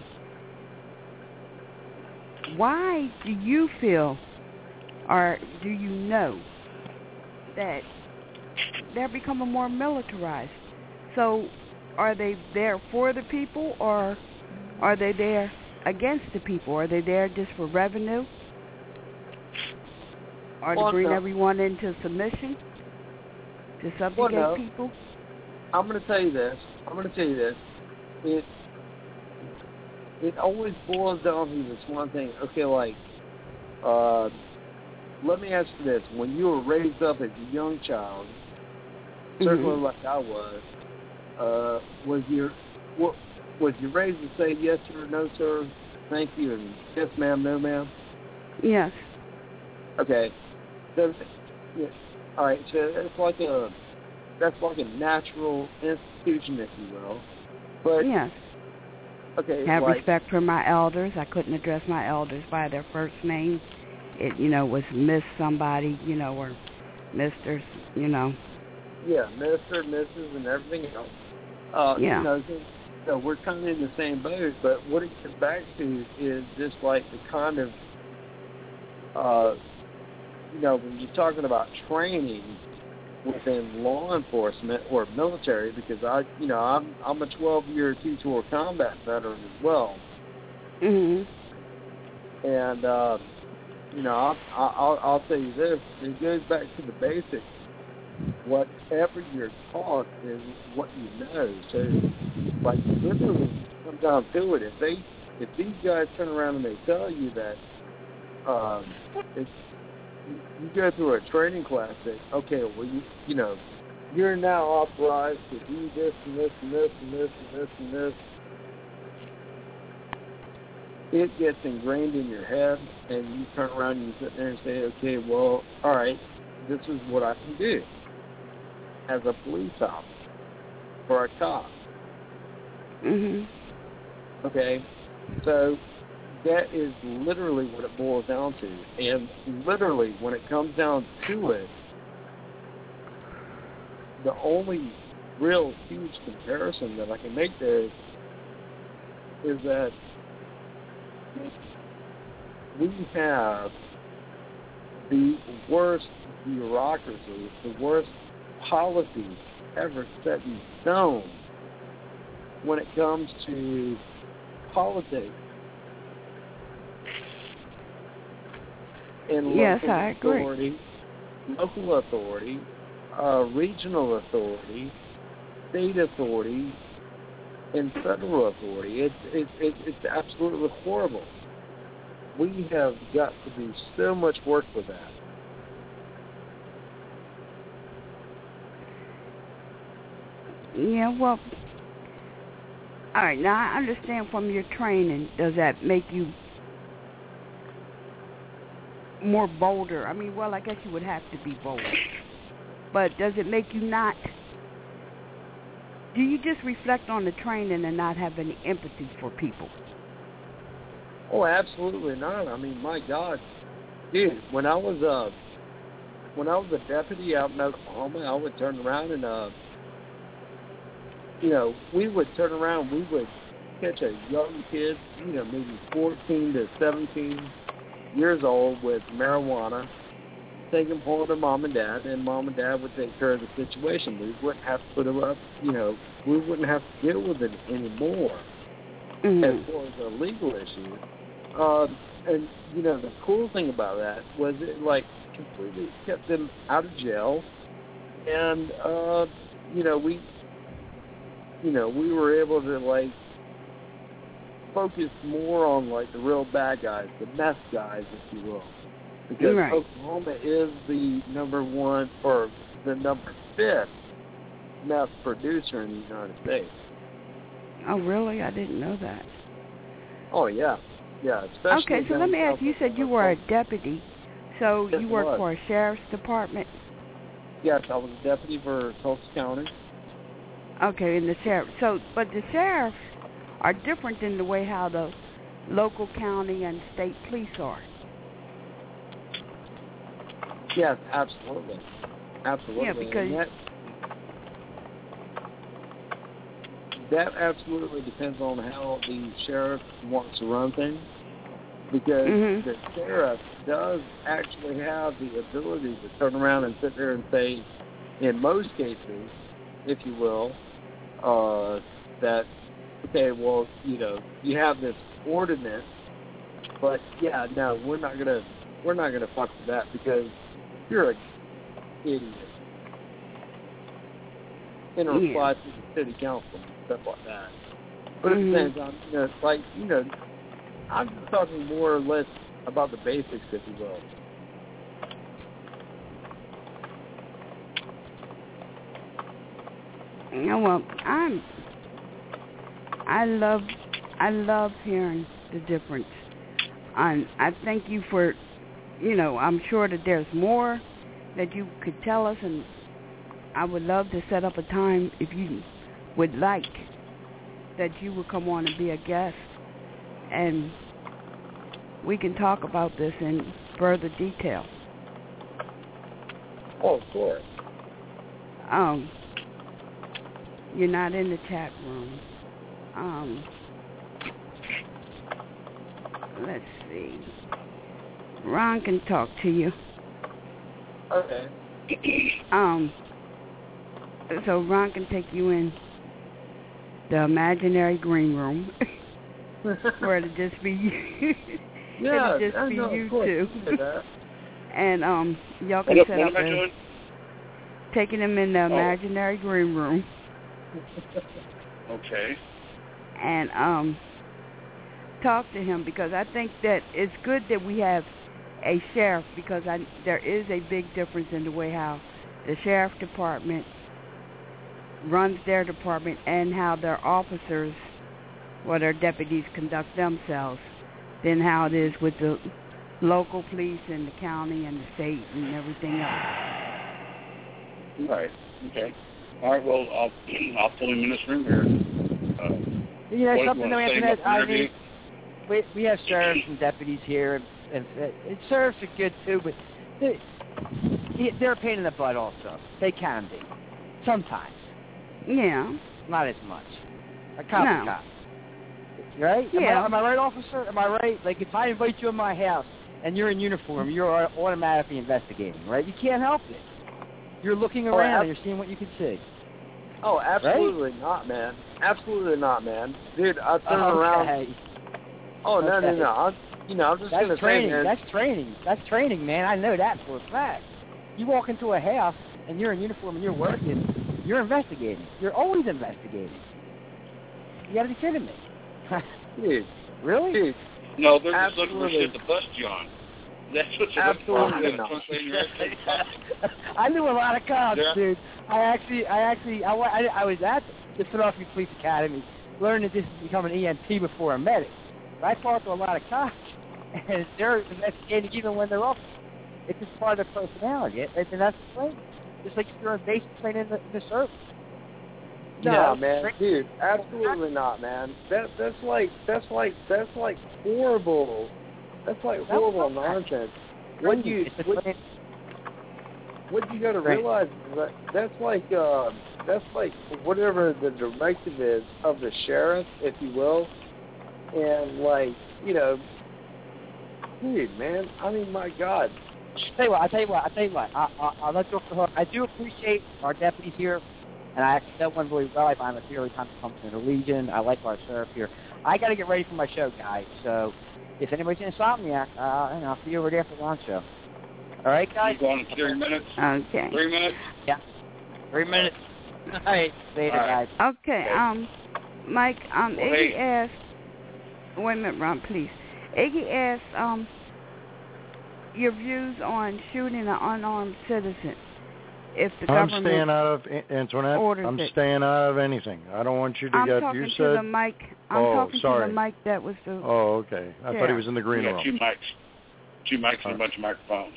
why do you feel, or do you know, that they're becoming more militarized? So are they there for the people, or are they there against the people? Are they there just for revenue? Or to well, bring no. everyone into submission? To subjugate well, no. people? I'm going to tell you this. I'm going to tell you this. It it always boils down to this one thing. Okay, like, uh, let me ask you this. When you were raised up as a young child, certainly mm-hmm. like I was, uh, was your what, was you raised to say yes sir, no sir, thank you, and yes ma'am, no ma'am? Yes. Okay. So, yeah. All right. So it's like a that's like a natural institution, if you will. But yes. Okay. Have like, respect for my elders. I couldn't address my elders by their first name. It, you know, was Miss somebody, you know, or Mister, you know. Yeah, Mister, Missus, and everything else. Uh, yeah. You know, so, so we're kind of in the same boat, but what it gets back to is just like the kind of, uh, you know, when you're talking about training within law enforcement or military, because I, you know, I'm I'm a twelve-year two-tour combat veteran as well. Mhm. And uh, you know, I'll, I'll I'll tell you this: it goes back to the basics. Whatever you're taught is what you know. So, like, literally, come down to it. If they, if these guys turn around and they tell you that, um, it's you go through a training class that, okay, well, you, you know, you're now authorized to do this and this and this and this and this and this. It gets ingrained in your head, and you turn around and you sit there and say, okay, well, all right, this is what I can do as a police officer or a cop. Mhm. Okay, so that is literally what it boils down to. And literally, when it comes down to it, the only real huge comparison that I can make there is, is that we have the worst bureaucracy, the worst policies ever set in stone when it comes to politics. And yes, local I agree. authority, local authority, uh, regional authority, state authority, and federal authority. It's it, it, it's absolutely horrible. We have got to do so much work with that. Yeah, well, all right, now I understand from your training, does that make you more bolder? I mean, well, I guess you would have to be bolder. But does it make you not, do you just reflect on the training and not have any empathy for people? Oh, absolutely not. I mean, my God. Dude, when I was uh, when I was a deputy out in Oklahoma, I would turn around and, uh, you know, we would turn around, we would catch a young kid, you know, maybe fourteen to seventeen years old with marijuana, take him home to mom and dad, and mom and dad would take care of the situation. We wouldn't have to put him up, you know, we wouldn't have to deal with it anymore mm-hmm. as far as a legal issue. Um, and, you know, the cool thing about that was it, like, completely kept them out of jail. And, uh, you know, we, you know, we were able to, like, focus more on, like, the real bad guys, the meth guys, if you will. Because right. Oklahoma is the number one, or the number fifth meth producer in the United States. Oh, really? I didn't know that. Oh, yeah. Yeah, especially okay, so let me ask you, you said you were a deputy, so yes, you work for a sheriff's department? Yes, I was a deputy for Tulsa County. Okay, in the sheriff. So, but the sheriffs are different in the way how the local county and state police are. Yes, absolutely. Absolutely. Yeah, because that, that absolutely depends on how the sheriff wants to run things. Because mm-hmm. the sheriff does actually have the ability to turn around and sit there and say, in most cases, if you will, uh, that, okay, well, you know, you have this ordinance, but yeah, no, we're not gonna, we're not gonna fuck with that because you're an idiot. In a reply yeah. to the city council and stuff like that. But mm-hmm. it depends on, you know, like, you know, I'm just talking more or less about the basics, if you will. Yeah, well, I'm. I love, I love hearing the difference. And I thank you for, you know, I'm sure that there's more that you could tell us, and I would love to set up a time if you would like that you would come on and be a guest, and we can talk about this in further detail. Oh, of course. Um, you're not in the chat room. Um, let's see. Ron can talk to you. Okay. Um, so Ron can take you in the imaginary green room, where it'll just be you. Yeah, it'll just I be know, you of course, two. you that. And um, y'all can What, set what up am I a, doing? taking him in the Oh. imaginary green room. Okay. And um, talk to him, because I think that it's good that we have a sheriff, because I, there is a big difference in the way how the sheriff department runs their department and how their officers or their deputies conduct themselves than how it is with the local police and the county and the state and everything else. Right. Okay. All right. Well, I'll I'll pull him in this room here. Uh, You know, what, something you that want we to have say to I about the mean, interview? we, we have sheriffs and deputies here, and, and, and sheriffs are good too, but they, they're a pain in the butt also. They can be. Sometimes. Yeah. Not as much. A cop No. a cop. Right? Yeah. Am I, am I right, officer? Am I right? Like, if I invite you in my house and you're in uniform, you're automatically investigating, right? You can't help it. You're looking around, oh, ab- and you're seeing what you can see. Oh, absolutely right? not, man. Absolutely not, man. Dude, I turn okay. around. Oh, no, okay. no, no. I'm, you know, I'm just That's going to training. say, man. That's training. That's training, man. I know that for a fact. You walk into a house, and you're in uniform, and you're working, you're investigating. You're always investigating. You got to be kidding me. Dude. Really? Dude. No, they're just Absolutely. looking for shit to bust you on. That's what you're Absolutely looking for. I knew a lot of cops, yeah. dude. I actually, I actually, I, I, I was at the Philadelphia Police Academy, learning to just become an E M T before a medic. But I talked to a lot of cops, and they're investigating even when they're off. It's just part of their personality, and that's the thing. Just like if you're in basic training in the, in the service. No, know, man, dude, absolutely not, man. That that's like that's like that's like horrible. That's like horrible nonsense. What you what, what you got to realize is that that's like uh, that's like whatever the directive is of the sheriff, if you will, and like you know, dude, man. I mean, my God. I tell you what. I tell you what. I tell you what. I, I, I'll let you off the hook. I do appreciate our deputies here. And I actually know one really well. I find a fairly time to come to the Legion. I like our sheriff here. I got to get ready for my show, guys. So if anybody's in Insomniac, uh, I'll see you over there for the lunch show. All right, guys? You going in three minutes? Okay. Three minutes? Yeah. Three minutes. All right. Later, All right. guys. Okay. Um, Mike, um, well, Iggy hey. asked, wait a minute, Ron, please. Iggy asked um, your views on shooting an unarmed citizen. If the I'm government staying out of Antoinette. I'm it. staying out of anything. I don't want you to I'm get. talking You to said. the mic. I'm oh, talking sorry. to the mic that was the. Oh, okay. I yeah. thought he was in the green we room. got two mics, two mics and a bunch of microphones.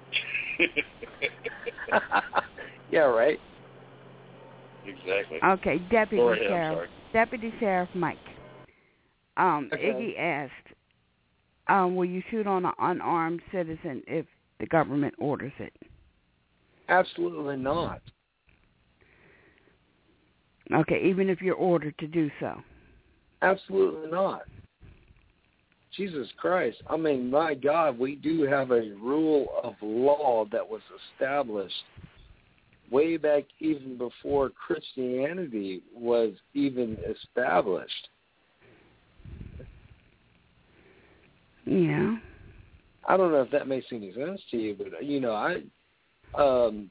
Yeah, right. Exactly. Okay, Deputy Go ahead, Sheriff. Deputy Sheriff Mike. Um, okay. Iggy asked, um, "Will you shoot on an unarmed citizen if the government orders it?" Absolutely not. Okay, even if you're ordered to do so. Absolutely not. Jesus Christ. I mean, my God, we do have a rule of law that was established way back even before Christianity was even established. Yeah. I don't know if that makes any sense to you, but, you know, I... Um,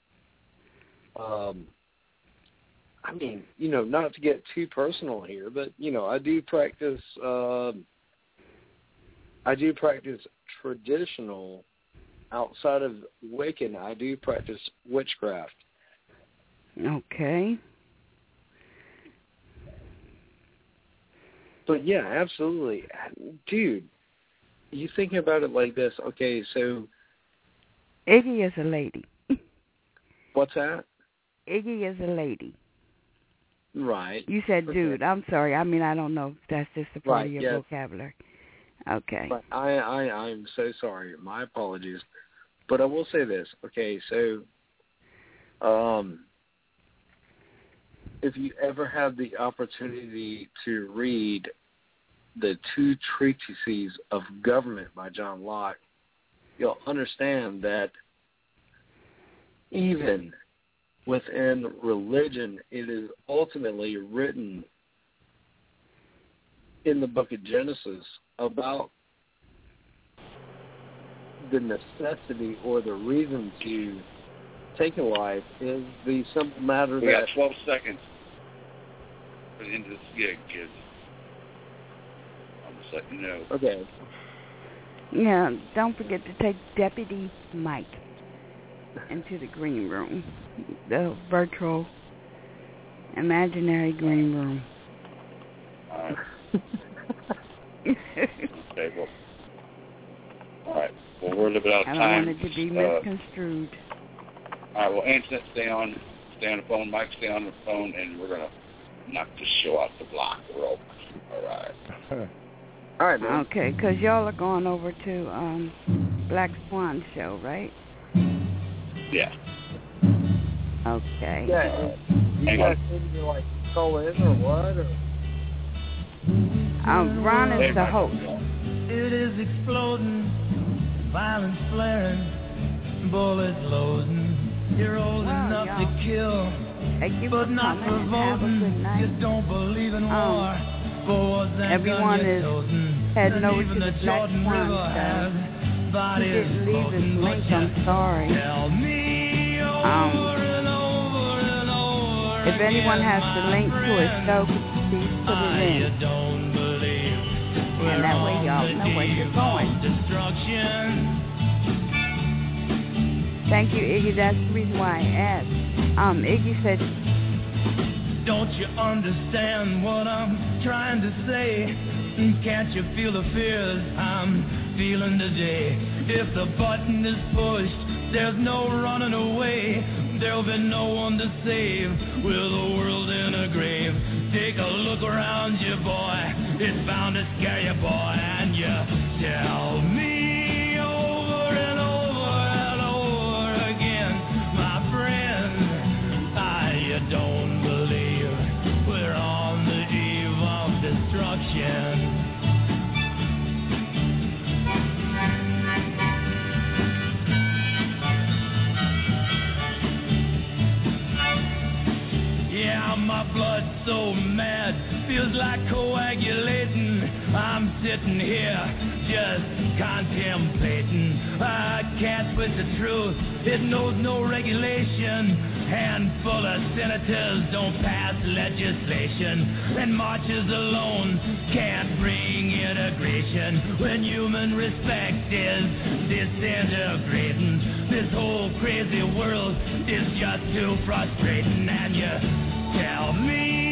um, I mean, you know, not to get too personal here, but, you know, I do practice, um, I do practice traditional, outside of Wiccan, I do practice witchcraft. Okay. But, yeah, absolutely. Dude, you thinking about it like this, okay, so... Iggy is a lady. What's that? Iggy is a lady. Right. You said dude. I'm sorry. I mean, I don't know if that's just a part right, of your yes. vocabulary. Okay. But I, I, I'm so sorry. My apologies. But I will say this. Okay, so um, if you ever have the opportunity to read the two treatises of government by John Locke, you'll understand that even within religion, it is ultimately written in the book of Genesis about the necessity or the reason to take a life is the simple matter we that... We got twelve seconds for the end of this gig, kids. I'm just letting you know. Okay. Yeah, don't forget to take Deputy Mike into the green room, the virtual, imaginary green room. All right. Okay, well, all right. Well, we're a little bit out of I time. don't want it to be misconstrued. Uh, all right, well, Antoinette, stay on, stay on the phone. Mike, stay on the phone, and we're going to knock this show out the block. We're over. All right. All right, man. Okay, because y'all are going over to um, Black Swan show, right? Yeah. Okay. Yeah. You Hang guys on. need to, like, call in or what? Or? Um, Ron is the host. It is exploding. violence flaring, bullets loading. You're old well, enough y'all. to kill, but not provoking. You don't believe in war. Um, everyone is heading over to the Black Swan Show. He didn't leave his link, I'm sorry. Um, if anyone has the link to his show, please put it in. And that way y'all know where you're going. Thank you, Iggy. That's the reason why I asked. Um, Iggy said, don't you understand what I'm trying to say? Can't you feel the fears I'm feeling today? If the button is pushed, there's no running away. There'll be no one to save with the world in a grave. Take a look around you, boy. It's bound to scare you, boy. And you tell me over and over and over again, my friend, I don't believe we're on the eve of destruction. Yeah, my blood's so mad, feels like coagulating. I'm sitting here just contemplating. I can't split the truth, it knows no regulation. Handful of senators don't pass legislation, and marches alone can't bring integration. When human respect is disintegrating, this whole crazy world is just too frustrating. And you tell me